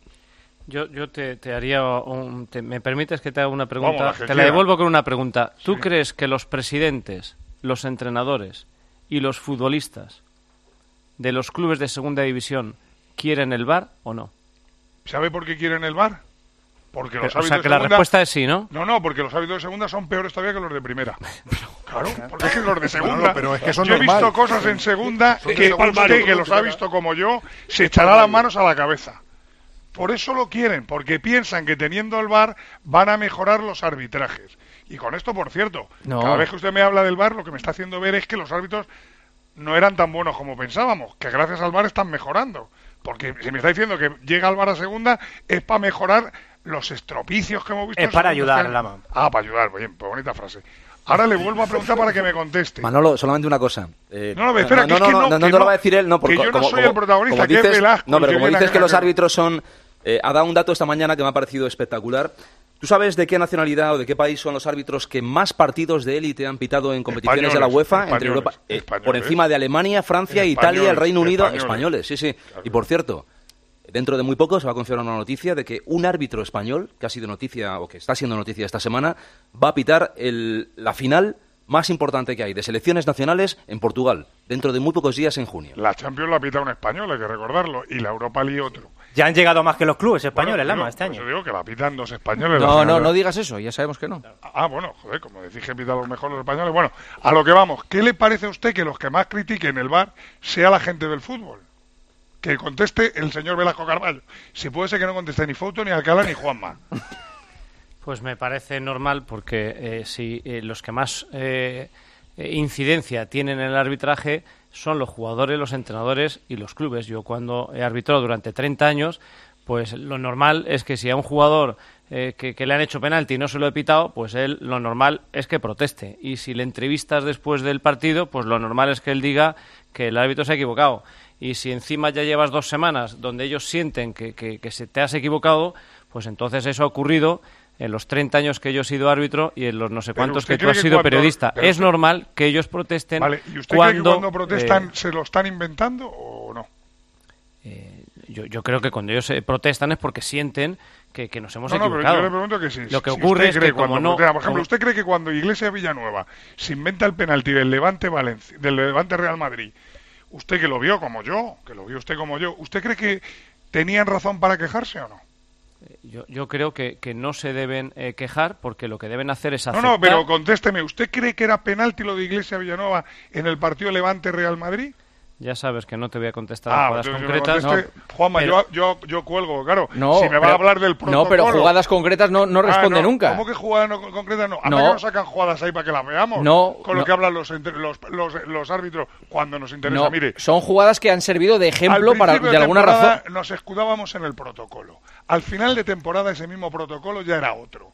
Speaker 10: Yo te haría ¿me permites que te haga una pregunta?
Speaker 15: Vamos,
Speaker 10: te la devuelvo con una pregunta. ¿Tú crees que los presidentes, los entrenadores y los futbolistas de los clubes de segunda división quieren el VAR o no?
Speaker 15: ¿Sabe por qué quieren el VAR? Porque los
Speaker 10: o sea, que la respuesta es sí, ¿no?
Speaker 15: No, porque los árbitros de segunda son peores todavía que los de primera. Claro, porque es que los de segunda...
Speaker 6: pero es que son
Speaker 15: yo he visto cosas en segunda que usted, que los ha visto como yo, se echará las manos a la cabeza. Por eso lo quieren, porque piensan que teniendo el VAR van a mejorar los arbitrajes. Y con esto, por cierto, cada vez que usted me habla del VAR, lo que me está haciendo ver es que los árbitros no eran tan buenos como pensábamos, que gracias al VAR están mejorando. Porque si me está diciendo que llega el VAR a segunda, es para mejorar los estropicios que hemos visto.
Speaker 7: Es para ayudar, Lama.
Speaker 15: Para ayudar, bien, pues bonita frase. Ahora le vuelvo a preguntar para que me conteste.
Speaker 5: Manolo, solamente una cosa.
Speaker 15: Espera, no
Speaker 5: lo va a decir él, no, porque
Speaker 15: yo no soy el protagonista,
Speaker 5: que
Speaker 15: es Velasco.
Speaker 5: No, pero como dices que los árbitros son... ha dado un dato esta mañana que me ha parecido espectacular. ¿Tú sabes de qué nacionalidad o de qué país son los árbitros que más partidos de élite han pitado en competiciones de la UEFA entre Europa? Por encima de Alemania, Francia, Italia, el Reino Unido. Españoles, sí. Claro. Y por cierto, dentro de muy poco se va a confirmar una noticia de que un árbitro español, que ha sido noticia o que está siendo noticia esta semana, va a pitar la final más importante que hay de selecciones nacionales en Portugal, dentro de muy pocos días en junio.
Speaker 15: La Champions la ha pitado un español, hay que recordarlo, y la Europa League otro.
Speaker 7: Ya han llegado más que los clubes españoles, Lama, este año.
Speaker 15: Yo digo que la pitan dos españoles.
Speaker 4: No digas eso, ya sabemos que no.
Speaker 15: Bueno, joder, como decís que pitan los mejores los españoles. Bueno, a lo que vamos, ¿qué le parece a usted que los que más critiquen el VAR sea la gente del fútbol? Que conteste el señor Velasco Carballo. Si puede ser que no conteste ni Fouto, ni Alcalá, ni Juanma.
Speaker 10: Pues me parece normal porque si los que más incidencia tienen en el arbitraje son los jugadores, los entrenadores y los clubes. Yo cuando he arbitrado durante 30 años, pues lo normal es que si a un jugador que le han hecho penalti y no se lo he pitado, pues él lo normal es que proteste. Y si le entrevistas después del partido, pues lo normal es que él diga que el árbitro se ha equivocado. Y si encima ya llevas 2 semanas donde ellos sienten que se te has equivocado, pues entonces eso ha ocurrido en los 30 años que yo he sido árbitro y en los no sé cuántos que tú has sido periodista. Es normal que ellos protesten.
Speaker 15: Vale, ¿y usted cree que cuando protestan se lo están inventando o no?
Speaker 10: Yo creo que cuando ellos protestan es porque sienten que nos hemos equivocado.
Speaker 15: Pero yo le pregunto que sí.
Speaker 10: Lo que ocurre es que como no...
Speaker 15: Por ejemplo, ¿usted cree que cuando Iglesias Villanueva se inventa el penalti del Levante Real Madrid, usted que lo vio como yo, ¿usted cree que tenían razón para quejarse o no?
Speaker 10: Yo creo que no se deben quejar porque lo que deben hacer es aceptar...
Speaker 15: No, pero contésteme, ¿usted cree que era penalti lo de Iglesias Villanueva en el partido Levante-Real Madrid?
Speaker 10: Ya sabes que no te voy a contestar a jugadas concretas.
Speaker 15: Juanma, pero... yo cuelgo, claro. Si me va a hablar del protocolo...
Speaker 4: No, pero jugadas concretas no responde nunca.
Speaker 15: ¿Cómo que jugadas concretas no? ¿A mí no sacan jugadas ahí para que las veamos? Con lo que hablan los árbitros cuando nos interesa.
Speaker 4: No,
Speaker 15: mire,
Speaker 4: son jugadas que han servido de ejemplo para de alguna razón.
Speaker 15: Nos escudábamos en el protocolo. Al final de temporada ese mismo protocolo ya era otro.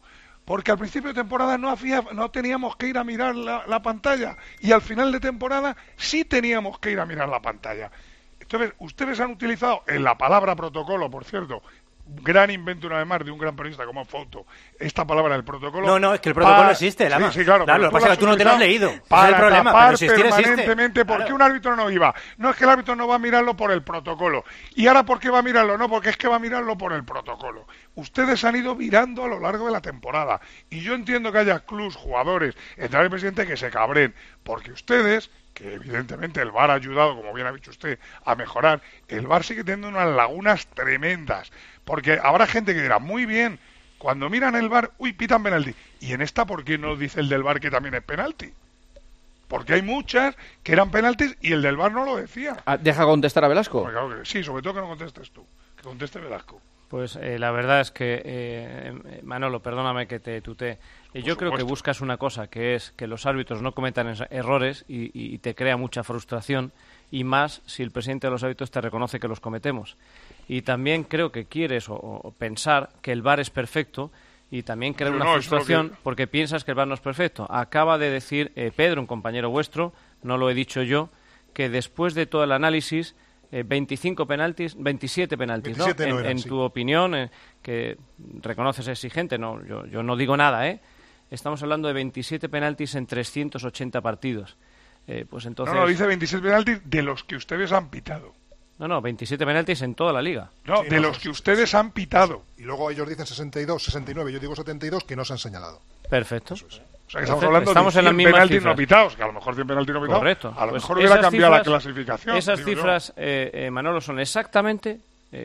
Speaker 15: porque al principio de temporada no teníamos que ir a mirar la pantalla, y al final de temporada sí teníamos que ir a mirar la pantalla. Entonces, ustedes han utilizado en la palabra protocolo, por cierto, gran invento una vez más de un gran periodista como Fouto, esta palabra del protocolo.
Speaker 7: No, es que el protocolo existe, Lama.
Speaker 15: Sí, claro,
Speaker 7: lo que pasa es que tú no te lo has leído.
Speaker 15: Para
Speaker 7: es el problema,
Speaker 15: tapar
Speaker 7: pero si
Speaker 15: permanentemente por qué un árbitro no iba. No es que el árbitro no va a mirarlo por el protocolo. ¿Y ahora por qué va a mirarlo? No, porque es que va a mirarlo por el protocolo. Ustedes han ido mirando a lo largo de la temporada. Y yo entiendo que haya clubs, jugadores, entrenador y presidente que se cabren, porque ustedes, que evidentemente el VAR ha ayudado, como bien ha dicho usted, a mejorar, el VAR sigue teniendo unas lagunas tremendas. Porque habrá gente que dirá, muy bien, cuando miran el VAR, pitan penalti. ¿Y en esta por qué no dice el del VAR que también es penalti? Porque hay muchas que eran penaltis y el del VAR no lo decía.
Speaker 4: ¿Deja contestar a Velasco?
Speaker 15: Claro que sí, sobre todo que no contestes tú, que conteste Velasco.
Speaker 10: Pues la verdad es que, Manolo, perdóname que te tutee. Yo creo que buscas una cosa, que es que los árbitros no cometan errores y te crea mucha frustración, y más si el presidente de los árbitros te reconoce que los cometemos. Y también creo que quieres o pensar que el VAR es perfecto, y también crea una frustración porque piensas que el VAR no es perfecto. Acaba de decir Pedro, un compañero vuestro, no lo he dicho yo, que después de todo el análisis 27 penaltis, ¿no? En tu opinión, que reconoces exigente, no, yo no digo nada, Estamos hablando de 27 penaltis en 380 partidos. Pues entonces...
Speaker 15: No, dice 27 penaltis de los que ustedes han pitado.
Speaker 10: No, 27 penaltis en toda la liga.
Speaker 15: No, sí, de los que ustedes han pitado.
Speaker 6: Y luego ellos dicen 62, 69, yo digo 72, que no se han señalado.
Speaker 10: Perfecto.
Speaker 15: Eso es. O sea, que estamos hablando de 100 penaltis no pitados, que a lo mejor 100 penaltis no pitados.
Speaker 10: Correcto.
Speaker 15: A lo mejor hubiera cambiado la clasificación.
Speaker 10: Esas cifras, Manolo, son exactamente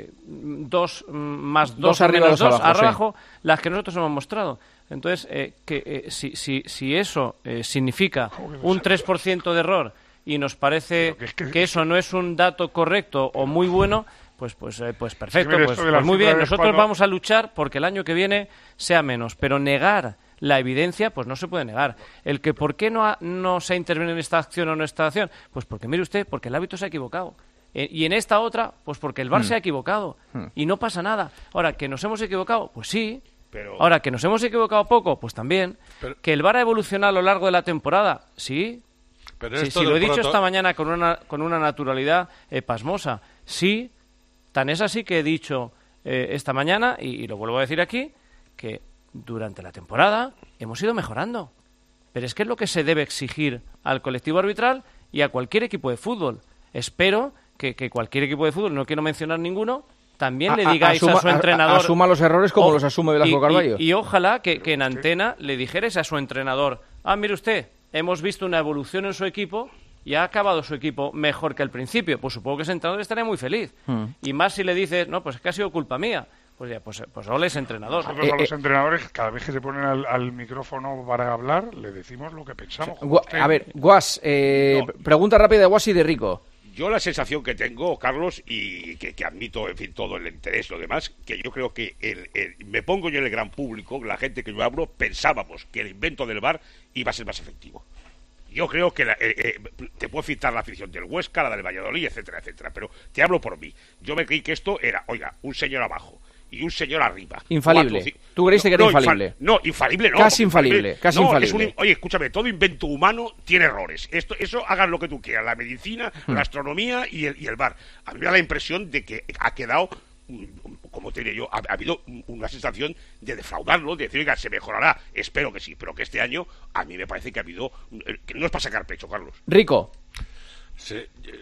Speaker 10: dos
Speaker 4: arriba, dos
Speaker 10: abajo, las que nosotros hemos mostrado. Entonces, si eso significa un 3% de error y nos parece que eso no es un dato correcto o muy bueno, pues perfecto, pues muy bien. Nosotros vamos a luchar porque el año que viene sea menos, pero negar la evidencia, pues no se puede negar. El que por qué no se ha intervenido en esta acción o en esta acción, pues porque mire usted, porque el árbitro se ha equivocado. Y en esta otra, pues porque el VAR se ha equivocado. Y no pasa nada. Ahora, ¿que nos hemos equivocado? Pues sí. Ahora, ¿que nos hemos equivocado poco? Pues también. ¿Que el VAR ha evolucionado a lo largo de la temporada? Sí. Si lo he dicho esta mañana con una naturalidad pasmosa. Sí. Tan es así que he dicho esta mañana, y lo vuelvo a decir aquí, que durante la temporada hemos ido mejorando. Pero es que es lo que se debe exigir al colectivo arbitral y a cualquier equipo de fútbol. Espero que cualquier equipo de fútbol, no quiero mencionar ninguno, también le digáis a su entrenador...
Speaker 4: Asuma los errores como los asume Velasco Carballo.
Speaker 10: Y ojalá que en antena le dijerais a su entrenador, mire usted, hemos visto una evolución en su equipo y ha acabado su equipo mejor que al principio. Pues supongo que ese entrenador estaría muy feliz. Y más si le dices, no, pues es que ha sido culpa mía. Pues ya, pues ole es entrenador.
Speaker 15: Nosotros a los entrenadores, cada vez que se ponen al micrófono para hablar, le decimos lo que pensamos.
Speaker 4: A ver, Guas, pregunta rápida de Guas y de Rico.
Speaker 8: Yo la sensación que tengo, Carlos, y que admito, en fin, todo el interés y lo demás, que yo creo que me pongo yo en el gran público, la gente que yo hablo, pensábamos que el invento del VAR iba a ser más efectivo. Yo creo que te puedo citar la afición del Huesca, la del Valladolid, etcétera, etcétera, pero te hablo por mí. Yo me creí que esto era, oiga, un señor abajo y un señor arriba.
Speaker 4: Infalible. ¿Tú creíste que era infalible?
Speaker 8: Infalible no.
Speaker 4: Casi infalible, casi infalible.
Speaker 8: Oye, escúchame, todo invento humano tiene errores. Eso hagan lo que tú quieras, la medicina, la astronomía y el VAR. A mí me da la impresión de que ha quedado, como te diré yo, ha habido una sensación de defraudarlo, de decir, oiga, se mejorará. Espero que sí, pero que este año a mí me parece que ha habido... que no es para sacar pecho, Carlos.
Speaker 4: Rico.
Speaker 3: Sí,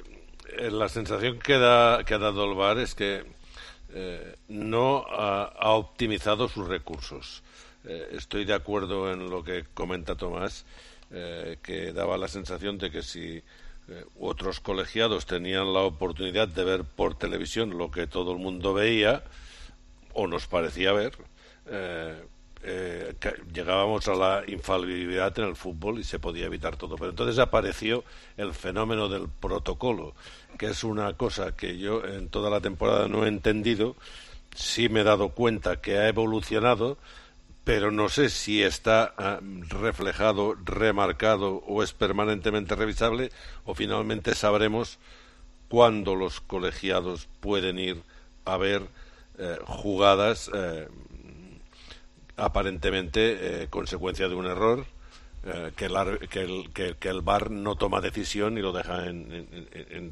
Speaker 3: la sensación que ha dado el VAR es que no ha optimizado sus recursos. Estoy de acuerdo en lo que comenta Tomás, que daba la sensación de que si otros colegiados tenían la oportunidad de ver por televisión lo que todo el mundo veía o nos parecía ver, llegábamos a la infalibilidad en el fútbol y se podía evitar todo. Pero entonces apareció el fenómeno del protocolo, que es una cosa que yo en toda la temporada no he entendido. Sí me he dado cuenta que ha evolucionado, pero no sé si está reflejado, remarcado o es permanentemente revisable, o finalmente sabremos cuándo los colegiados pueden ir a ver jugadas aparentemente consecuencia de un error, que el VAR no toma decisión y lo deja en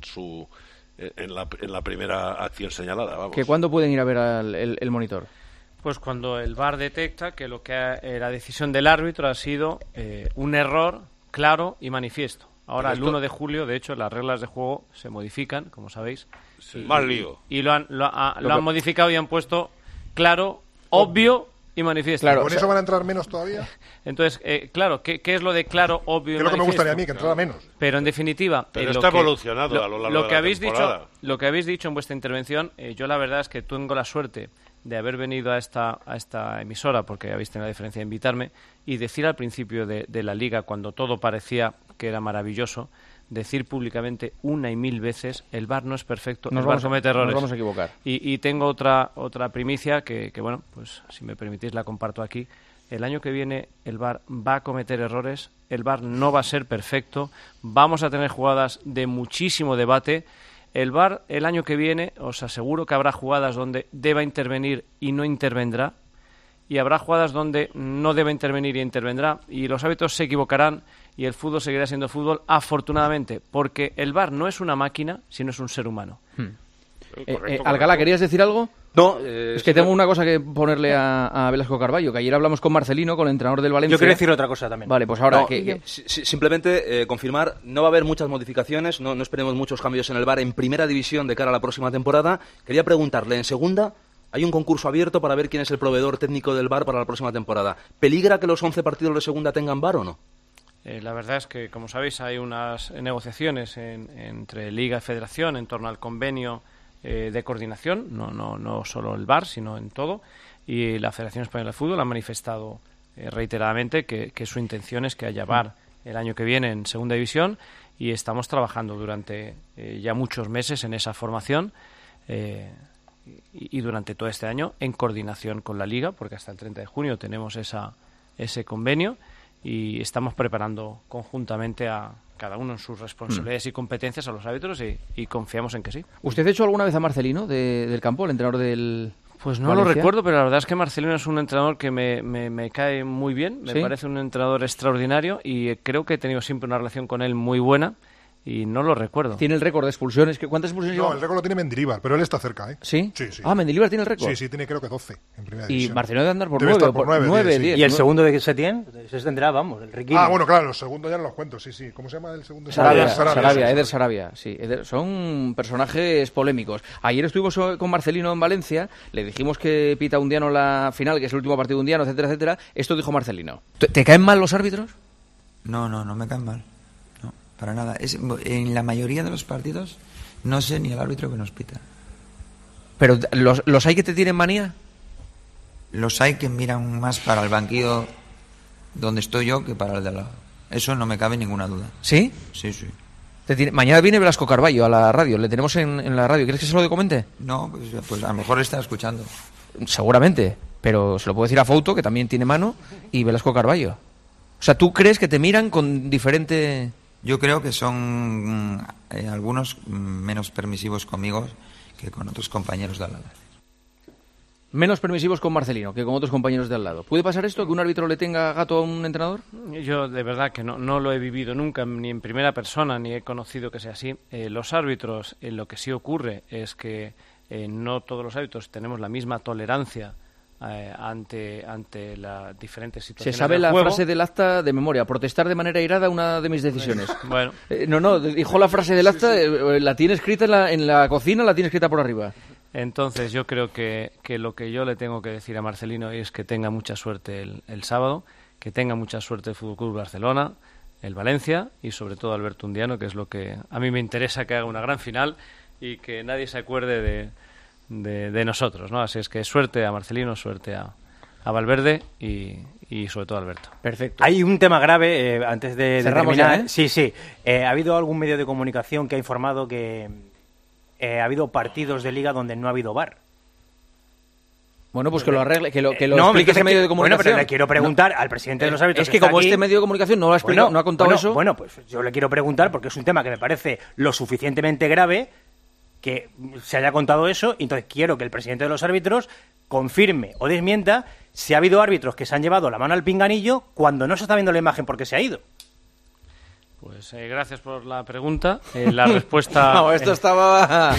Speaker 3: la primera acción señalada. Vamos.
Speaker 4: ¿Que cuándo pueden ir a ver el monitor?
Speaker 10: Pues cuando el VAR detecta que la decisión del árbitro ha sido un error claro y manifiesto. Ahora, el 1 de julio, de hecho, las reglas de juego se modifican, como sabéis.
Speaker 3: Sí. Más lío.
Speaker 10: Y lo han modificado y han puesto claro, obvio y manifiesto.
Speaker 6: Claro, ¿con eso van a entrar menos todavía?
Speaker 10: Entonces, claro, ¿qué es lo de claro, obvio y manifiesto?
Speaker 6: Es lo que me gustaría a mí, que entrara menos.
Speaker 10: Pero en definitiva...
Speaker 3: Pero está evolucionado a lo largo de la temporada.
Speaker 10: Lo que habéis dicho en vuestra intervención, yo la verdad es que tengo la suerte de haber venido a esta emisora, porque habéis tenido la diferencia de invitarme, y decir al principio de la Liga, cuando todo parecía que era maravilloso, decir públicamente una y mil veces: el VAR no es perfecto, el VAR comete errores.
Speaker 4: Nos vamos a equivocar.
Speaker 10: Y tengo otra primicia que, bueno, pues si me permitís la comparto aquí. El año que viene el VAR va a cometer errores, el VAR no va a ser perfecto, vamos a tener jugadas de muchísimo debate. El VAR el año que viene, os aseguro que habrá jugadas donde deba intervenir y no intervendrá, y habrá jugadas donde no deba intervenir y intervendrá, y los árbitros se equivocarán y el fútbol seguirá siendo fútbol, afortunadamente, porque el VAR no es una máquina, sino es un ser humano.
Speaker 4: Alcalá, ¿querías decir algo?
Speaker 5: No,
Speaker 4: es que tengo una cosa que ponerle a Velasco Carballo, que ayer hablamos con Marcelino, con el entrenador del Valencia.
Speaker 7: Yo quiero decir otra cosa también.
Speaker 4: Vale, pues ahora...
Speaker 5: No, simplemente confirmar, no va a haber muchas modificaciones, no esperemos muchos cambios en el VAR en primera división de cara a la próxima temporada. Quería preguntarle, en segunda, hay un concurso abierto para ver quién es el proveedor técnico del VAR para la próxima temporada. ¿Peligra que los 11 partidos de segunda tengan VAR o no?
Speaker 10: La verdad es que, como sabéis, hay unas negociaciones entre Liga y Federación en torno al convenio de coordinación, no solo el VAR, sino en todo, y la Federación Española de Fútbol ha manifestado reiteradamente que su intención es que haya VAR el año que viene en Segunda División, y estamos trabajando durante ya muchos meses en esa formación y durante todo este año en coordinación con la Liga, porque hasta el 30 de junio tenemos ese convenio, y estamos preparando conjuntamente a cada uno en sus responsabilidades y competencias a los árbitros, y confiamos en que sí.
Speaker 4: ¿Usted ha hecho alguna vez a Marcelino del campo, el entrenador del
Speaker 10: Pues no
Speaker 4: Valencia?
Speaker 10: Lo recuerdo, pero la verdad es que Marcelino es un entrenador que me cae muy bien, me parece un entrenador extraordinario, y creo que he tenido siempre una relación con él muy buena. Y no lo recuerdo.
Speaker 4: ¿Tiene el récord de expulsiones? ¿Cuántas expulsiones lleva?
Speaker 6: No, el récord lo tiene Mendilibar, pero él está cerca, ¿eh?
Speaker 4: ¿Sí?
Speaker 6: Sí, sí.
Speaker 4: Ah, ¿Mendilibar tiene el récord?
Speaker 6: Sí, tiene creo que 12 en primera
Speaker 4: división. Y Marcelino debe andar por
Speaker 6: debe
Speaker 4: 9.
Speaker 6: Estar por 9,
Speaker 4: 10.
Speaker 7: ¿Y el segundo de Setién? Ese tendrá, vamos, el Riquillo.
Speaker 6: Ah, bueno, claro, los segundos ya no los cuento, sí. ¿Cómo se llama el segundo?
Speaker 4: Sarabia, Eder Sarabia, sí. Son personajes polémicos. Ayer estuvimos con Marcelino en Valencia, le dijimos que pita Undiano la final, que es el último partido de Undiano, etcétera, etcétera. Esto dijo Marcelino. ¿Te caen mal los árbitros?
Speaker 9: No me caen mal. Para nada. En la mayoría de los partidos no sé ni el árbitro que nos pita.
Speaker 4: ¿Pero los hay que te tienen manía?
Speaker 9: Los hay que miran más para el banquillo donde estoy yo que para el de al lado. Eso no me cabe ninguna duda.
Speaker 4: ¿Sí?
Speaker 9: Sí.
Speaker 4: Mañana viene Velasco Carballo a la radio. Le tenemos en la radio. ¿Quieres que se lo comente?
Speaker 9: No, pues a lo mejor está escuchando.
Speaker 4: Seguramente. Pero se lo puedo decir a Fouto, que también tiene mano, y Velasco Carballo. O sea, ¿tú crees que te miran con diferente...?
Speaker 9: Yo creo que son algunos menos permisivos conmigo que con otros compañeros de al lado.
Speaker 4: Menos permisivos con Marcelino que con otros compañeros de al lado. ¿Puede pasar esto, que un árbitro le tenga gato a un entrenador?
Speaker 10: Yo de verdad que no lo he vivido nunca, ni en primera persona, ni he conocido que sea así. Los árbitros, lo que sí ocurre es que no todos los árbitros tenemos la misma tolerancia ante las diferentes situaciones.
Speaker 4: Se sabe la
Speaker 10: juego.
Speaker 4: Frase del acta de memoria: protestar de manera airada, una de mis decisiones.
Speaker 10: Bueno.
Speaker 4: Dijo la frase del acta, la tiene escrita en la cocina, la tiene escrita por arriba.
Speaker 10: Entonces yo creo que lo que yo le tengo que decir a Marcelino es que tenga mucha suerte el sábado, que tenga mucha suerte el Fútbol Club Barcelona, el Valencia y sobre todo Alberto Undiano, que es lo que a mí me interesa, que haga una gran final y que nadie se acuerde de nosotros, ¿no? Así es que suerte a Marcelino, suerte a Valverde y sobre todo a Alberto.
Speaker 7: Perfecto. Hay un tema grave antes de terminar.
Speaker 4: Ya, ¿eh?
Speaker 7: Sí. ¿Ha habido algún medio de comunicación que ha informado que ha habido partidos de Liga donde no ha habido VAR?
Speaker 4: Bueno, pues que lo arregle, que lo explique ese medio de comunicación.
Speaker 7: Bueno, pero le quiero preguntar al presidente de los árbitros.
Speaker 4: Es que como este medio de comunicación no lo ha explicado, no ha contado eso.
Speaker 7: Bueno, pues yo le quiero preguntar porque es un tema que me parece lo suficientemente grave que se haya contado eso, y entonces quiero que el presidente de los árbitros confirme o desmienta si ha habido árbitros que se han llevado la mano al pinganillo cuando no se está viendo la imagen porque se ha ido.
Speaker 10: Pues gracias por la pregunta. La respuesta...
Speaker 4: No, esto estaba...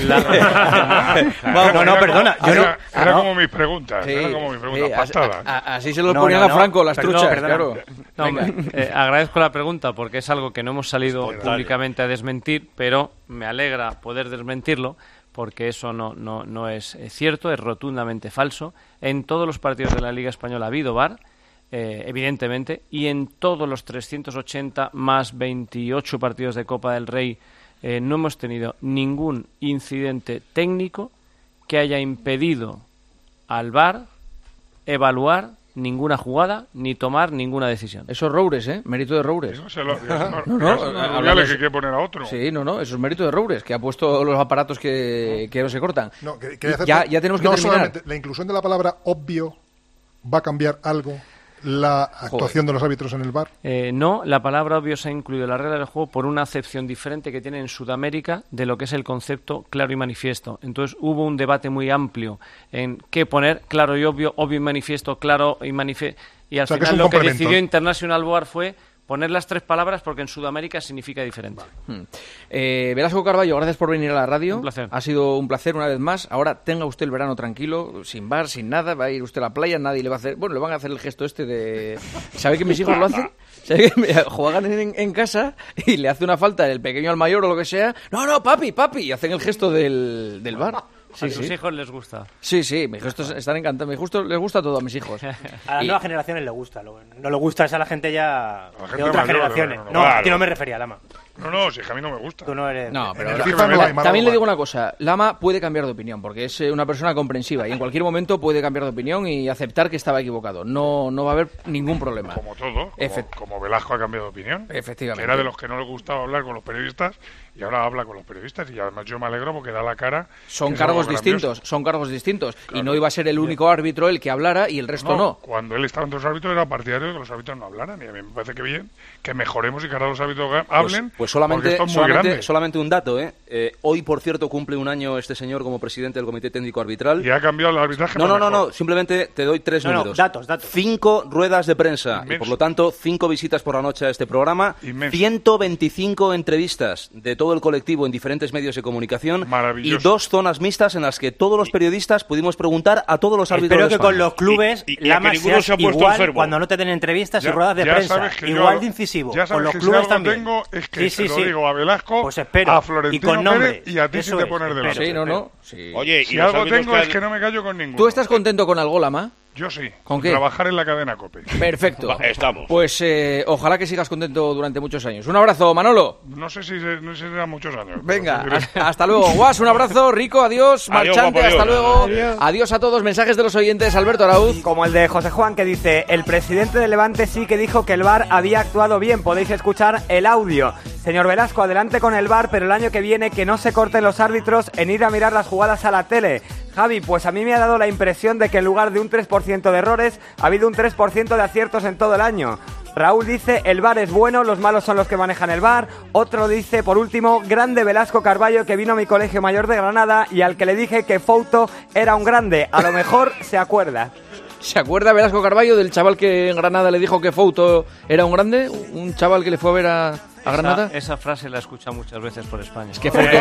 Speaker 15: No, perdona. Era como mis preguntas. Era como mis preguntas pastadas.
Speaker 4: Así se lo ponían a Franco las truchas, claro.
Speaker 10: No, agradezco la pregunta porque es algo que no hemos salido públicamente a desmentir, pero me alegra poder desmentirlo porque eso no es cierto, es rotundamente falso. En todos los partidos de la Liga Española ha habido VAR, evidentemente, y en todos los 380 más 28 partidos de Copa del Rey no hemos tenido ningún incidente técnico que haya impedido al VAR evaluar ninguna jugada ni tomar ninguna decisión.
Speaker 4: Eso es Roures, mérito de Roures.
Speaker 15: No, que hay que poner a otro.
Speaker 4: Sí, eso es mérito de Roures, que ha puesto los aparatos que no se cortan. Ya tenemos que terminar.
Speaker 6: Solamente la inclusión de la palabra obvio va a cambiar algo la actuación de los árbitros en el VAR.
Speaker 10: No, la palabra obvio se ha incluido en la regla del juego por una acepción diferente que tiene en Sudamérica de lo que es el concepto claro y manifiesto. Entonces hubo un debate muy amplio en qué poner, claro y obvio y manifiesto, claro y manifiesto. Y al final lo que decidió International VAR fue poner las tres palabras porque en Sudamérica significa diferente.
Speaker 4: Velasco Carballo, gracias por venir a la radio.
Speaker 10: Un placer.
Speaker 4: Ha sido un placer una vez más. Ahora tenga usted el verano tranquilo, sin bar, sin nada. Va a ir usted a la playa, nadie le va a hacer... Bueno, le van a hacer el gesto este de... ¿Sabe que mis hijos lo hacen? ¿Sabe que juegan en casa y le hace una falta el pequeño al mayor o lo que sea? No, papi, y hacen el gesto del bar.
Speaker 10: Sí, a sus hijos les gusta.
Speaker 4: Sí, mis hijos están encantados. Les gusta todo a mis hijos.
Speaker 7: A las nuevas generaciones les gusta. No le gusta es a la gente ya de otras generaciones. A ti no me refería, Lama.
Speaker 15: No, si es que a mí no me gusta.
Speaker 7: Tú no eres...
Speaker 4: No, pero también le digo una cosa. Lama puede cambiar de opinión porque es una persona comprensiva y en cualquier momento puede cambiar de opinión y aceptar que estaba equivocado. No va a haber ningún problema.
Speaker 15: Como todo. Como Velasco ha cambiado de opinión.
Speaker 4: Efectivamente.
Speaker 15: Era de los que no le gustaba hablar con los periodistas y ahora habla con los periodistas y además yo me alegro porque da la cara.
Speaker 4: Son cargos distintos. Claro. Y no iba a ser el único árbitro el que hablara y el resto no.
Speaker 15: Cuando él estaba entre los árbitros era partidario de que los árbitros no hablaran y a mí me parece que bien que mejoremos y que ahora los árbitros hablen.
Speaker 5: Pues solamente un dato, hoy, por cierto, cumple un año este señor como presidente del Comité Técnico Arbitral.
Speaker 15: ¿Y ha cambiado el arbitraje?
Speaker 5: No, simplemente te doy tres números.
Speaker 7: Datos.
Speaker 5: 5 ruedas de prensa y, por lo tanto, 5 visitas por la noche a este programa. 125 entrevistas de todo el colectivo en diferentes medios de comunicación.
Speaker 15: Maravilloso.
Speaker 5: Y 2 zonas mixtas en las que todos los periodistas pudimos preguntar a todos los árbitros.
Speaker 7: Espero que con los clubes Lama seas igual cuando no te den entrevistas y ruedas de prensa. Igual de incisivo.
Speaker 15: Con los clubes también. Es que se lo digo a Velasco,
Speaker 7: pues espero,
Speaker 15: a Florentino
Speaker 7: y con nombre.
Speaker 15: Pérez y a ti sin te poner de lado.
Speaker 4: Sí.
Speaker 15: Oye, si algo tengo es que no me callo con ninguno.
Speaker 4: ¿Tú estás contento con algo, Lama?
Speaker 15: Yo sí.
Speaker 4: ¿Con qué?
Speaker 15: Trabajar en la cadena COPE.
Speaker 4: Perfecto.
Speaker 8: Estamos.
Speaker 4: Pues ojalá que sigas contento durante muchos años. Un abrazo, Manolo.
Speaker 15: No sé si serán muchos años.
Speaker 4: Venga, hasta luego. Guas, un abrazo. Rico, adiós. Marchante,
Speaker 8: adiós,
Speaker 4: hasta luego. Adiós a todos. Mensajes de los oyentes. Alberto Arauz.
Speaker 11: Como el de José Juan, que dice: el presidente de Levante sí que dijo que el VAR había actuado bien. Podéis escuchar el audio. Señor Velasco, adelante con el VAR, pero el año que viene que no se corten los árbitros en ir a mirar las jugadas a la tele. Javi, pues a mí me ha dado la impresión de que en lugar de un 3% de errores, ha habido un 3% de aciertos en todo el año. Raúl dice: el VAR es bueno, los malos son los que manejan el VAR. Otro dice, por último: grande Velasco Carballo, que vino a mi colegio mayor de Granada y al que le dije que Fouto era un grande. A lo mejor se acuerda.
Speaker 4: ¿Se acuerda Velasco Carballo del chaval que en Granada le dijo que Fouto era un grande? Un chaval que le fue a ver a Granada.
Speaker 10: Esa frase la he escuchado muchas veces por España.
Speaker 4: Es que Fouto...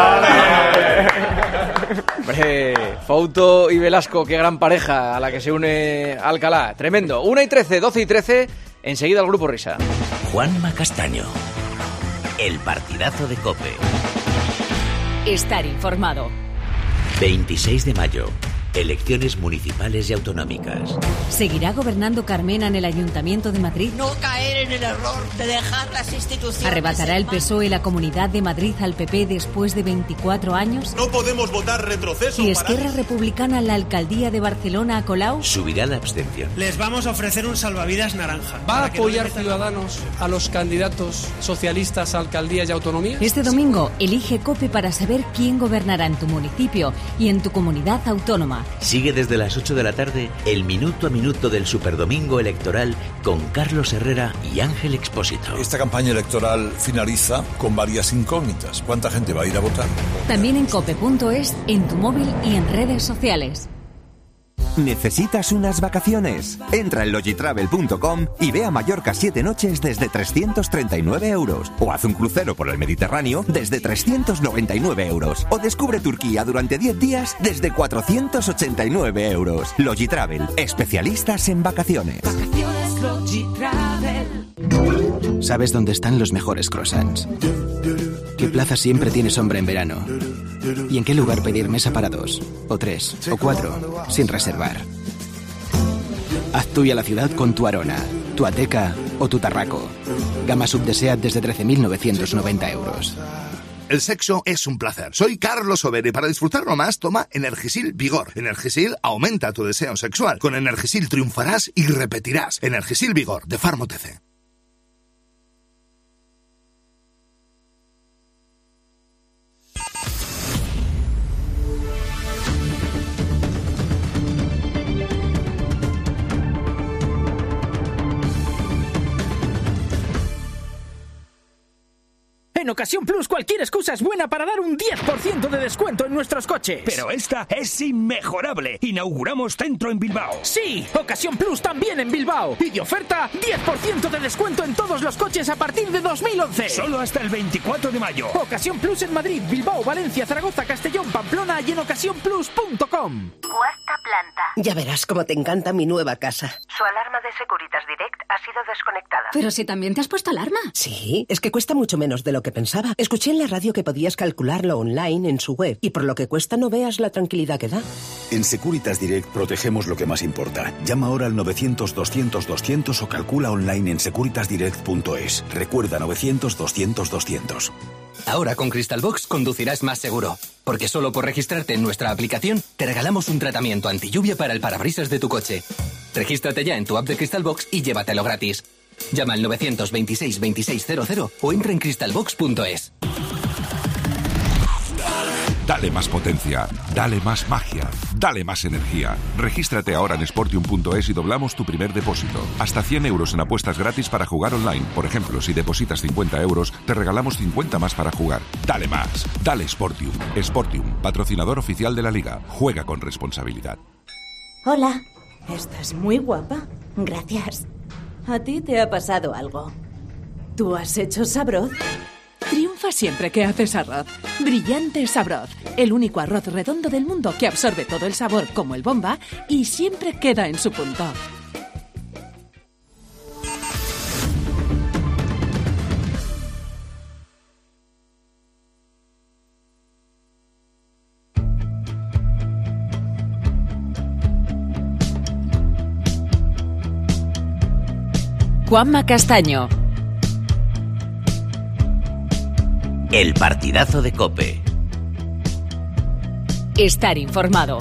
Speaker 4: Hombre, Fouto y Velasco, qué gran pareja a la que se une Alcalá. Tremendo. 1:13, 12:13, enseguida el Grupo Risa.
Speaker 2: Juanma Castaño, el partidazo de COPE.
Speaker 1: Estar informado.
Speaker 2: 26 de mayo. Elecciones municipales y autonómicas.
Speaker 1: ¿Seguirá gobernando Carmena en el Ayuntamiento de Madrid?
Speaker 12: No caer en el error de dejar las instituciones.
Speaker 1: ¿Arrebatará el PSOE la Comunidad de Madrid al PP después de 24 años?
Speaker 13: No podemos votar retroceso.
Speaker 1: ¿Y Esquerra Republicana la alcaldía de Barcelona a Colau?
Speaker 2: Subirá la abstención.
Speaker 14: Les vamos a ofrecer un salvavidas naranja.
Speaker 16: ¿Va a apoyar Ciudadanos a los candidatos socialistas a alcaldías y autonomías?
Speaker 1: Este domingo elige COPE para saber quién gobernará en tu municipio y en tu comunidad autónoma. programa.
Speaker 2: Sigue desde las 8 de la tarde el minuto a minuto del Superdomingo electoral con Carlos Herrera y Ángel Expósito.
Speaker 17: Esta campaña electoral finaliza con varias incógnitas. ¿Cuánta gente va a ir a votar?
Speaker 1: También en cope.es, en tu móvil y en redes sociales.
Speaker 18: ¿Necesitas unas vacaciones? Entra en logitravel.com y ve a Mallorca 7 noches desde 339 euros. O haz un crucero por el Mediterráneo desde 399 euros. O descubre Turquía durante 10 días desde 489 euros. Logitravel, especialistas en vacaciones.
Speaker 22: Vacaciones Logitravel.
Speaker 19: ¿Sabes dónde están los mejores croissants? ¿Qué plaza siempre tiene sombra en verano? ¿Y en qué lugar pedir mesa para 2, o 3, o 4, sin reservar? Haz tuya la ciudad con tu Arona, tu Ateca o tu Tarraco. Gama sub de SEAT desde 13.990 euros.
Speaker 24: El sexo es un placer. Soy Carlos Over y para disfrutarlo más, toma Energisil Vigor. Energisil aumenta tu deseo sexual. Con Energisil triunfarás y repetirás. Energisil Vigor, de Pharma OTC.
Speaker 25: En Ocasión Plus, cualquier excusa es buena para dar un 10% de descuento en nuestros coches.
Speaker 26: Pero esta es inmejorable. Inauguramos centro en Bilbao.
Speaker 25: Sí, Ocasión Plus también en Bilbao. Y de oferta, 10% de descuento en todos los coches a partir de 2011.
Speaker 26: Solo hasta el 24 de mayo.
Speaker 25: Ocasión Plus en Madrid, Bilbao, Valencia, Zaragoza, Castellón, Pamplona y en ocasiónplus.com.
Speaker 27: Cuarta planta.
Speaker 23: Ya verás cómo te encanta mi nueva casa.
Speaker 27: Su alarma de Securitas Direct ha sido desconectada.
Speaker 22: Pero si también te has puesto alarma.
Speaker 23: Sí, es que cuesta mucho menos de lo que pensaba. Escuché en la radio que podías calcularlo online en su web y por lo que cuesta no veas la tranquilidad que da.
Speaker 28: En Securitas Direct protegemos lo que más importa. Llama ahora al 900-200-200 o calcula online en securitasdirect.es. Recuerda 900-200-200.
Speaker 29: Ahora con Crystalbox conducirás más seguro, porque solo por registrarte en nuestra aplicación te regalamos un tratamiento antilluvia para el parabrisas de tu coche. Regístrate ya en tu app de Crystalbox y llévatelo gratis. Llama al 926 2600 o entra en crystalbox.es.
Speaker 30: Dale más potencia, dale más magia, dale más energía. Regístrate ahora en Sportium.es y doblamos tu primer depósito. Hasta 100 euros en apuestas gratis para jugar online. Por ejemplo, si depositas 50 euros, te regalamos 50 más para jugar. Dale más, dale Sportium. Sportium, patrocinador oficial de la Liga. Juega con responsabilidad.
Speaker 31: Hola, estás muy guapa. Gracias. ¿A ti te ha pasado algo? ¿Tú has hecho Sabroz?
Speaker 22: Triunfa siempre que haces arroz. Brillante Sabroz, el único arroz redondo del mundo que absorbe todo el sabor como el Bomba y siempre queda en su punto.
Speaker 1: Juanma Castaño.
Speaker 2: El partidazo de COPE.
Speaker 1: Estar informado.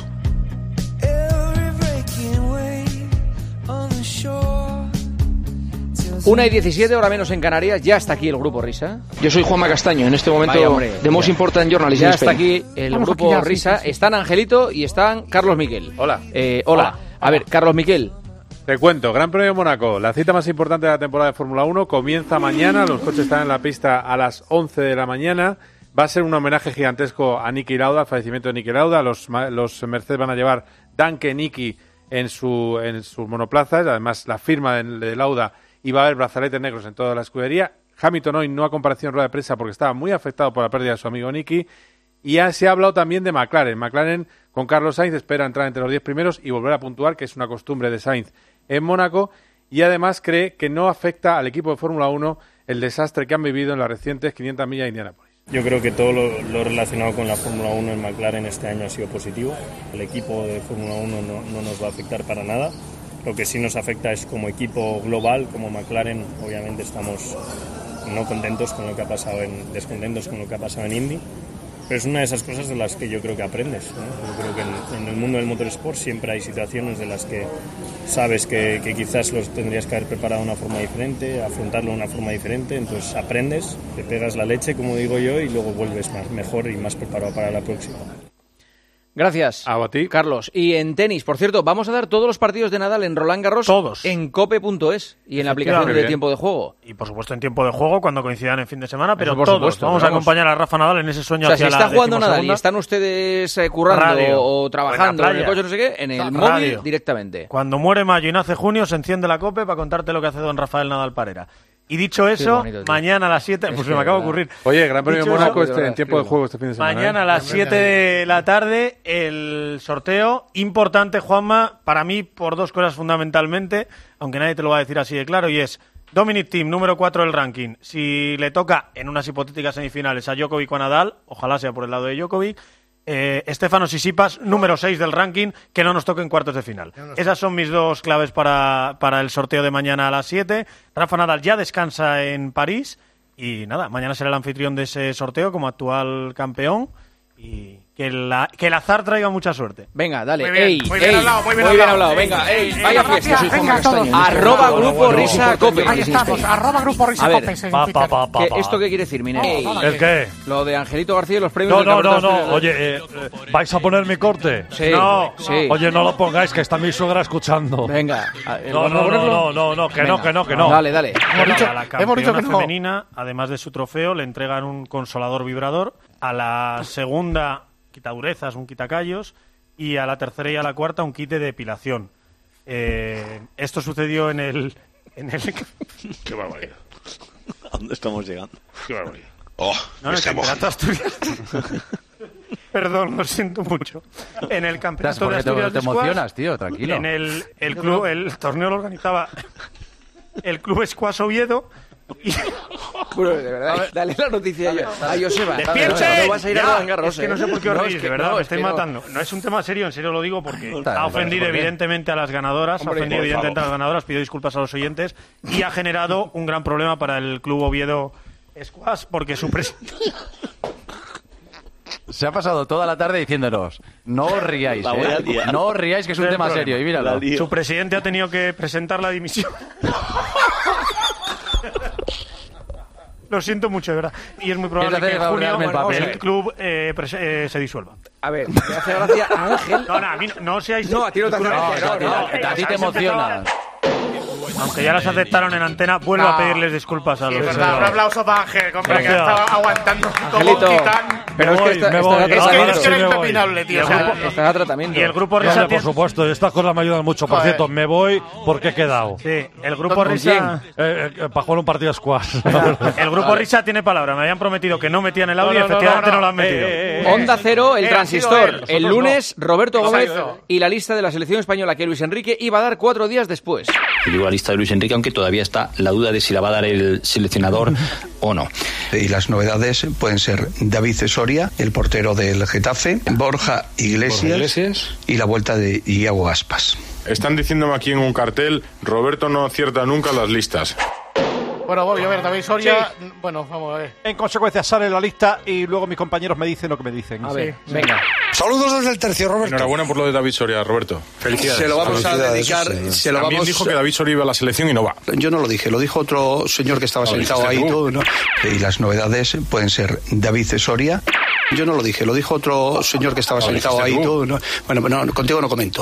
Speaker 4: 1:17, hora menos en Canarias. Ya está aquí el Grupo Risa.
Speaker 32: Yo soy Juanma Castaño, en este momento de Most Important Journalism
Speaker 4: Ya
Speaker 32: in
Speaker 4: está
Speaker 32: Spain.
Speaker 4: aquí el Grupo Risa. Están Angelito y están Carlos Miguel.
Speaker 33: Hola.
Speaker 4: Hola. A ver, Carlos Miguel.
Speaker 33: Te cuento, Gran Premio de Mónaco, la cita más importante de la temporada de Fórmula 1, comienza mañana, los coches están en la pista a las 11 de la mañana, va a ser un homenaje gigantesco a Niki Lauda, al fallecimiento de Niki Lauda, los Mercedes van a llevar Danke Niki en sus monoplazas, además la firma de Lauda, y va a haber brazaletes negros en toda la escudería. Hamilton hoy no ha comparecido en rueda de prensa porque estaba muy afectado por la pérdida de su amigo Niki, y ya se ha hablado también de McLaren. McLaren con Carlos Sainz espera entrar entre los 10 primeros y volver a puntuar, que es una costumbre de Sainz en Mónaco, y además cree que no afecta al equipo de Fórmula 1 el desastre que han vivido en las recientes 500 millas de Indianápolis.
Speaker 34: Yo creo que todo lo relacionado con la Fórmula 1 en McLaren este año ha sido positivo. El equipo de Fórmula 1 no nos va a afectar para nada. Lo que sí nos afecta es como equipo global, como McLaren, obviamente estamos no contentos con lo que ha pasado descontentos con lo que ha pasado en Indy. Pero es una de esas cosas de las que yo creo que aprendes, ¿no? Yo creo que en el mundo del motorsport siempre hay situaciones de las que sabes que quizás los tendrías que haber preparado de una forma diferente, afrontarlo de una forma diferente, entonces aprendes, te pegas la leche, como digo yo, y luego vuelves mejor y más preparado para la próxima.
Speaker 4: Gracias.
Speaker 33: A ti,
Speaker 4: Carlos. Y en tenis, por cierto, vamos a dar todos los partidos de Nadal en Roland Garros.
Speaker 3: Todos.
Speaker 4: En cope.es y en la aplicación de tiempo de juego.
Speaker 3: Y por supuesto en tiempo de juego cuando coincidan en fin de semana, pero
Speaker 4: por
Speaker 3: todos
Speaker 4: supuesto,
Speaker 3: vamos a acompañar a Rafa Nadal en ese sueño
Speaker 4: o sea,
Speaker 3: hacia
Speaker 4: si
Speaker 3: la
Speaker 4: está jugando Nadal y
Speaker 3: decimosegunda.
Speaker 4: están ustedes currando o trabajando en el coche, no sé qué, en el móvil directamente.
Speaker 3: Cuando muere mayo y nace junio, se enciende la COPE para contarte lo que hace don Rafael Nadal Parera. Y dicho eso,
Speaker 4: bonito,
Speaker 3: mañana a las 7, pues se me acaba de ocurrir.
Speaker 33: Oye, Gran Premio de Mónaco en tiempo de juego este fin de semana.
Speaker 3: Mañana a las 7 de la tarde, el sorteo importante, Juanma, para mí por dos cosas fundamentalmente, aunque nadie te lo va a decir así de claro, y es Dominic Thiem, número 4 del ranking. Si le toca en unas hipotéticas semifinales a Djokovic o a Nadal, ojalá sea por el lado de Djokovic, Stefanos Tsitsipas, número 6 del ranking, que no nos toque en cuartos de final. Esas son mis dos claves para el sorteo de mañana a las 7. Rafa Nadal ya descansa en París y nada, mañana será el anfitrión de ese sorteo como actual campeón y que el azar traiga mucha suerte.
Speaker 4: Venga, dale.
Speaker 3: Muy bien hablado.
Speaker 4: Venga, vaya fiesta. Soy Juan Castaño.
Speaker 3: @
Speaker 4: Grupo Risa Cope.
Speaker 3: Ahí estamos,
Speaker 4: @
Speaker 3: Grupo Risa Cope.
Speaker 4: ¿Esto qué quiere decir, Miner?
Speaker 3: ¿El qué?
Speaker 4: Lo de Angelito García y los premios.
Speaker 3: No.
Speaker 5: Oye, ¿vais a poner mi corte?
Speaker 4: Sí.
Speaker 3: No.
Speaker 4: Sí.
Speaker 5: Oye, no lo pongáis, que está mi suegra escuchando.
Speaker 4: Venga.
Speaker 5: No, que no.
Speaker 4: Dale.
Speaker 3: A la campeona femenina, además de su trofeo, le entregan un consolador vibrador. A la segunda, quitadurezas, un quitacallos. Y a la tercera y a la cuarta, un kit de depilación. Esto sucedió en el...
Speaker 6: Qué barbaridad.
Speaker 7: ¿A dónde estamos llegando?
Speaker 6: Qué barbaridad.
Speaker 3: No, en el campeonato Asturias. Perdón, lo siento mucho. En el campeonato de Asturias
Speaker 8: te emocionas, tío, tranquilo.
Speaker 3: En el club, el torneo lo organizaba el Club Squash Oviedo.
Speaker 4: Bueno, de verdad, dale la noticia a Joseba.
Speaker 3: ¡Despierte!
Speaker 4: No vas a ir a Roland Garros.
Speaker 3: Es que no sé por qué os reís, de verdad, me estáis matando. No es un tema serio, en serio lo digo porque ha ofendido evidentemente a las ganadoras, pido disculpas a los oyentes y ha generado un gran problema para el Club Oviedo Squash porque su presidente...
Speaker 8: Se ha pasado toda la tarde diciéndonos, no os riáis, no os riáis, que es un tema serio. Y míralo.
Speaker 3: Su presidente ha tenido que presentar la dimisión. Lo siento mucho, de verdad. Y es muy probable que en junio el club se disuelva.
Speaker 4: A ver, me hace gracia a Ángel.
Speaker 3: No, a mí no seáis...
Speaker 4: No, a ti no te hace gracia.
Speaker 8: A ti te emociona.
Speaker 3: Aunque ya las aceptaron en antena, vuelvo a pedirles disculpas a los...
Speaker 8: Un aplauso para Ángel, hombre, que estaba aguantando como un titán.
Speaker 4: Pero es que
Speaker 8: es que era impepinable, tío.
Speaker 4: Está a tratamiento.
Speaker 3: Y el Grupo Risa...
Speaker 5: Por supuesto, estas cosas me ayudan mucho. Por cierto, me voy porque he quedado.
Speaker 3: Sí, el Grupo Risa...
Speaker 5: para jugar un partido de squash.
Speaker 3: El Grupo Risa tiene palabra. Me habían prometido que no metían el audio y efectivamente no lo han metido.
Speaker 4: Onda Cero, el transistor. El lunes, Roberto Gómez y la lista de la selección española que Luis Enrique iba a dar 4 días después.
Speaker 9: Y digo la lista de Luis Enrique, aunque todavía está la duda de si la va a dar el seleccionador o no.
Speaker 10: Y las novedades pueden ser David Soria, el portero del Getafe, Borja Iglesias y la vuelta de Iago Aspas.
Speaker 6: Están diciéndome aquí en un cartel, Roberto no acierta nunca las listas.
Speaker 8: Bueno, voy a ver, David Soria. Sí. Bueno, vamos a ver.
Speaker 5: En consecuencia sale la lista y luego mis compañeros me dicen lo que me dicen.
Speaker 4: A ver, venga.
Speaker 10: Saludos desde el tercio, Roberto.
Speaker 6: Enhorabuena por lo de David Soria, Roberto. Felicidades.
Speaker 10: Se lo vamos a dedicar.
Speaker 6: También dijo que David Soria iba a la selección y no va.
Speaker 10: Yo no lo dije, lo dijo otro señor que estaba sentado ahí. Todo, ¿no? Y las novedades pueden ser David Soria. Yo no lo dije, lo dijo otro señor que estaba sentado ahí. Todo, ¿no? Bueno, contigo no comento.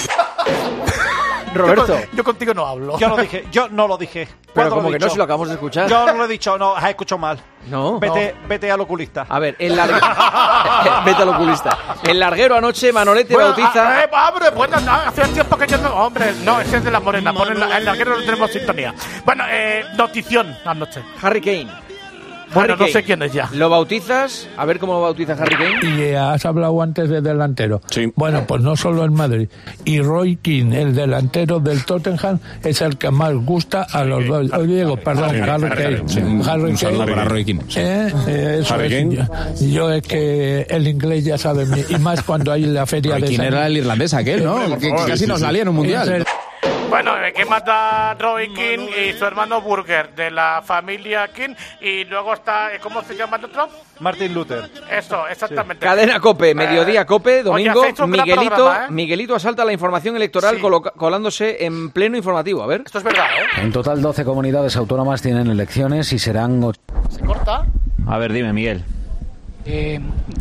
Speaker 4: Roberto.
Speaker 8: Yo contigo no hablo.
Speaker 5: Yo no lo dije.
Speaker 4: Pero como que no, si lo acabamos de escuchar.
Speaker 5: Yo no lo he dicho, no, has escuchado mal.
Speaker 4: No.
Speaker 5: Vete al oculista.
Speaker 4: A ver, vete al oculista. El larguero anoche, Manolete bautiza...
Speaker 8: Hombre, bueno, no, hace tiempo que yo no... Hombre, no, ese es de la morena. El larguero no tenemos sintonía. Bueno, notición anoche.
Speaker 4: Harry Kane.
Speaker 8: Bueno, no sé quién es ya.
Speaker 4: ¿Lo bautizas? A ver cómo lo bautiza Harry Kane.
Speaker 11: Y has hablado antes de delantero.
Speaker 6: Sí.
Speaker 11: Bueno, pues no solo en Madrid. Y Roy Keane, el delantero del Tottenham, es el que más gusta a los dos. Harry Kane.
Speaker 6: Harry Kane. Para Roy Keane.
Speaker 11: Harry Kane. Yo es que el inglés ya sabe, y más cuando hay la feria
Speaker 8: Roy
Speaker 11: de...
Speaker 8: Keane era el irlandés aquel, ¿no? Que casi nos salía en un mundial. Bueno, ¿qué mata Roy Keane y su hermano Burger de la familia Keane? Y luego está, ¿cómo se llama el otro?
Speaker 5: Martin Luther.
Speaker 8: Eso, exactamente.
Speaker 4: Sí. Cadena COPE, mediodía COPE, domingo.
Speaker 8: Oye,
Speaker 4: Miguelito asalta la información electoral colándose en pleno informativo. A ver.
Speaker 8: Esto es verdad, ¿eh?
Speaker 12: En total 12 comunidades autónomas tienen elecciones y serán...
Speaker 8: ¿Se corta?
Speaker 13: A ver, dime, Miguel.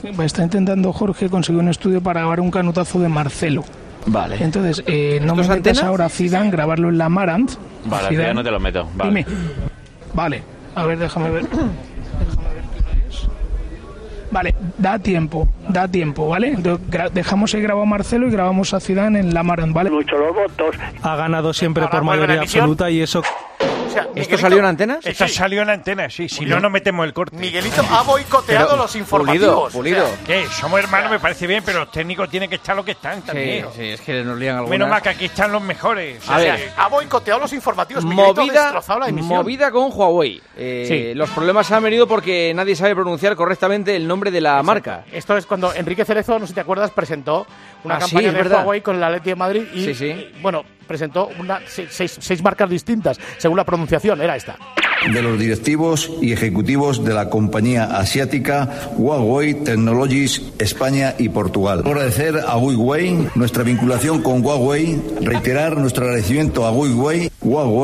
Speaker 13: está intentando Jorge conseguir un estudio para grabar un canutazo de Marcelo.
Speaker 14: Vale.
Speaker 13: Entonces, no me metas ahora a Zidane, grabarlo en la Marant.
Speaker 14: Vale, Zidane no te lo meto. Vale.
Speaker 13: Dime. Vale, a ver, déjame ver qué hora es. Vale, da tiempo, ¿vale? Entonces, dejamos ahí grabado a Marcelo y grabamos a Zidane en la Marant, ¿vale?
Speaker 15: Mucho los votos.
Speaker 13: Ha ganado siempre por mayoría absoluta y eso...
Speaker 4: O sea, ¿esto salió en antena?
Speaker 16: Esto salió en antena, sí. Si no metemos el corte.
Speaker 8: Miguelito ha boicoteado los informativos.
Speaker 4: Pulido.
Speaker 8: O sea,
Speaker 16: ¿Qué? Somos hermanos, me parece bien, pero los técnicos tienen que estar lo que están también.
Speaker 4: Sí, es que nos lían algunas.
Speaker 16: Menos mal que aquí están los mejores.
Speaker 8: A ver, ha boicoteado los informativos. Miguelito ha destrozado la emisión.
Speaker 4: Movida con Huawei. Los problemas han venido porque nadie sabe pronunciar correctamente el nombre de la marca.
Speaker 8: Esto es cuando Enrique Cerezo, no sé si te acuerdas, presentó una campaña de Huawei con el Athletic de Madrid y, bueno, presentó seis marcas distintas, según la pronunciación, era esta.
Speaker 17: De los directivos y ejecutivos de la compañía asiática Huawei Technologies España y Portugal. Agradecer a Huawei nuestra vinculación con Huawei, reiterar nuestro agradecimiento a Huawei.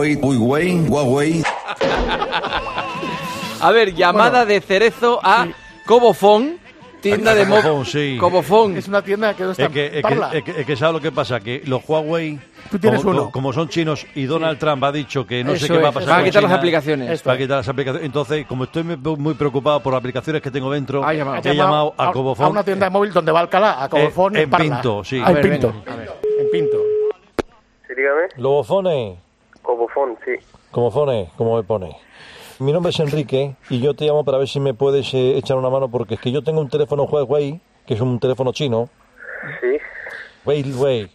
Speaker 4: A ver, llamada de Cerezo a Cobofón. Tienda de móvil. Cobofón.
Speaker 8: Es una tienda que no está en Parla.
Speaker 5: Es que ¿sabes lo que pasa? Que los Huawei, como son chinos y Donald Trump ha dicho que no sé qué va a pasar.
Speaker 4: Va a quitar las aplicaciones.
Speaker 5: Va a quitar las aplicaciones. Entonces, como estoy muy preocupado por las aplicaciones que tengo dentro, he llamado a Cobofón.
Speaker 8: A una tienda de móvil donde va Alcalá, a Cobofón
Speaker 5: en Pinto, sí.
Speaker 8: En Pinto. En Pinto.
Speaker 18: Sí, dígame.
Speaker 5: ¿Lobofone?
Speaker 18: Cobofón, sí.
Speaker 5: Cobofone, ¿cómo me pone? Mi nombre es Enrique y yo te llamo para ver si me puedes echar una mano porque es que yo tengo un teléfono Huawei, que es un teléfono chino.
Speaker 18: Sí.
Speaker 5: Huawei.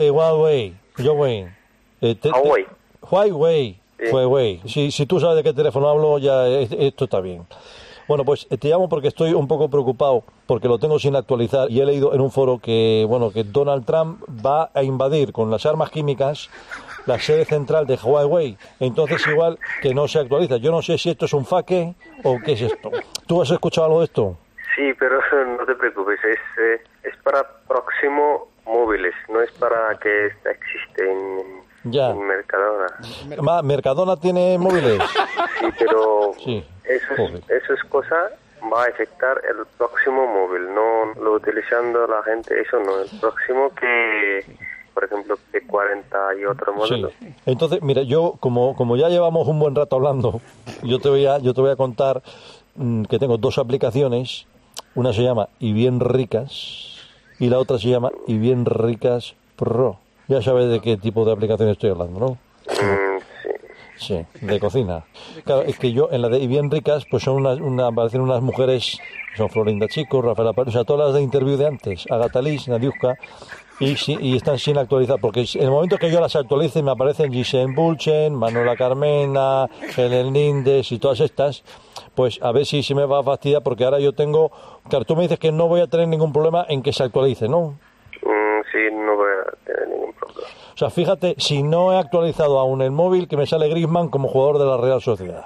Speaker 5: Huawei. Si tú sabes de qué teléfono hablo, ya esto está bien. Bueno, pues te llamo porque estoy un poco preocupado porque lo tengo sin actualizar y he leído en un foro que Donald Trump va a invadir con las armas químicas la sede central de Huawei, entonces igual que no se actualiza. Yo no sé si esto es un fake o qué es esto. ¿Tú has escuchado algo de esto?
Speaker 18: Sí, pero no te preocupes, es para próximo móviles, no es para que existe en Mercadona.
Speaker 5: ¿Mercadona tiene móviles?
Speaker 18: Sí, pero eso es cosa, va a afectar el próximo móvil, no lo utilizando la gente, eso no, el próximo que... Por ejemplo, P40 y otro modelo.
Speaker 5: Sí. Entonces, mira, yo como ya llevamos un buen rato hablando, yo te voy a contar que tengo dos aplicaciones. Una se llama Y Bien Ricas y la otra se llama Y Bien Ricas Pro. Ya sabes de qué tipo de aplicación estoy hablando, ¿no? Sí, de cocina. Claro, es que yo en la de Y Bien Ricas, pues son aparecen unas mujeres, son Florinda Chico, Rafaela Pérez, o sea, todas las de interview de antes, Agatha Liz, Nadiuska, y están sin actualizar, porque en el momento que yo las actualice me aparecen Giselle Bulchen, Manuela Carmena, Helen Lindes y todas estas, pues a ver si me va a fastidiar, porque ahora yo tengo, claro, tú me dices que no voy a tener ningún problema en que se actualice, ¿no?
Speaker 18: Sí, no voy a tener ningún problema.
Speaker 5: O sea, fíjate, si no he actualizado aún el móvil, que me sale Griezmann como jugador de la Real Sociedad.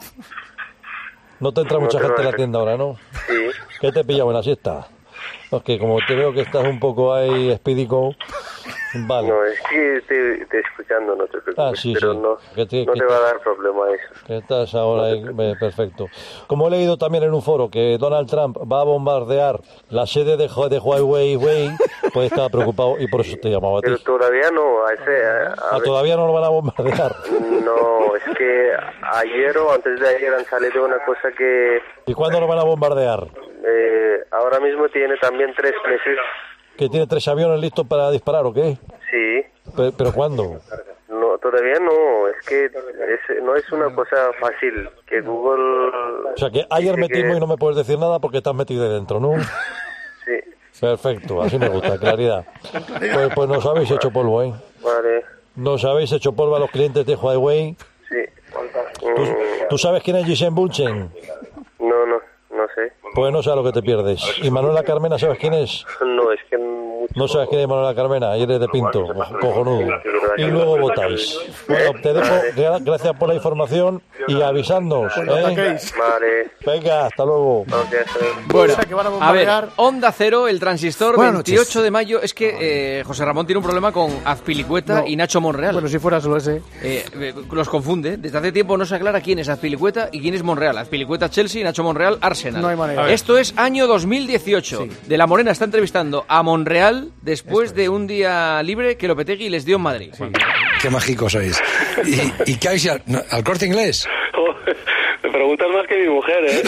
Speaker 5: No te entra mucha gente en la tienda ahora, ¿no?
Speaker 18: Sí.
Speaker 5: ¿Qué te pillaba en la siesta? Porque como te veo que estás un poco ahí espídico, vale.
Speaker 18: No, es que estoy escuchando, no te preocupes, pero no te va a dar problema eso.
Speaker 5: Que estás ahora ahí, perfecto. Como he leído también en un foro que Donald Trump va a bombardear la sede de Huawei, pues estaba preocupado y por eso te llamaba a ti.
Speaker 18: Pero todavía no,
Speaker 5: todavía no lo van a bombardear.
Speaker 18: No, es que ayer o antes de ayer han salido una cosa que...
Speaker 5: ¿Y cuándo lo van a bombardear?
Speaker 18: Ahora mismo tiene también 3 meses.
Speaker 5: ¿Que tiene 3 aviones listos para disparar o qué?
Speaker 18: Sí.
Speaker 5: ¿Pero cuándo?
Speaker 18: No, todavía no. Es que no es una cosa fácil. Que Google...
Speaker 5: O sea, que hay hermetismo y no me puedes decir nada porque estás metido ahí dentro, ¿no?
Speaker 18: Sí.
Speaker 5: Perfecto, así me gusta, claridad. Pues nos habéis hecho polvo, ¿eh?
Speaker 18: Vale.
Speaker 5: Nos habéis hecho polvo a los clientes de Huawei.
Speaker 18: Sí.
Speaker 5: ¿Tú sabes quién es Giselle Bulchen?
Speaker 18: No sé.
Speaker 5: Pues no sabes lo que te pierdes. ¿Y Manuela Carmena sabes quién es?
Speaker 18: No, es que mucho
Speaker 5: No sabes quién es Manuela Carmena, y eres de Pinto, cojonudo. Y luego votáis. Bueno, te dejo, gracias por la información y avisadnos, ¿eh?
Speaker 18: Vale.
Speaker 5: Venga, hasta luego.
Speaker 4: Bueno, a ver, Onda Cero, el transistor, 28 de mayo. Es que José Ramón tiene un problema con Azpilicueta y Nacho Monreal.
Speaker 15: Bueno, si fuera solo ese.
Speaker 4: Los confunde. Desde hace tiempo no se aclara quién es Azpilicueta y quién es Monreal. Azpilicueta Chelsea y Nacho Monreal Arsenal.
Speaker 15: No hay manera.
Speaker 4: Esto es año 2018. Sí. De la Morena está entrevistando a Monreal después de un día libre que Lopetegui les dio en Madrid.
Speaker 15: Sí.
Speaker 19: Qué mágicos sois. ¿Y qué habéis al Corte Inglés?
Speaker 20: Me preguntas más que mi mujer, ¿eh?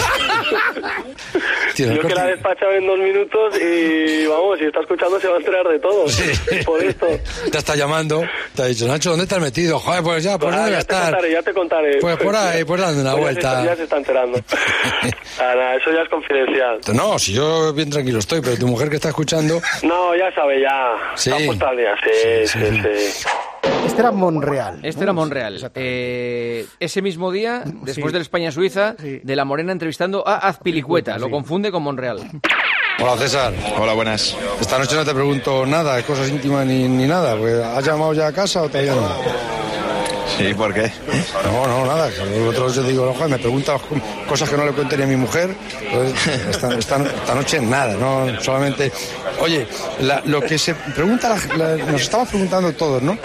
Speaker 19: Tío,
Speaker 20: yo que la he despachado en 2 minutos y vamos, si está escuchando se va a enterar de todo. Sí. Por esto.
Speaker 19: Te está llamando, te ha dicho, Nacho, ¿dónde estás metido? Joder, pues ya, ¿dónde voy a estar?
Speaker 20: Ya te contaré.
Speaker 19: Pues por ahí, pues dando una vuelta.
Speaker 20: Ya se está enterando. Nada, eso ya es confidencial.
Speaker 19: No, si yo bien tranquilo estoy, pero tu mujer que está escuchando...
Speaker 20: No, ya sabe, ya.
Speaker 19: Sí.
Speaker 20: Está puesta al día. Sí.
Speaker 15: Este era Monreal.
Speaker 4: Este era Monreal. Ese mismo día, después del España-Suiza, de la Morena entrevistando a Azpilicueta. Lo confunde con Monreal.
Speaker 19: Hola, César.
Speaker 21: Hola, buenas.
Speaker 19: Esta noche no te pregunto nada, cosas íntimas ni nada. Pues, ¿has llamado ya a casa o todavía no?
Speaker 21: Sí, ¿por qué?
Speaker 19: No, nada. Otros yo digo, ojo, me preguntas cosas que no le cuente ni a mi mujer. Pues, esta noche nada, no solamente... Oye, lo que se pregunta, nos estamos preguntando todos, ¿no?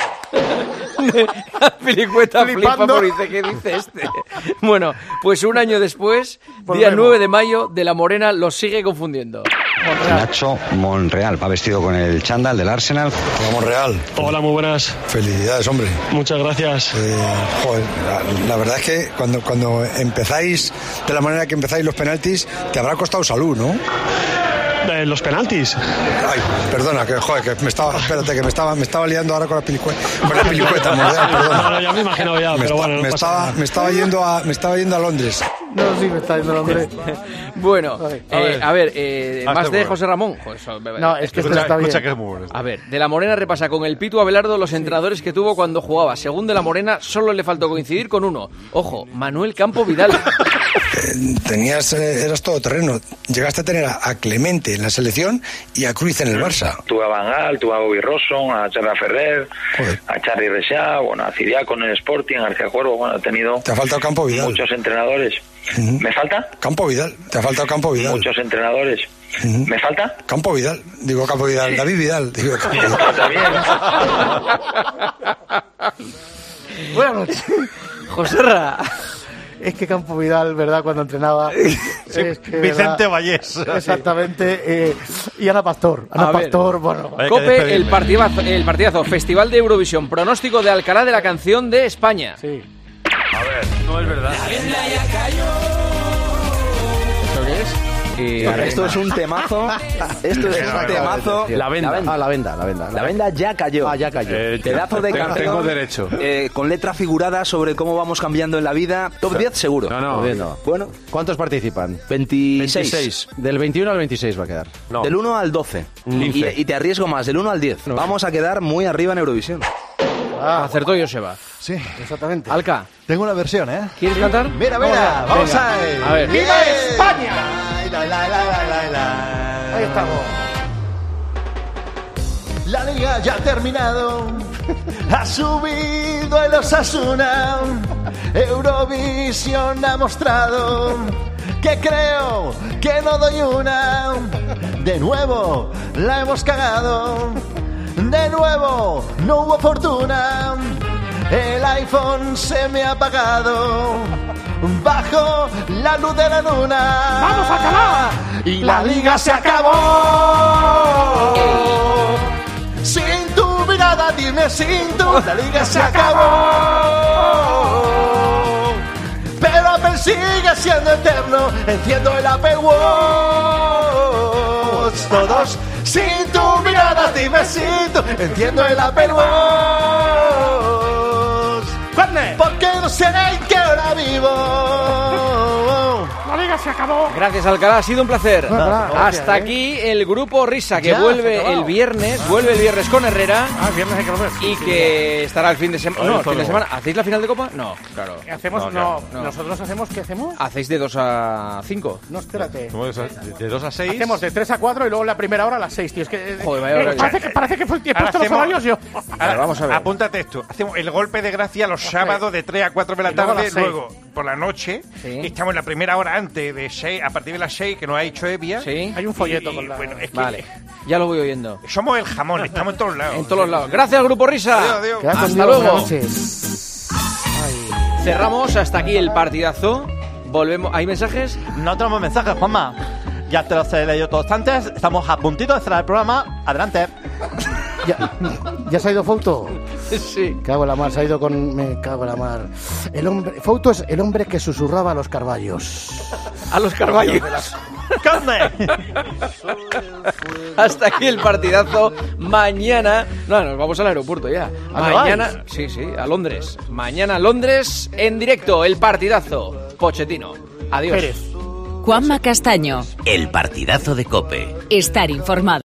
Speaker 4: Azpilicueta flipa por dice, ¿qué dice este? Bueno, pues un año después, día 9 de mayo, de la Morena los sigue confundiendo.
Speaker 19: Nacho Monreal va vestido con el chándal del Arsenal. Hola, Monreal.
Speaker 20: Hola, muy buenas.
Speaker 19: Felicidades, hombre.
Speaker 20: Muchas gracias.
Speaker 19: Joder, la verdad es que cuando empezáis de la manera que empezáis los penaltis, te habrá costado salud, ¿no?
Speaker 20: Los penaltis.
Speaker 19: Ay, perdona, que me estaba liando ahora con la pilicueta, Monreal, perdona.
Speaker 20: No, ya me imagino ya, pero bueno.
Speaker 19: Me estaba yendo a Londres.
Speaker 15: No, sí, me está yendo a Londres.
Speaker 4: Bueno, a ver, más de José Ramón.
Speaker 15: No, es que está bien.
Speaker 33: Que es muy bueno.
Speaker 4: A ver, de la Morena repasa con el Pitu Abelardo los entrenadores que tuvo cuando jugaba. Según de la Morena, solo le faltó coincidir con uno. Ojo, Manuel Campo Vidal.
Speaker 19: Eras todoterreno. Llegaste a tener a Clemente en la selección y a Cruyff en el Barça.
Speaker 22: Tuve a Van Gaal, tuve a Bobby Robson, a Gerard Ferrer, a Charly Rexach, bueno, a Ciriaco en el Sporting, a García Cuervo, bueno, he tenido...
Speaker 19: Te ha faltado Campo Vidal.
Speaker 22: Muchos entrenadores. ¿Me falta?
Speaker 19: Campo Vidal, te ha faltado Campo Vidal.
Speaker 22: Muchos entrenadores. ¿Me falta?
Speaker 19: Campo Vidal, digo Campo Vidal, David Vidal, digo Campo Vidal.
Speaker 22: Está
Speaker 15: bien. Buenas noches.
Speaker 4: Joserra.
Speaker 15: Es que Campo Vidal, ¿verdad? Cuando entrenaba...
Speaker 33: Sí, es que, Vicente Vallés.
Speaker 15: Exactamente. Y Ana Pastor. Bueno.
Speaker 4: Cope, el partidazo. Festival de Eurovisión. Pronóstico de Alcalá de la canción de España.
Speaker 15: Sí.
Speaker 33: A ver, no es verdad.
Speaker 4: ¿Esto qué es?
Speaker 23: Esto es un temazo. La venda ya cayó.
Speaker 15: Ya cayó.
Speaker 23: Pedazo de canción.
Speaker 33: Tengo derecho.
Speaker 23: Con letra figurada sobre cómo vamos cambiando en la vida. Top 10 seguro.
Speaker 33: No.
Speaker 15: Bueno, ¿cuántos participan?
Speaker 23: 26.
Speaker 15: Del 21 al 26 va a quedar.
Speaker 23: No. Del 1 al 12. Y te arriesgo más, del 1 al 10. No. Vamos a quedar muy arriba en Eurovisión.
Speaker 4: Acertó Joseba.
Speaker 15: Sí, exactamente.
Speaker 4: Alca.
Speaker 15: Tengo una versión, ¿eh?
Speaker 4: ¿Quieres cantar?
Speaker 15: Mira, vamos a ver.
Speaker 13: ¡Viva España!
Speaker 15: Ahí estamos. La liga ya ha terminado. Ha subido el Osasuna. Eurovisión ha mostrado que creo que no doy una. De nuevo la hemos cagado. De nuevo no hubo fortuna. El iPhone se me ha apagado bajo la luz de la luna.
Speaker 13: ¡Vamos a acabar!
Speaker 15: Y la liga se acabó. Sin tu mirada, dime sin tu. La liga se acabó. Pero Apple sigue siendo eterno. Enciendo el Apple Watch. Todos sin tu mirada, dime sin tu. Enciendo el Apple Watch. Porque no sé en qué hora vivo.
Speaker 13: La liga
Speaker 8: se acabó.
Speaker 4: Gracias, Alcalá, ha sido un placer. Hasta aquí el grupo Risa, que vuelve el viernes con Herrera.
Speaker 8: El viernes hay que volver.
Speaker 4: Y que estará el fin de semana. No, el fin de semana. ¿Hacéis la final de Copa? No, claro.
Speaker 8: Hacemos, nosotros hacemos, ¿qué hacemos?
Speaker 4: ¿Hacéis de 2 a 5?
Speaker 8: No, espérate.
Speaker 1: ¿De 2 a 6?
Speaker 8: Hacemos de 3 a 4 y luego la primera hora a las 6, tío. Es que,
Speaker 4: joder,
Speaker 8: parece que fue el tiempo. Estos los horarios yo.
Speaker 16: Ahora, vamos a ver. Apúntate esto. Hacemos el golpe de gracia los sábados de 3 a 4 de la tarde. Luego, por la noche, estamos en la primera hora antes de 6, a partir de las 6, que nos ha dicho Evia.
Speaker 4: Sí.
Speaker 8: Hay un folleto con la...
Speaker 16: Bueno, es que
Speaker 4: vale, ya lo voy oyendo.
Speaker 16: Somos el jamón, estamos en todos lados.
Speaker 4: En todos los lados. Gracias, Grupo Risa.
Speaker 16: Adiós.
Speaker 4: Hasta luego. Cerramos hasta aquí el partidazo. Volvemos. ¿Hay mensajes?
Speaker 15: No tenemos mensajes, Juanma. Ya te los he leído todos antes. Estamos a puntito de cerrar el programa. Adelante.
Speaker 2: ¿Ya se ha ido Fouto?
Speaker 4: Sí.
Speaker 2: Me cago en la mar. Fouto es el hombre que susurraba a los carballos.
Speaker 4: A los carballos.
Speaker 15: ¡Carne!
Speaker 4: Hasta aquí el partidazo. Mañana... No, nos vamos al aeropuerto ya. Mañana... Sí, a Londres. Mañana a Londres en directo. El partidazo. Pochettino. Adiós.
Speaker 3: Juanma Castaño.
Speaker 7: El partidazo de COPE.
Speaker 3: Estar informado.